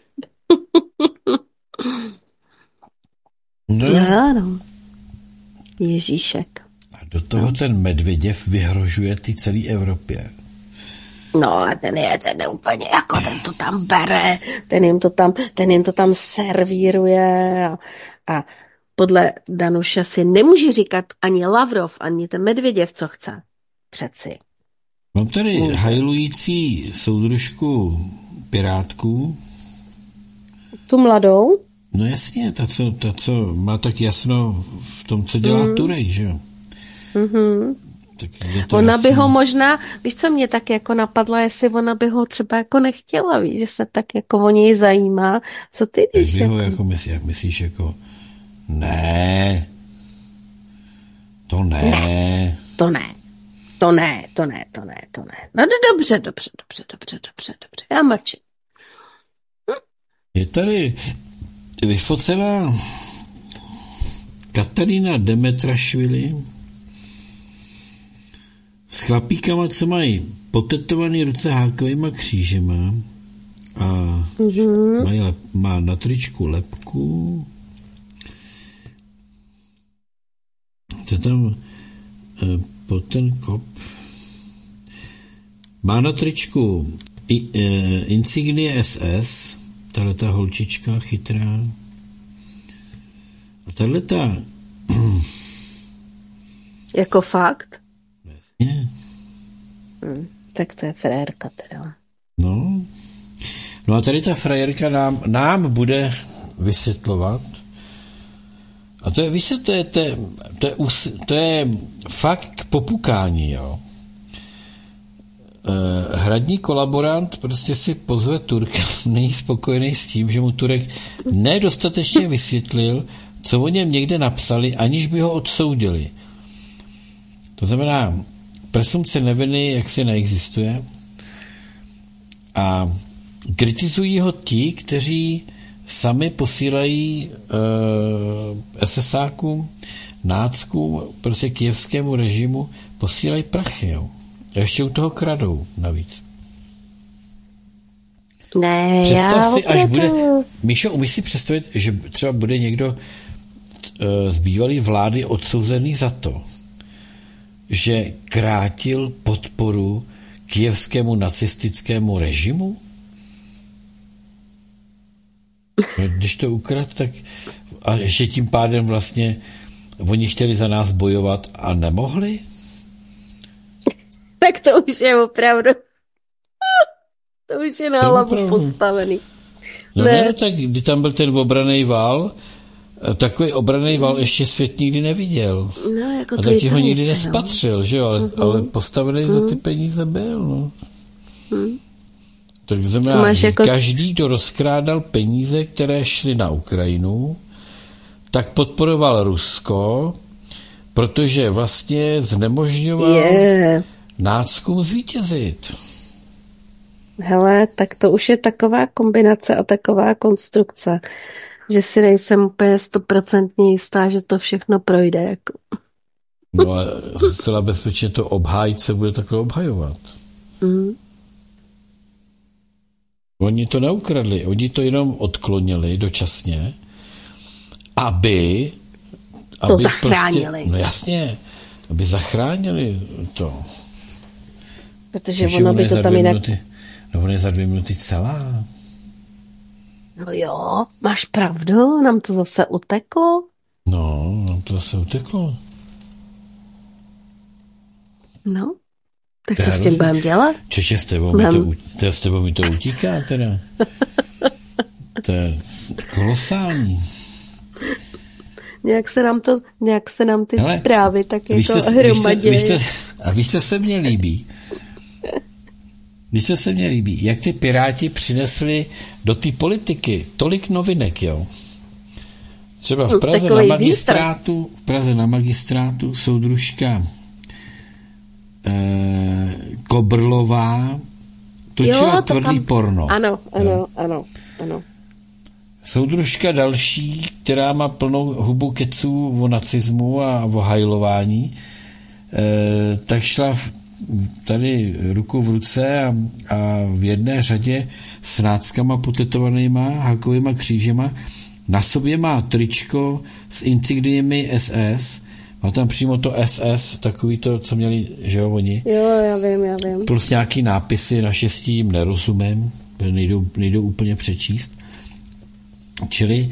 No. Ano. Ježíšek. A do toho no. ten Medvěděv vyhrožuje ty celé Evropě. No a ten je, ten je úplně jako, ten to tam bere, ten jim to tam, ten jim to tam servíruje a, a podle Danuše si nemůže říkat ani Lavrov, ani ten Medvěděv, co chce. Přeci. Mám tady Může. hajlující soudružku Pirátků. Tu mladou? No jasně, ta co, ta, co má tak jasno v tom, co dělá mm. Turek, že jo? Mhm. Ona jasný. by ho možná, víš, co mě tak jako napadla, jestli ona by ho třeba jako nechtěla, víš, že se tak jako o něj zajímá, co ty víš? Jak by ho jako myslí, jak myslíš, jako ne, to ne. ne, to ne, to ne, to ne, to ne, to ne. No dobře, dobře, dobře, dobře, dobře, dobře, já mlčím. Hm? Je tady vyfocená Katarína Demetrašvili s chlapíkama, co mají potetovaný ruce hákovýma křížema a mm-hmm. mají lep, má na tričku lebku. To tam e, pod ten kop má na tričku i, e, insignie S S, tahleta holčička chytrá. A tahleta jako fakt? Jasně. Hmm, tak to je frérka teda. No. No a tady ta frajerka nám, nám bude vysvětlovat. A to je, víš co, to je, to je, to je, to je fakt k popukání, jo. Eh, hradní kolaborant prostě si pozve Turka, není spokojený s tím, že mu Turek nedostatečně vysvětlil, co o něm někde napsali, aniž by ho odsoudili. To znamená, presumpce neviny jaksi neexistuje a kritizují ho ti, kteří sami posílají uh, esesákům, náckům, prostě kyjevskému režimu, posílají prachy, jo. A ještě u toho kradou navíc. Ne, Představ já si, až opravdu... bude... Míšo, umíš si představit, že třeba bude někdo uh, z bývalé vlády odsouzený za to, že krátil podporu kyjevskému nacistickému režimu? Když to ukrad, tak a že tím pádem vlastně oni chtěli za nás bojovat a nemohli? Tak to už je opravdu to už je na to hlavu opravdu postavený. No ne. ne, tak kdy tam byl ten obranný vál, takový obranný val ještě svět nikdy neviděl. No, jako a taky ho nikdy no. nespatřil, že jo, ale, uh-huh. ale postavený uh-huh. za ty peníze byl, no. Uh-huh. Tak znamená, jako... každý, kdo rozkrádal peníze, které šly na Ukrajinu, tak podporoval Rusko, protože vlastně znemožňoval yeah. náckům zvítězit. Hele, tak to už je taková kombinace a taková konstrukce, že si nejsem úplně stoprocentně jistá, že to všechno projde. Jako. No a zcela bezpečně to obhájce bude takhle obhajovat. Mm. Oni to neukradli, oni to jenom odklonili dočasně, aby to zachránili. Prostě, no jasně, aby zachránili to. Protože ono by to tam jinak... Minuty, no ono je za dvě minuty celá. No jo, máš pravdu, nám to zase uteklo. No, nám to zase uteklo. No, tak co s tím budeme dělat? Čeče, s tebou, mi to, to, s tebou mi to utíká teda. To je kolosální. Nějak se nám to, nějak se nám ty Hele, zprávy tak jako hromadily. A víš, co se mně líbí? Víš, co se mně líbí? Jak ty Piráti přinesli do té politiky tolik novinek, jo? Třeba v Praze na magistrátu, v Praze na magistrátu soudružka eh, Kobrlová točila jo, to tvrdý tam... porno. Ano, ano, jo? ano, ano. Soudružka další, která má plnou hubu keců o nacismu a o hajlování, eh, tak šla v, tady ruku v ruce a, a v jedné řadě s náckama potetovanýma hákovýma křížema. Na sobě má tričko s insigniemi S S. Má tam přímo to S S, takový to, co měli, že jo, oni. Jo, já vím, já vím. Plus nějaký nápisy, naštěstí jim nerozumím, nejdou, nejdou úplně přečíst. Čili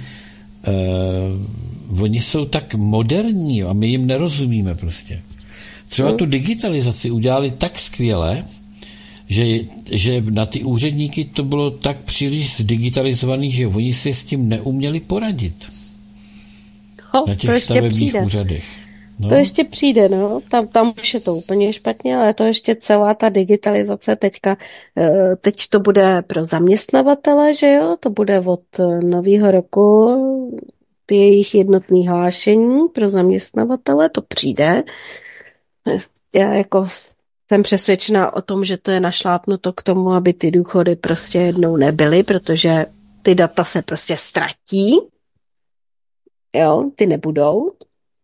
uh, oni jsou tak moderní a my jim nerozumíme prostě. Třeba hmm. tu digitalizaci udělali tak skvěle, že, že na ty úředníky to bylo tak příliš zdigitalizovaný, že oni si s tím neuměli poradit. Ho, na těch stavebních úřadech. No. To ještě přijde, no. Tam, tam už je to úplně špatně, ale to ještě celá ta digitalizace teďka, teď to bude pro zaměstnavatele, že jo, to bude od nového roku ty jejich jednotný hlášení pro zaměstnavatele, to přijde. Já jako jsem přesvědčená o tom, že to je našlápnuto k tomu, aby ty důchody prostě jednou nebyly, protože ty data se prostě ztratí. Jo, ty nebudou.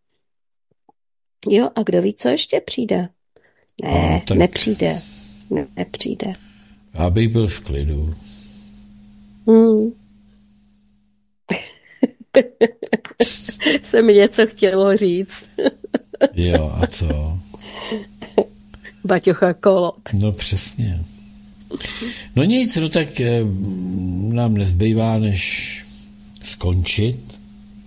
Jo, a kdo ví, co ještě přijde? Ne, no, tak... nepřijde. Ne, nepřijde. Abych byl v klidu. Hmm. Se mi něco chtělo říct. Jo, a co? Baťocha kolo. No přesně. No nic, no tak eh, nám nezbývá, než skončit.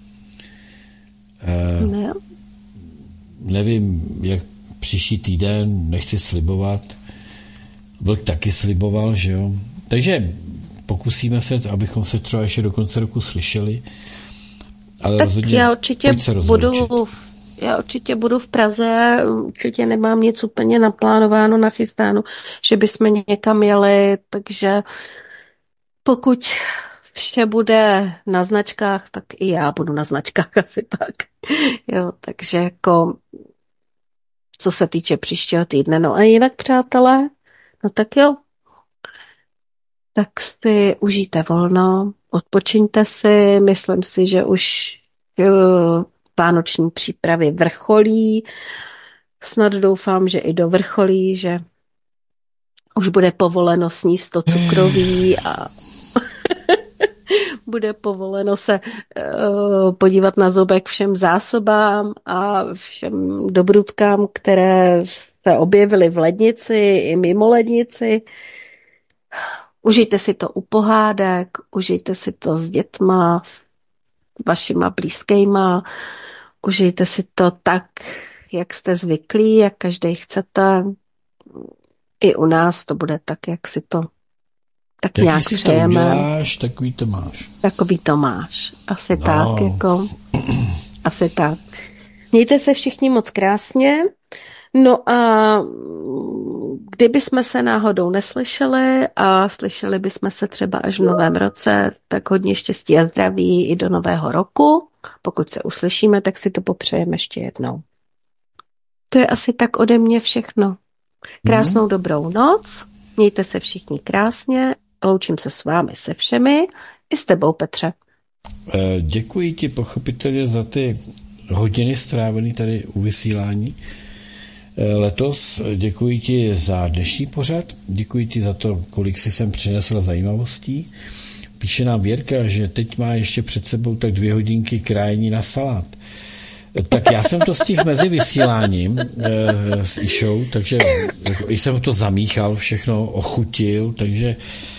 Eh, no. Nevím, jak příští týden, nechci slibovat. Vlk taky sliboval, že jo. Takže pokusíme se, abychom se třeba ještě do konce roku slyšeli. Ale tak rozhodně, já určitě budu já určitě budu v Praze, určitě nemám nic úplně naplánováno, nachystáno, že bychom někam jeli, takže pokud vše bude na značkách, tak i já budu na značkách asi tak. Jo, takže jako co se týče příštího týdne. No a jinak, přátelé, no tak jo, tak si užijte volno, odpočiňte si, myslím si, že už jo, vánoční přípravy vrcholí, snad doufám, že i dovrcholí, že už bude povoleno sníst to cukroví a bude povoleno se uh, podívat na zobek všem zásobám a všem dobrutkám, které se objevily v lednici i mimo lednici. Užijte si to u pohádek, užijte si to s dětma, s vašima blízkejma, užijte si to tak, jak jste zvyklí, jak každý chcete. I u nás to bude tak, jak si to tak jak nějak si přejeme. To uděláš, takový to máš. Takový to máš. Asi no. tak, jako. Asi tak. Mějte se všichni moc krásně. No a kdyby jsme se náhodou neslyšeli a slyšeli bychom se třeba až v novém roce, tak hodně štěstí a zdraví i do nového roku. Pokud se uslyšíme, tak si to popřejeme ještě jednou. To je asi tak ode mě všechno. Krásnou mm. dobrou noc. Mějte se všichni krásně. Loučím se s vámi se všemi. I s tebou, Petře. Děkuji ti pochopitelně za ty hodiny strávené tady u vysílání. Letos děkuji ti za dnešní pořad, děkuji ti za to, kolik si sem přinesl zajímavostí. Píše nám Věrka, že teď má ještě před sebou tak dvě hodinky krájení na salát. Tak já jsem to stihl mezi vysíláním e, s Išou, takže jsem to zamíchal, všechno ochutil, takže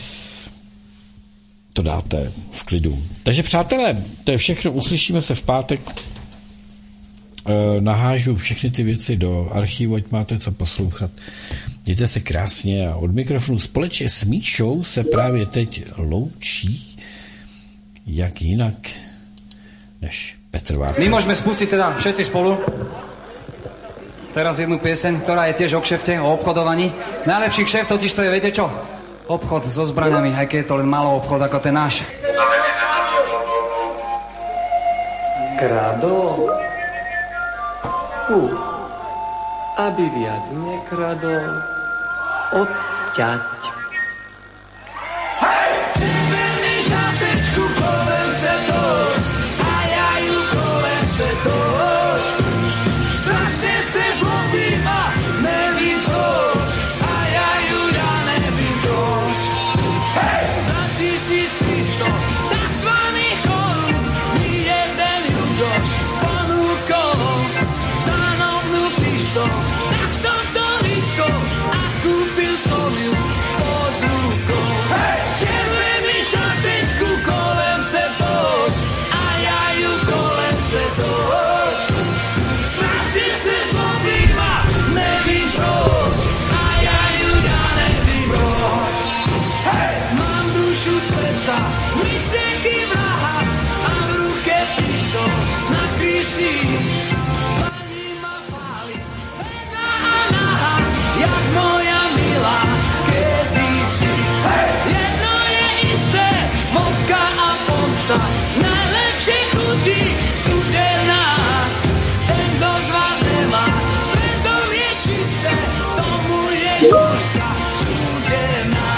to dáte v klidu. Takže přátelé, to je všechno, uslyšíme se v pátek. E, nahážu všechny ty věci do archivu, ať máte co poslouchat. Mějte se krásně a od mikrofonu společně s Míšou se právě teď loučí, jak jinak než Petr Václav. My môžeme spustiť teda všetci spolu teraz jednu pieseň, ktorá je tiež o kšefte, o obchodovaní. Najlepší kšeft totiž to je, viete čo? Obchod so zbraňami, aj keď je to len malý obchod ako ten náš. Kradol? Fú, aby viac nekradol, odťať. Hej! Červený šatečku kolem se toč, a ja ju kolem se toč. Strašne se zlobím a nevím proč, a ja ju ja nevím proč. Hej! Za tisíc tristo takzvaných korún mi jeden judoš ponúkol za novnú pištol. Tak som to riskol a kúpil som ju pod rukou. Hej! Červený šatečku kolem se toč, a ja ju kolem se toč. Strašne se zlobím a nevím proč, a ja ju ja nevím proč. Hej! Mám dušu svetca, myšlenky vraha a v ruke pištol na krysi. Pani ma páli, vedná a nahá, jak moja milá kedysi. Hej! Jedno je isté, vodka a pomsta, najlepšie chutí studená. Ten, kto z vás nemá svedomie čisté, tomu je vodka studená.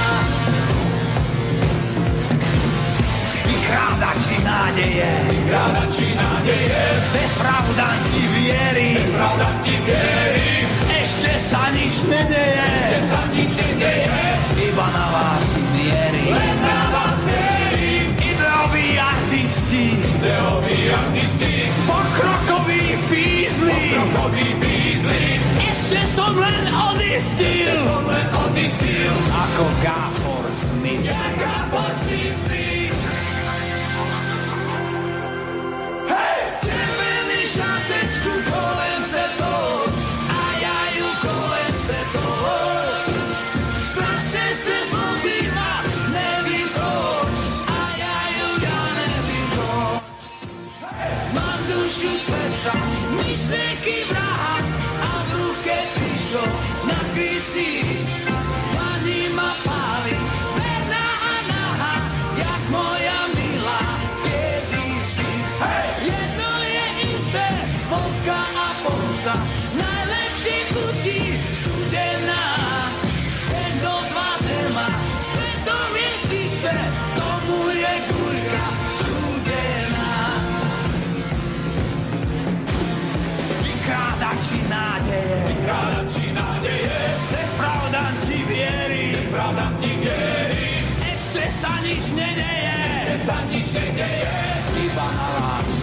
Vykrádači nádeje, vykrádači nádeje, defraudanti viery, defraudanti viery. Ešte sa nič nedeje, ešte sa nič nedeje, iba na vás mierí, len na vás mierí. Ideoví artisti, ideoví artisti, pokrokoví fízli, pokrokoví fízli. Ešte som len odistil, ešte som len odistil, ako Gábor zmizli, jak Gábor zmizli. Hej! Červený šatečku kolem se toč, a ja ju kolem se toč. Strašne se zlobím a nevím proč, a ja ju ja nevím proč. Hej! Mám dušu srdca, myšlenky vraha a v ruke pištol na krysi. Pani ma páli, verná a nahá, jak moja milá kedysi. Hej! Jedno je isté, vodka a pomsta, najlepšie chutí studená. Ten, kto z vás nemá svedomie čisté, tomu je guľka studená. Vykrádači nádeje, vykrádači nádeje, defraudanti viery, defraudanti viery. Ešte sa nič nedeje, ešte sa nič nedeje, iba na vás